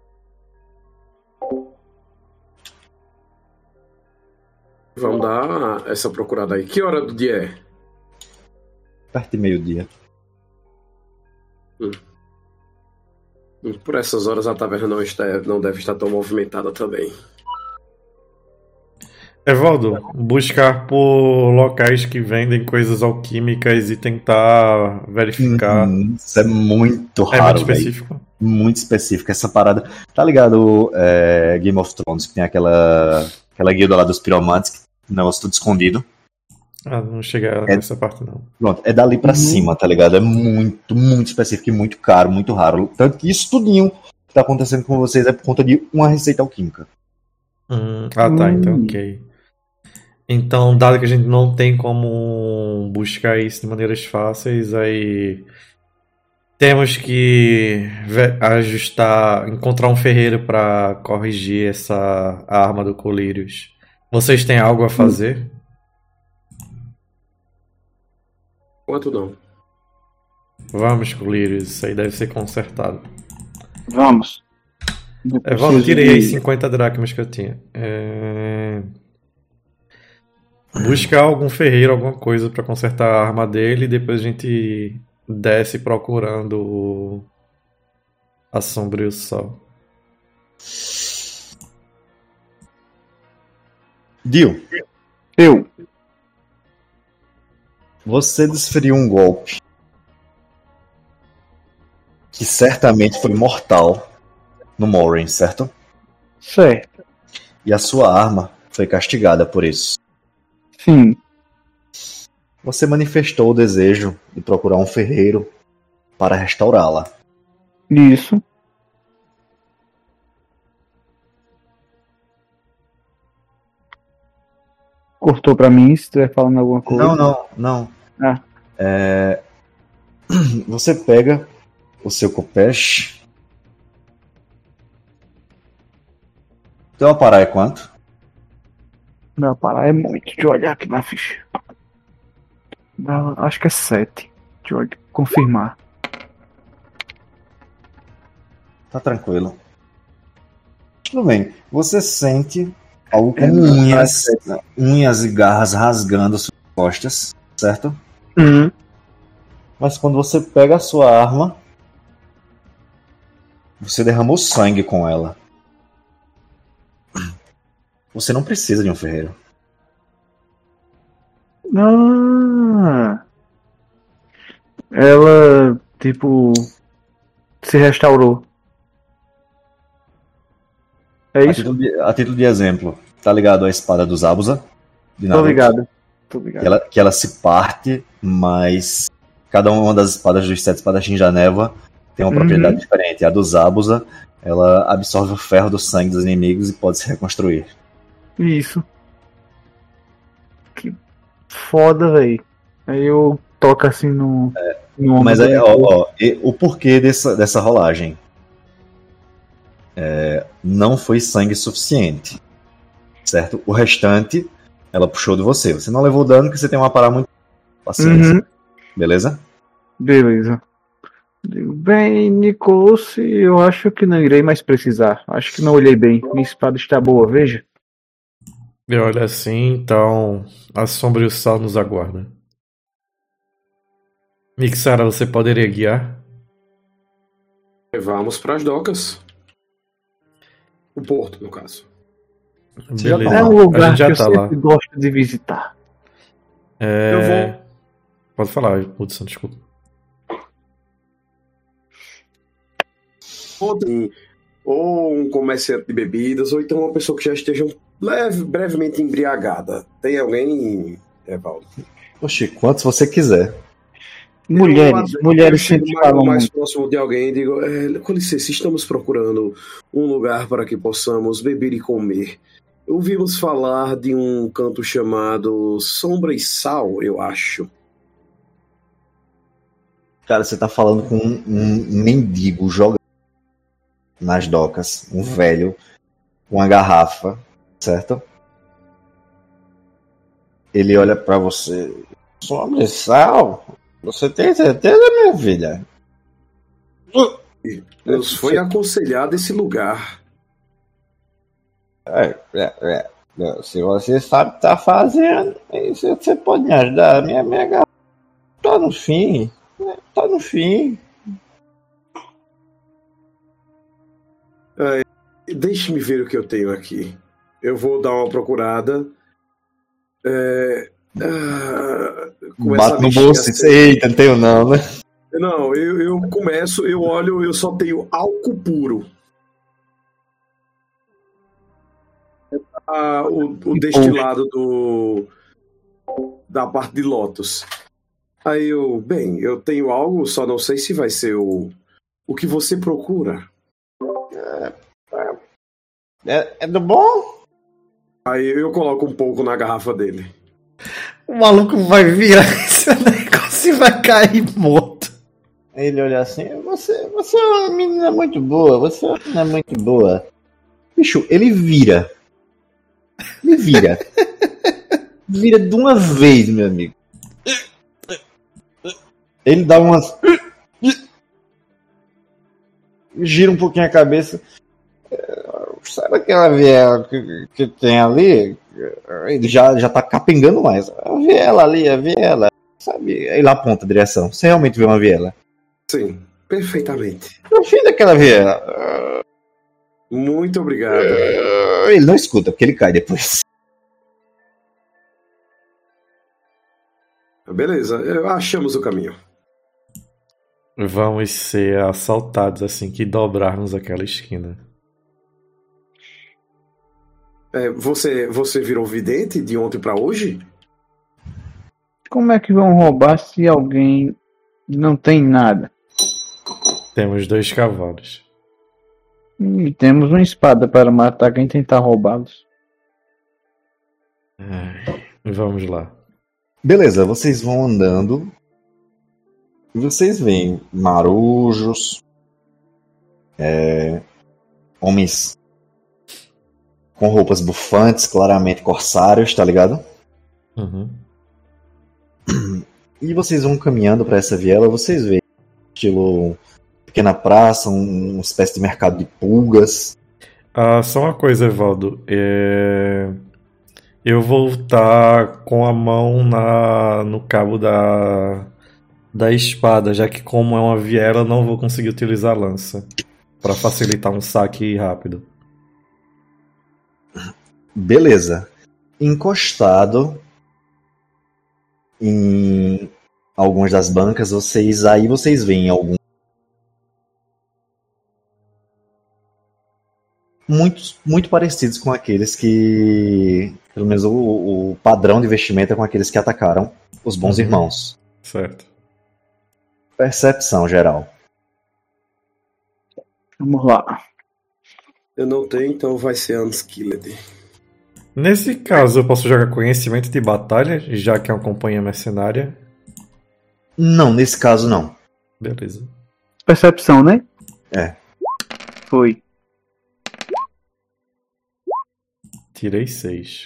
Vamos dar essa procurada aí. Que hora do dia é? Perto de meio-dia. Por essas horas a taverna não, está, não deve estar tão movimentada também. Evaldo, buscar por locais que vendem coisas alquímicas e tentar verificar. Uhum, isso é muito É raro, muito velho. específico. Muito específico. Essa parada. Tá ligado, é, Game of Thrones, que tem aquela, aquela guilda lá dos piromantes, que o negócio tudo escondido. Ah, não chega É- nessa parte não. Pronto, é dali pra Uhum. cima, tá ligado? É muito, muito específico e muito caro, muito raro. Tanto que isso tudinho que tá acontecendo com vocês é por conta de uma receita alquímica. Hum, ah, tá, então Hum. ok. Então, dado que a gente não tem como buscar isso de maneiras fáceis, aí temos que ve- ajustar, encontrar um ferreiro para corrigir essa arma do Colírios. Vocês têm algo a fazer? Quanto não? Vamos, Colírios, isso aí deve ser consertado. Vamos. Eu É, Valdo, preciso tirei as de- cinquenta dracmas que eu tinha. É... Buscar algum ferreiro, alguma coisa pra consertar a arma dele e depois a gente desce procurando o- a Sombra e o Sol. Dio, Eu. você desferiu um golpe que certamente foi mortal no Morin, certo? Certo. E a sua arma foi castigada por isso. Sim. Você manifestou o desejo de procurar um ferreiro para restaurá-la. Isso. Cortou pra mim, se estiver falando alguma coisa. Não, não, não. Ah. É, Você pega o seu Kopesh. Teu aparar é quanto? Não, parar é muito. Deixa eu olhar aqui na ficha. Não, acho que é sete. Deixa eu olhar- confirmar. Tá tranquilo. Tudo bem. Você sente algo É, como não, unhas, unhas e garras rasgando suas costas, certo? Uhum. Mas quando você pega a sua arma, você derramou sangue com ela. Você não precisa de um ferreiro. Ah, ela, tipo, se restaurou. É A isso? título, de, a título de exemplo, tá ligado à espada dos Abusa? De Tô Naruto? ligado. Tô Que ligado. ela, que ela se parte, mas cada uma das espadas dos sete espadachins da névoa tem uma Uhum. propriedade diferente. A dos Abusa, ela absorve o ferro do sangue dos inimigos e pode se reconstruir. Isso. Que foda, velho. Aí eu toco assim no, no ombro Mas aí, do ó, Nico. ó, e o porquê dessa, dessa rolagem? É, não foi sangue suficiente, certo? O restante, ela puxou de você. Você não levou dano porque você tem uma parada muito paciência, Uhum. beleza? Beleza. Digo, bem, Nicolas, eu acho que não irei mais precisar. Acho que não olhei bem. Minha espada está boa, veja. E olha assim, então a sombra e o sal nos aguardam. Mixara, você poderia guiar? Vamos para as docas. O porto, no caso. Beleza. É um A lugar gente já que eu tá lá. sempre gosto de visitar. É... Eu vou. Pode falar, Hudson, desculpa. Ou tem- ou um comerciante de bebidas, ou então uma pessoa que já esteja leve, brevemente embriagada. Tem alguém, Evaldo? Oxi, quantos você quiser. Mulheres, Eu- mulheres eu chego sempre mais, falam mais muito. próximo de alguém e digo, é, com licença, estamos procurando um lugar para que possamos beber e comer. Ouvimos falar de um canto chamado Sombra e Sal, eu acho. Cara, você tá falando com um, um mendigo jogando nas docas, um velho, com uma garrafa, certo? Ele olha pra você. Sobre sal? Você tem certeza, minha filha? Nos foi aconselhado esse lugar. É, é, é. Se você sabe o que tá fazendo, isso você pode me ajudar. Minha, minha garrafa tá no fim. Tá no fim. Deixe-me ver o que eu tenho aqui. Eu vou dar uma procurada. É... ah, começo a Bate no mexer bolso e assim. eita, não tenho não, né? Não, eu, eu começo, eu olho, eu só tenho álcool puro. Ah, o, o destilado do da parte de Lotus. Aí eu, bem, eu tenho algo, só não sei se vai ser o, o que você procura. É, é do bom? Aí eu coloco um pouco na garrafa dele. O maluco vai virar esse negócio e vai cair morto. Ele olha assim, você, você é uma menina muito boa, você é uma menina muito boa. Bicho, ele vira. Ele vira. Vira de uma vez, meu amigo. Ele dá umas... Gira um pouquinho a cabeça. Sabe aquela viela que, que tem ali? Ele já, já tá capengando mais. A viela ali, a viela. Sabe? Aí lá aponta a direção. Você realmente vê uma viela? Sim, perfeitamente. No fim daquela viela. Muito obrigado. Ele não escuta, porque ele cai depois. Beleza, achamos o caminho. Vamos ser assaltados assim que dobrarmos aquela esquina. É, você, você virou vidente de ontem pra hoje? Como é que vão roubar se alguém não tem nada? Temos dois cavalos. E temos uma espada para matar quem tentar roubá-los. Ai, vamos lá. Beleza, vocês vão andando. E vocês veem marujos. É, homens com roupas bufantes, claramente corsários, tá ligado? Uhum. E vocês vão caminhando para essa viela, vocês veem estilo pequena praça, um, uma espécie de mercado de pulgas. Ah, só uma coisa, Evaldo. É... Eu vou estar com a mão na... no cabo da... da espada, já que como é uma viela, eu não vou conseguir utilizar a lança. Para facilitar um saque rápido. Beleza. Encostado em algumas das bancas, vocês aí vocês veem alguns muito, muito parecidos com aqueles que, pelo menos o, o padrão de vestimenta com aqueles que atacaram os bons Uhum. irmãos. Certo. Percepção geral. Vamos lá. Eu não tenho, então vai ser Unskilled. Nesse caso, eu posso jogar conhecimento de batalha, já que é uma companhia mercenária. Não, nesse caso não. Beleza. Percepção, né? É. Foi. Tirei seis.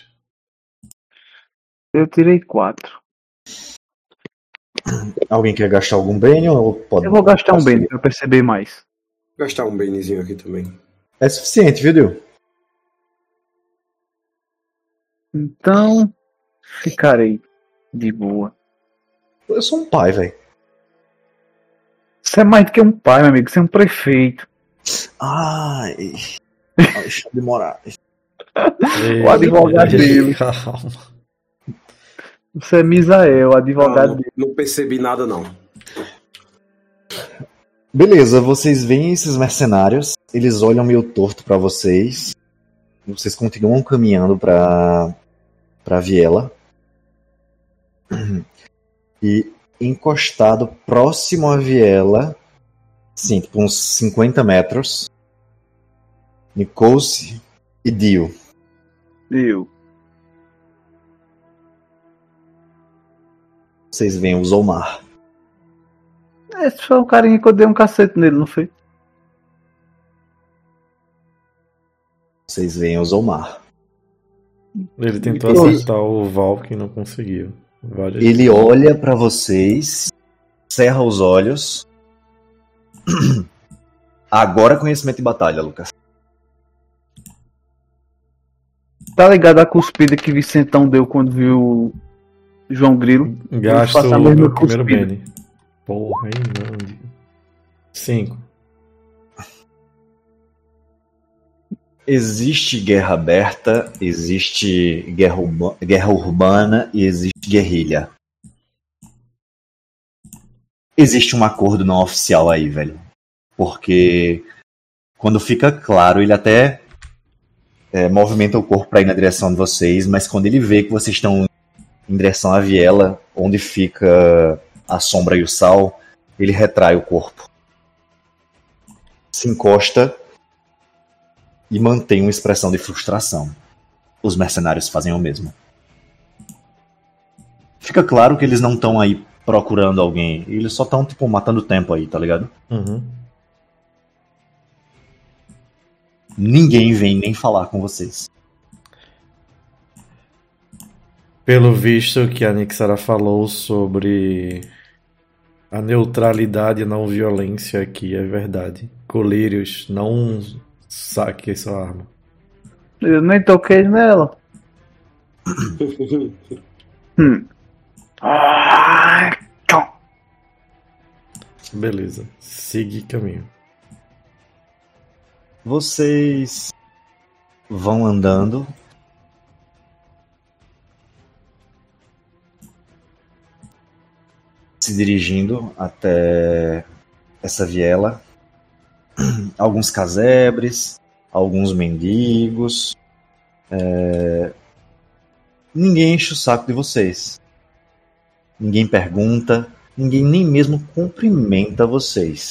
Eu tirei quatro. Alguém quer gastar algum bem ou pode? Eu vou gastar um posso bem ir? pra perceber mais. Vou gastar um benezinho aqui também. É suficiente, viu, Dil? Então, ficarei de boa. Eu sou um pai, velho. Você é mais do que um pai, meu amigo. Você é um prefeito. Ai. Deixa eu demorar. O advogado dele. Calma. Você é Misael, o Ah, advogado não, dele. não percebi nada, não. Beleza, vocês veem esses mercenários. Eles olham meio torto pra vocês. Vocês continuam caminhando pra, pra viela. E encostado próximo à viela, sim, tipo uns cinquenta metros, Nikos e Dio. Eu. Vocês veem o Zomar. Esse foi o carinha que eu dei um cacete nele, não foi? Vocês veem o Zomar. Ele tentou Ele- acertar o Valk e não conseguiu. Várias Ele olha pra vocês, cerra os olhos. Agora conhecimento de batalha, Lucas. Tá ligado a cuspida que Vicentão deu quando viu o João Grilo? Gasto faço a o mesma meu primeiro cuspida. Bene. Porra, hein, não. Cinco. Existe guerra aberta, existe guerra, urba- guerra urbana e existe guerrilha. Existe um acordo não oficial aí, velho. Porque quando fica claro, ele até é, movimenta o corpo pra ir na direção de vocês, mas quando ele vê que vocês estão em direção à viela, onde fica a sombra e o sal, ele retrai o corpo. Se encosta e mantém uma expressão de frustração. Os mercenários fazem o mesmo. Fica claro que eles não estão aí procurando alguém. Eles só estão, tipo, matando tempo aí, tá ligado? Uhum. Ninguém vem nem falar com vocês. Pelo visto que a Nixara falou sobre a neutralidade e não violência aqui, é verdade. Colírios, não saque sua arma. Eu nem toquei nela. Hum. Ah, tchau. Beleza, siga caminho. Vocês vão andando. Se dirigindo até essa viela. Alguns casebres, alguns mendigos. É... Ninguém enche o saco de vocês. Ninguém pergunta, ninguém nem mesmo cumprimenta vocês.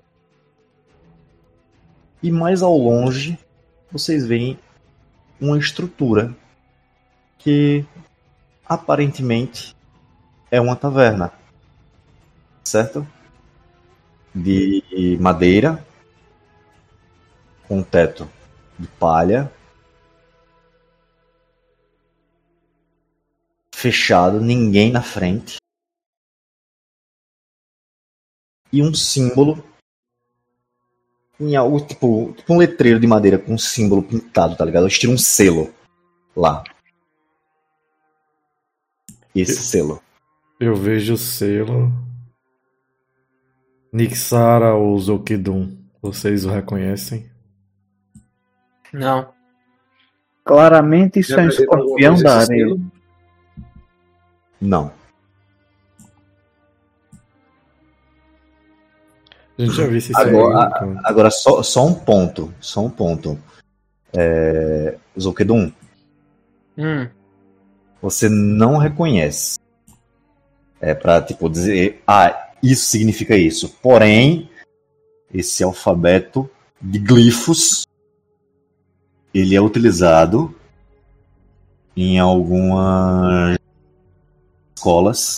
E mais ao longe, vocês veem uma estrutura que aparentemente é uma taverna, certo? De madeira, com teto de palha, fechado, ninguém na frente, e um símbolo em algo tipo, tipo um letreiro de madeira com um símbolo pintado, tá ligado? Eles tiram um selo lá. Esse selo. Eu vejo o selo. Nixara ou Zokidum, vocês o reconhecem? Não. Claramente isso é um Representa alguma escorpião coisa da esse areia. selo? Não. A gente já viu esse Agora, selo. agora só, só um ponto. Só um ponto. É... Zokedum, Hum. você não reconhece. É pra, tipo, dizer, ah, isso significa isso. Porém, esse alfabeto de glifos, ele é utilizado em algumas escolas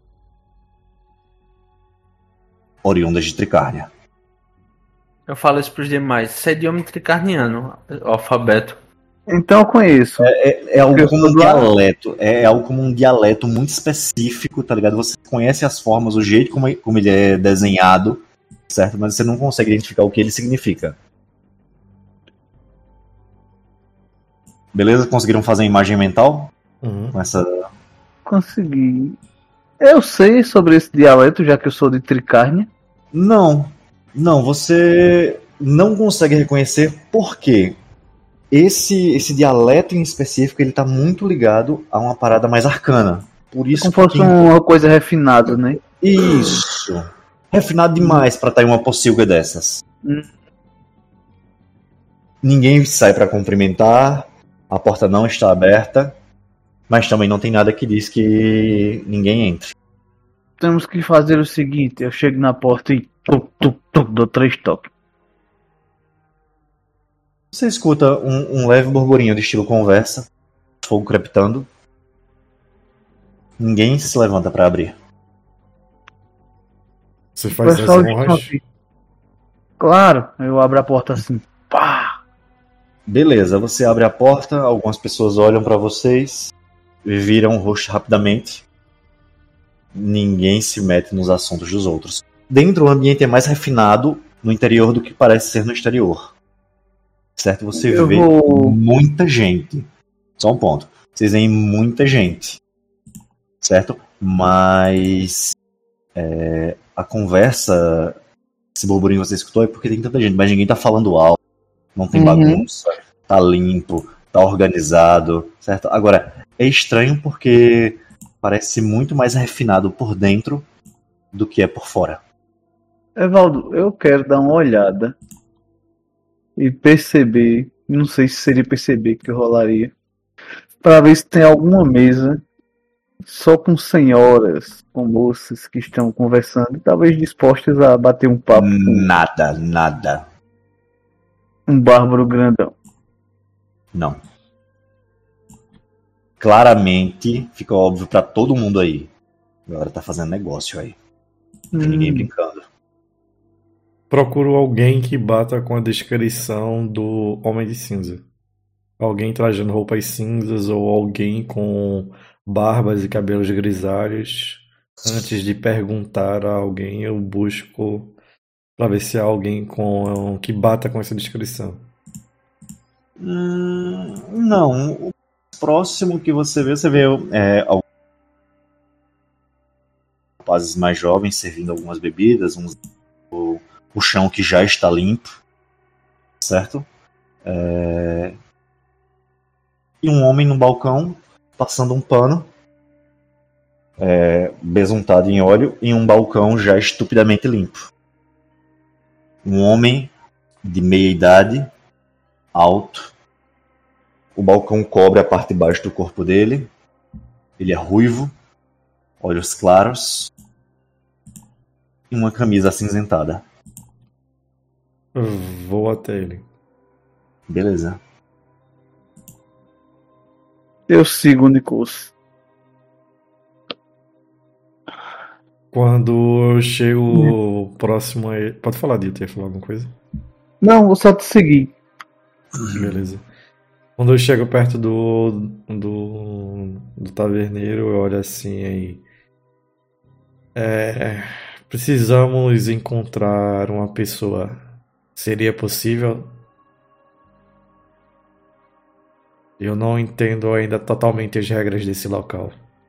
oriundas de Tricárnia. Eu falo isso pros demais. Isso é idioma tricarniano, o alfabeto. Então eu conheço. É, é algo Eu como um sou do lado. dialeto. É algo como um dialeto muito específico, tá ligado? Você conhece as formas, o jeito como, como ele é desenhado, certo? Mas você não consegue identificar o que ele significa. Beleza? Conseguiram fazer a imagem mental? Uhum. Com essa... Consegui. Eu sei sobre esse dialeto, já que eu sou de Tricarnia. Não. Não, você não consegue reconhecer por quê. Esse, esse dialeto em específico, ele tá muito ligado a uma parada mais arcana. Por isso Como fosse que... uma coisa refinada, né? Isso. Refinado demais pra estar em uma pocilga dessas. Hum. Ninguém sai pra cumprimentar, a porta não está aberta, mas também não tem nada que diz que ninguém entre. Temos que fazer o seguinte, eu chego na porta e tuc, tuc, tuc, dou três toques. Você escuta um, um leve burburinho de estilo conversa, fogo crepitando. Ninguém se levanta pra abrir. Você faz as Pessoal, honras. claro, eu abro a porta assim. Pá! Beleza, você abre a porta, algumas pessoas olham pra vocês, viram o rosto rapidamente. Ninguém se mete nos assuntos dos outros. Dentro, o ambiente é mais refinado no interior do que parece ser no exterior. Certo? Você Eu vê vou- muita gente. Só um ponto. Vocês veem muita gente. Certo? Mas é, a conversa, esse burburinho que você escutou é porque tem tanta gente, mas ninguém tá falando alto. Não tem Uhum. bagunça. Tá limpo, tá organizado. Certo? Agora, é estranho porque parece muito mais refinado por dentro do que é por fora. Evaldo, eu quero dar uma olhada e perceber, não sei se seria perceber que rolaria, para ver se tem alguma mesa só com senhoras, com moças que estão conversando, talvez dispostas a bater um papo com Nada, nada. um bárbaro grandão. Não. Claramente fica óbvio pra todo mundo aí. Agora tá fazendo negócio aí. Não tem ninguém Hum, brincando. Procuro alguém que bata com a descrição do Homem de Cinza. Alguém trajando roupas cinzas ou alguém com barbas e cabelos grisalhos. Antes de perguntar a alguém, eu busco para ver se há alguém com que bata com essa descrição. Hum, não. O próximo que você vê, você vê é, alguns rapazes mais jovens servindo algumas bebidas, uns, o, o chão que já está limpo, certo? É, e um homem no balcão passando um pano é, besuntado em óleo em um balcão já estupidamente limpo. Um homem de meia idade, alto. O balcão cobre a parte de baixo do corpo dele. Ele é ruivo, olhos claros e uma camisa acinzentada. Vou até ele. Beleza. eu sigo o Nicolas. Quando eu chego próximo a ele... Pode falar, Dito, ia falar alguma coisa? Não, vou só te seguir. Beleza. Quando eu chego perto do, do, do taverneiro, eu olho assim aí. É, precisamos encontrar uma pessoa. Seria possível? Eu não entendo ainda totalmente as regras desse local.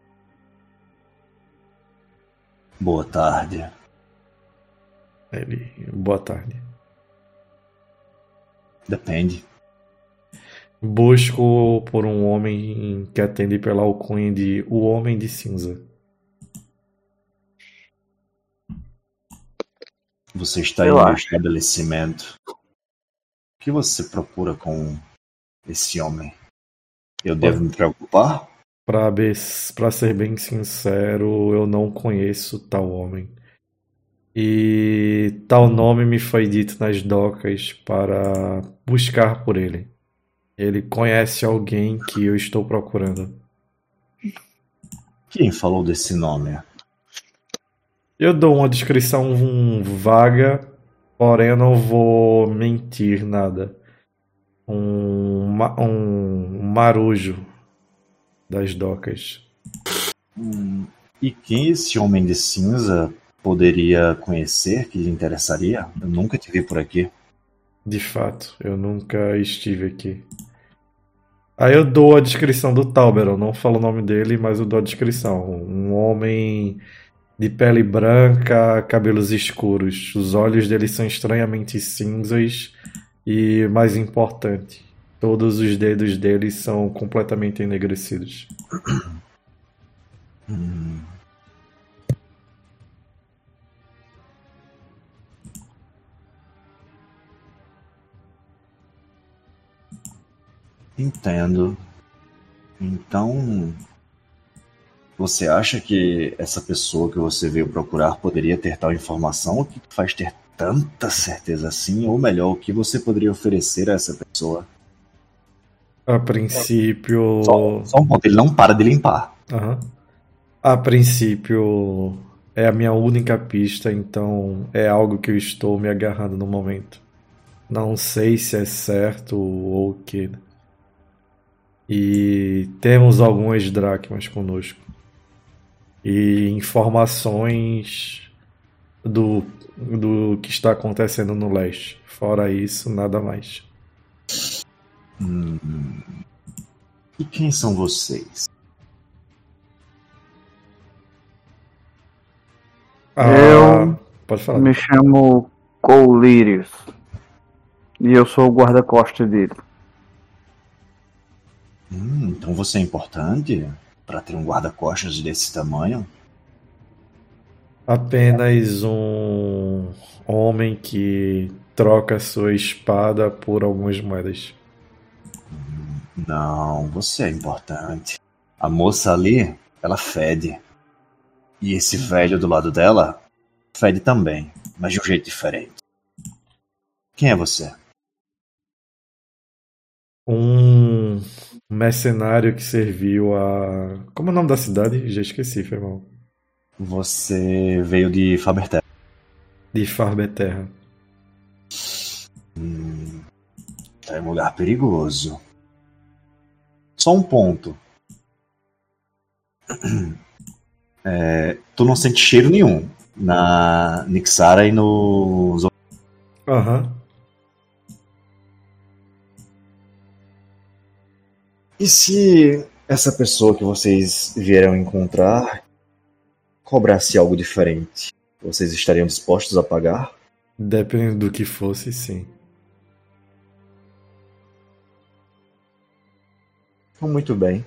Boa tarde. Ele, boa tarde. Depende. Busco por um homem que atende pela alcunha de O Homem de Cinza. Você está Eu em meu acho. estabelecimento. O que você procura com esse homem? Eu devo me preocupar? Pra, be- pra ser bem sincero, eu não conheço tal homem. E tal nome me foi dito nas docas para buscar por ele. Ele conhece alguém que eu estou procurando. Quem falou desse nome? Eu dou uma descrição um, vaga, porém eu não vou mentir nada. Um, ma- um marujo das docas. Hum, e quem esse homem de cinza poderia conhecer que lhe interessaria? Eu nunca te vi por aqui. De fato, eu nunca estive aqui. Aí eu dou a descrição do Tauber, eu não falo o nome dele, mas eu dou a descrição. Um homem de pele branca, cabelos escuros. Os olhos dele são estranhamente cinzas e, mais importante, todos os dedos dele são completamente enegrecidos. Hum. Entendo. Então, você acha que essa pessoa que você veio procurar poderia ter tal informação? O que te faz ter tanta certeza assim? Ou melhor, o que você poderia oferecer a essa pessoa? A princípio. Só, só um ponto, ele não para de limpar. Aham. A princípio é a minha única pista, então é algo que eu estou me agarrando no momento. Não sei se é certo ou o que. E temos algumas dracmas conosco. E informações do, do que está acontecendo no leste. Fora isso, nada mais. Hum. E quem são vocês? Ah, Eu pode falar. me chamo Colírios. E eu sou o guarda-costas dele. Hum, então você é importante para ter um guarda-costas desse tamanho? Apenas um homem que troca sua espada por algumas moedas. Não, você é importante. A moça ali, ela fede. E esse velho do lado dela fede também, mas de um jeito diferente. Quem é você? Um mercenário que serviu a... Como é o nome da cidade? Já esqueci, foi mal. Você veio de Faberterra. De Farbeterra. Hum, tá em um lugar perigoso. Só um ponto. É, tu não sente cheiro nenhum na Nixara e no... Aham. E se essa pessoa que vocês vieram encontrar cobrasse algo diferente? Vocês estariam dispostos a pagar? Dependendo do que fosse, sim. Muito bem.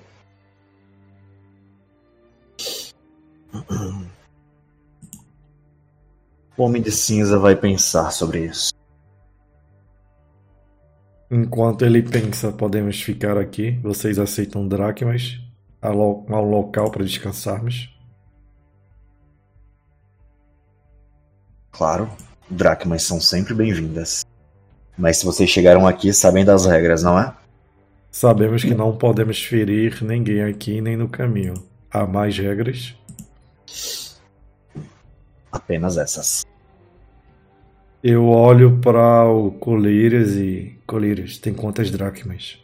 O Homem de Cinza vai pensar sobre isso. Enquanto ele pensa, podemos ficar aqui. Vocês aceitam dracmas? Há lo- há um local para descansarmos? Claro, dracmas são sempre bem-vindas. Mas se vocês chegaram aqui, sabem das regras, não é? Sabemos que não podemos ferir ninguém aqui nem no caminho. Há mais regras? Apenas essas. Eu olho para o Colírios e... Colírios, tem quantas dracmas?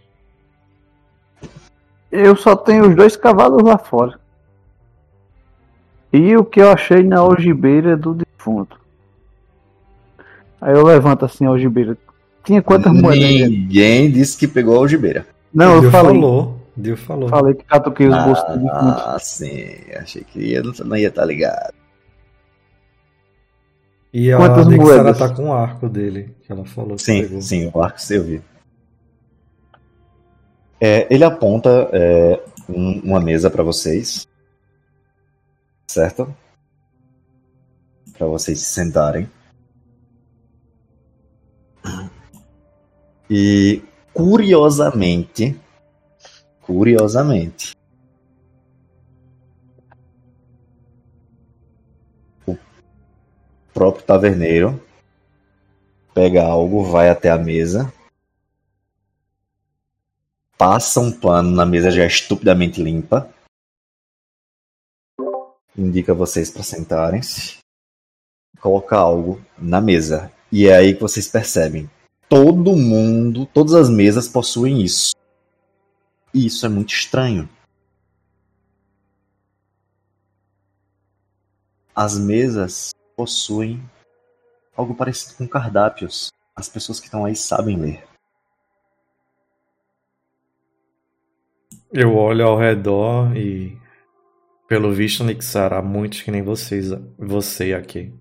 Eu só tenho os dois cavalos lá fora. E o que eu achei na algibeira do defunto. Aí eu levanto assim a algibeira. Tinha quantas moedas aí dentro? Ninguém disse que pegou a algibeira. Não, eu Dio falei. falou. Dio falou. Falei que catuquei os bolsos do defunto. Ah, sim. Achei que ia, não ia estar ligado. E a Quantas Nexara moedas? tá com o arco dele, que ela falou que Sim, pegou. sim, o arco você ouviu. É, ele aponta é, um- uma mesa para vocês. Certo? Para vocês se sentarem. E curiosamente, curiosamente, o próprio taverneiro pega algo, vai até a mesa, passa um pano na mesa já estupidamente limpa, indica vocês para sentarem-se, coloca algo na mesa. E é aí que vocês percebem. Todo mundo, todas as mesas possuem isso. E isso é muito estranho. As mesas possuem algo parecido com cardápios. As pessoas que estão aí sabem ler. Eu olho ao redor e, pelo visto, Nixara, há muitos que nem vocês, você aqui.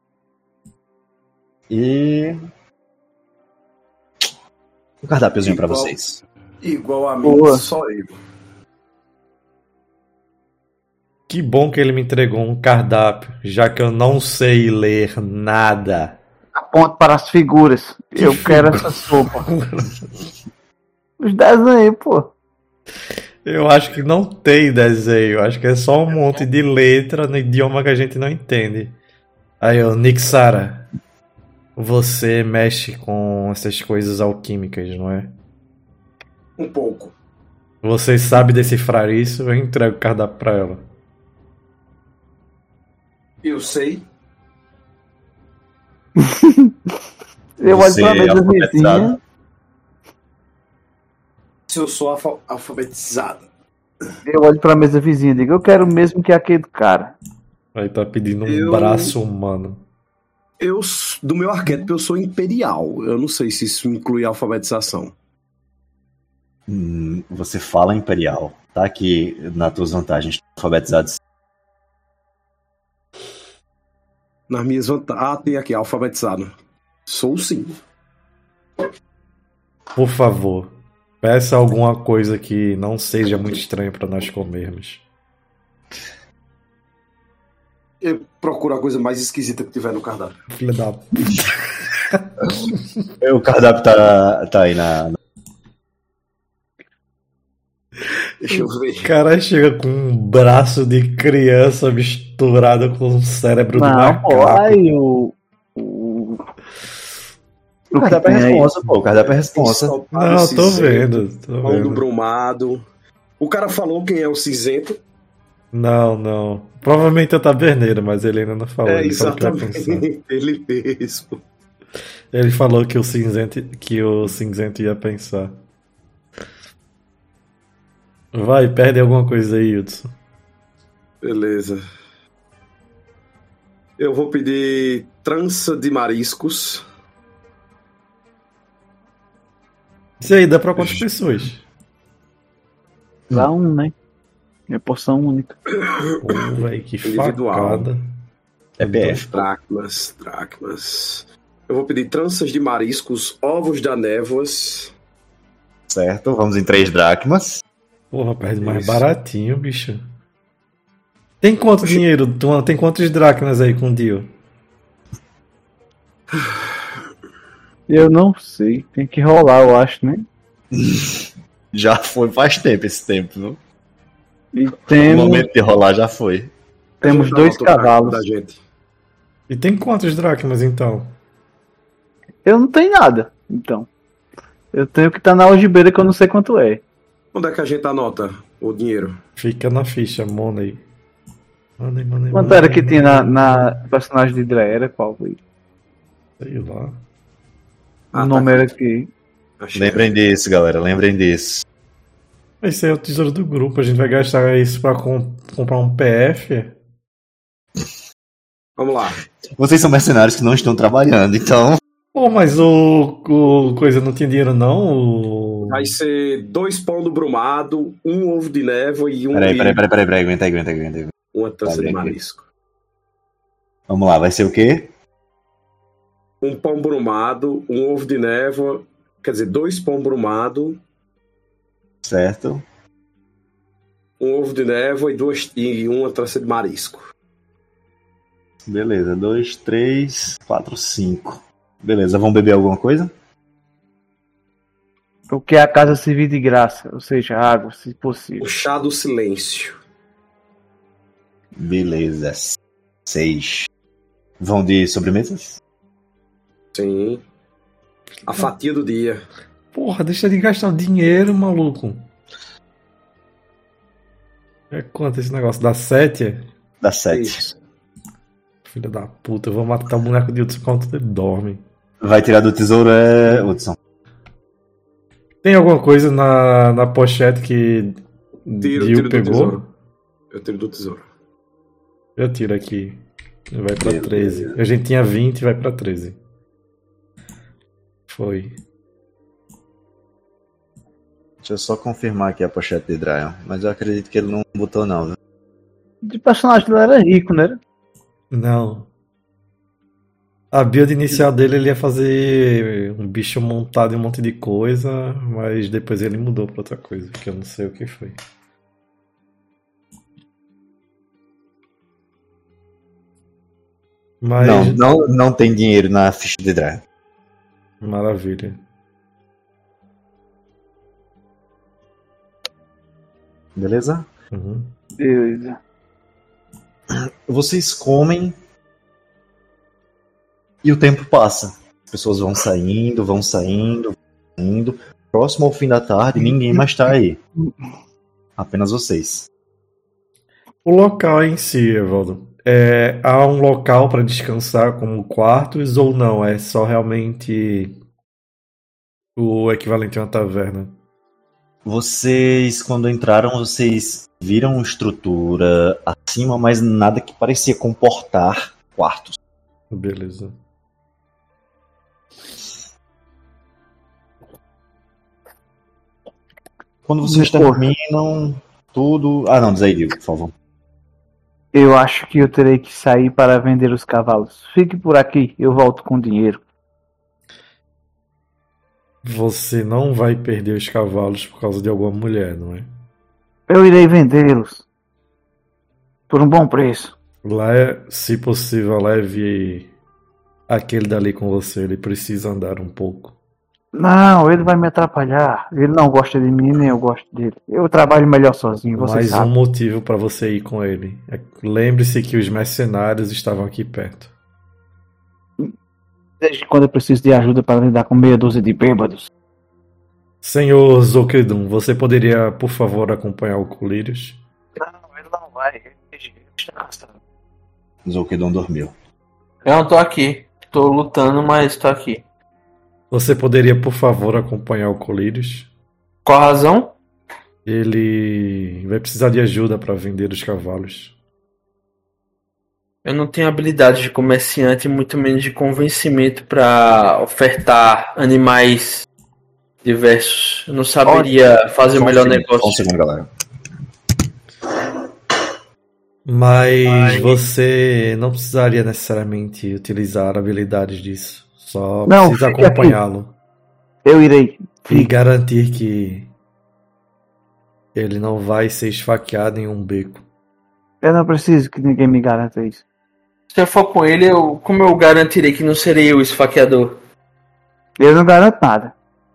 E. Um cardápiozinho pra Igual- vocês. Igual a mim, Boa. só eu. Que bom que ele me entregou um cardápio, já que eu não sei ler nada. Aponte para as figuras. Eu Que quero figura? essa sopa. Os desenhos, pô. Eu acho que não tem desenho, acho que é só um monte de letra no idioma que a gente não entende. Aí eu, Nixara, você mexe com essas coisas alquímicas, não é? Um pouco. Você sabe decifrar isso? Eu entrego o cardápio pra ela. Eu sei. Eu olho Você pra mesa alfabetizado? vizinha. Se eu sou alfa- alfabetizado. Eu olho pra mesa vizinha e digo, eu quero o mesmo que aquele cara. Aí tá pedindo um Eu- braço humano. Eu, s- do meu arquétipo, eu sou imperial. Eu não sei se isso inclui alfabetização. Hum, você fala imperial. Tá aqui nas tuas vantagens. Alfabetizados. Nas minhas vantagens. Ah, tem aqui, alfabetizado. Sou sim. Por favor, peça alguma coisa que não seja muito estranha pra nós comermos. Eu procuro a coisa mais esquisita que tiver no cardápio. Filha da O cardápio tá, tá aí na. na- Deixa eu ver. O cara chega com um braço de criança misturado com um cérebro de Não, pô, macaco. aí o. O, O cardápio é responsa, pô. O cardápio é responsa. Ensopado Não, tô cinzento, vendo, tô Pão do vendo. brumado. O cara falou quem é o cinzento. Não, não. Provavelmente é a taberneira, mas ele ainda não falou. É, Ele falou que vai pensar. exatamente. Ele mesmo. Ele falou que o cinzento, que o cinzento ia pensar. Vai, perde alguma coisa aí, Hudson. Beleza. Eu vou pedir trança de mariscos. Isso aí dá pra quantas pessoas? Dá um, né? É porção única. Pô, véi, que Individual. facada. É B F. Dracmas, dracmas. Eu vou pedir tranças de mariscos, ovos da névoas. Certo, vamos em três dracmas. Porra, perde mais Isso. baratinho, bicho. Tem quanto dinheiro? Tu- Tem quantos dracmas aí com o Dio? Eu não sei. Tem que rolar, eu acho, né? Já foi faz tempo esse tempo, viu? E O temos, momento de rolar já foi. temos Deixa eu dois dar uma cavalos. da gente. E tem quantos dracmas então? Eu não tenho nada, então. Eu tenho que estar na algibeira que eu não sei quanto é. Onde é que a gente anota o dinheiro? Fica na ficha, Money. Money, money, Quanto money, era que tinha na, money. na personagem de Hydra? Era qual foi? Sei lá. O Ah, nome tá era aqui. que. Achei. Lembrem disso, galera. Lembrem disso. Esse é o tesouro do grupo. A gente vai gastar isso pra com- comprar um P F? Vamos lá. Vocês são mercenários que não estão trabalhando, então. Pô, mas o, o coisa não tinha dinheiro não? O... Vai ser dois pão do brumado, um ovo de névoa e um Peraí, milho, peraí, peraí, peraí, peraí. Aguenta aí, aguenta aí, aguenta aí. uma trança Tá de bem aqui. marisco. Vamos lá, vai ser o quê? Um pão brumado, um ovo de névoa, quer dizer, dois pão brumado, Certo. um ovo de névoa e, duas, e uma trança de marisco. Beleza, dois, três, quatro, cinco. Beleza, vamos beber alguma coisa? O que é a casa servir de graça, ou seja, água, se possível. O chá do silêncio. Beleza. Seis. Vão de sobremesas? Sim. A fatia do dia. Porra, deixa de gastar dinheiro, maluco. É quanto esse negócio? Dá sete? Dá sete. Isso. Filha da puta, eu vou matar o boneco de Hudson enquanto ele dorme. Vai tirar do tesouro, é. Hudson. Tem alguma coisa na, na pochete que Tiro, Dio tiro do pegou? tesouro. Eu tiro do tesouro. Eu tiro aqui. Vai pra Beleza. treze. A gente tinha vinte, vai pra treze. Foi. Deixa eu só confirmar aqui a pochete de Dryon, mas eu acredito que ele não botou não, viu? De personagem dele era rico, né? Não. A build inicial dele ele ia fazer um bicho montado em um monte de coisa, mas depois ele mudou pra outra coisa, que eu não sei o que foi. Mas Não, não, não tem dinheiro na ficha de Dryon. maravilha. Beleza? Uhum. Beleza. Vocês comem e o tempo passa. As pessoas vão saindo, vão saindo, vão saindo. Próximo ao fim da tarde, ninguém mais tá aí. Apenas vocês. O local em si, Evaldo, é, há um local para descansar como quartos ou não? É só realmente o equivalente a uma taverna? Vocês, quando entraram, vocês viram estrutura acima, mas nada que parecia comportar quartos. Beleza. Quando vocês Porra. terminam tudo... Ah, não, diz aí, Diego, por favor. Eu acho que eu terei que sair para vender os cavalos. Fique por aqui, eu volto com dinheiro. Você não vai perder os cavalos por causa de alguma mulher, não é? Eu irei vendê-los. Por um bom preço. Lá, é, se possível, leve aquele dali com você. Ele precisa andar um pouco. Não, ele vai me atrapalhar. Ele não gosta de mim, nem eu gosto dele. Eu trabalho melhor sozinho, você Mais sabe. um motivo para você ir com ele. É- Lembre-se que os mercenários estavam aqui perto. Desde quando eu preciso de ajuda para lidar com meia dúzia de bêbados. Senhor Zokedum, você poderia, por favor, acompanhar o Colírios? Não, ele não vai. Ele está cansado. Zolkedon dormiu. Eu não tô aqui. Tô lutando, mas tô aqui. Você poderia, por favor, acompanhar o Colírios? Qual a razão? Ele vai precisar de ajuda para vender os cavalos. Eu não tenho habilidade de comerciante, muito menos de convencimento para ofertar animais diversos. Eu não saberia fazer Só o um melhor segundo, negócio. Só um segundo, galera. Mas você não precisaria necessariamente utilizar habilidades disso. Só Não, precisa fique aqui. acompanhá-lo Eu irei. e Fique. garantir que ele não vai ser esfaqueado em um beco. Eu não preciso que ninguém me garanta isso. Se eu for com ele, eu, como eu garantirei que não serei eu o esfaqueador? Eu não garanto nada.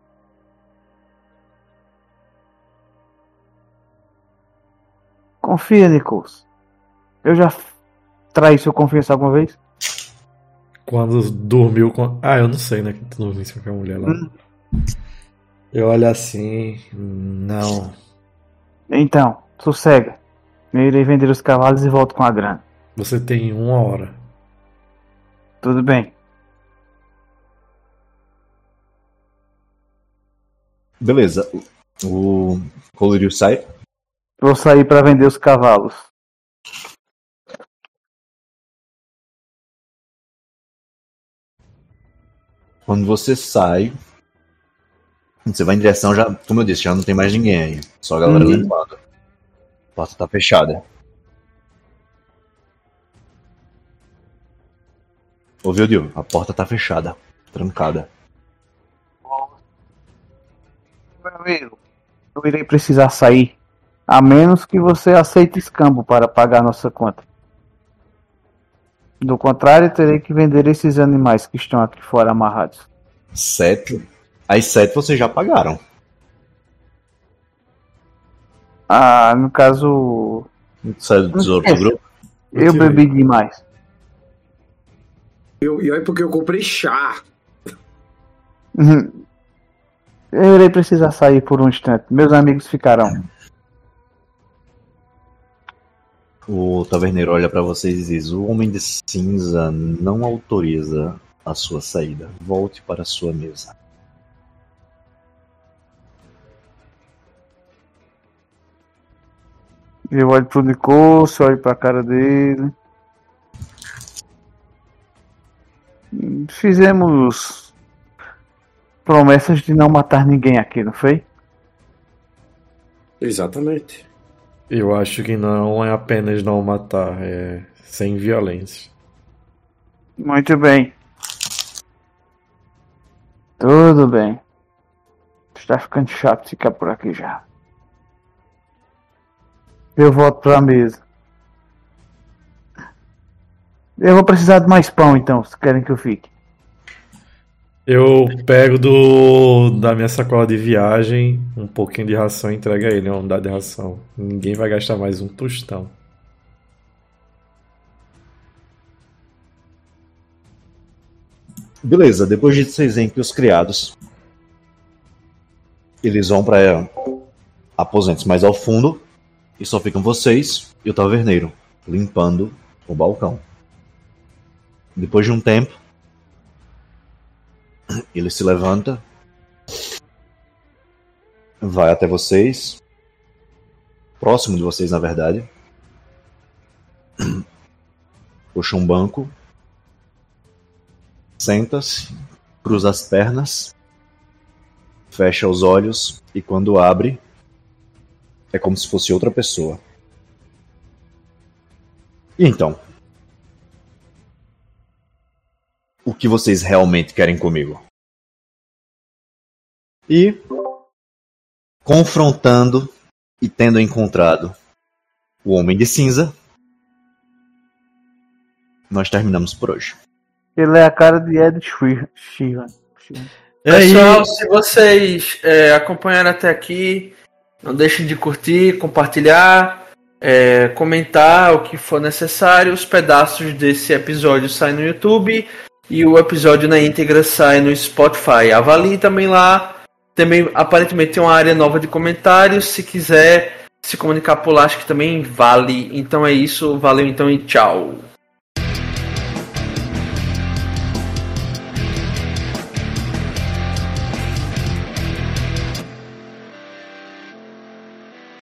Confia, Nichols. Eu já traí sua confiança alguma vez? Quando dormiu com. Ah, eu não sei, né? Que tu dormiu com aquela mulher lá. Hum. Eu olho assim. Não. Então, sossega. Eu irei vender os cavalos e volto com a grana. Você tem uma hora. Tudo bem. Beleza. O Colírio sai. Vou sair para vender os cavalos. Quando você sai, você vai em direção já, como eu disse, já não tem mais ninguém aí. Só a galera Uhum. limpando. A porta tá fechada. Ouviu, Dio? A porta tá fechada. Trancada. Meu amigo, eu irei precisar sair. A menos que você aceite escambo para pagar nossa conta. Do contrário, terei que vender esses animais que estão aqui fora amarrados. Sete. As sete vocês já pagaram. Ah, no caso, Sai do tesouro do grupo. eu tirei. bebi demais. Eu, e aí porque eu comprei chá. Uhum. Eu irei precisar sair por um instante. Meus amigos ficarão. O taverneiro olha pra vocês e diz: o homem de cinza não autoriza a sua saída. Volte para a sua mesa. Eu olho pro Nicosso, olho pra cara dele. Fizemos promessas de não matar ninguém aqui, não foi? Exatamente. Eu acho que não é apenas não matar, é sem violência. Muito bem. Tudo bem. Está ficando chato ficar por aqui já. Eu volto pra mesa. Eu vou precisar de mais pão então, se querem que eu fique. Eu pego do da minha sacola de viagem um pouquinho de ração e entrego a ele, uma unidade de ração. Ninguém vai gastar mais um tostão. Beleza, depois de vocês verem que os criados eles vão para aposentos mais ao fundo e só ficam vocês e o taverneiro limpando o balcão. Depois de um tempo, ele se levanta, vai até vocês, próximo de vocês na verdade, puxa um banco, senta-se, cruza as pernas, fecha os olhos e quando abre, é como se fosse outra pessoa. E então? O que vocês realmente querem comigo? E, confrontando e tendo encontrado o Homem de Cinza, nós terminamos por hoje. Ele é a cara de Ed Sheeran. Pessoal, se vocês é, acompanharam até aqui, não deixem de curtir, compartilhar, é, comentar o que for necessário. Os pedaços desse episódio saem no YouTube e o episódio na íntegra sai no Spotify. Avalie também lá. Também aparentemente tem uma área nova de comentários. Se quiser se comunicar por lá, acho que também vale. Então é isso. Valeu então e tchau.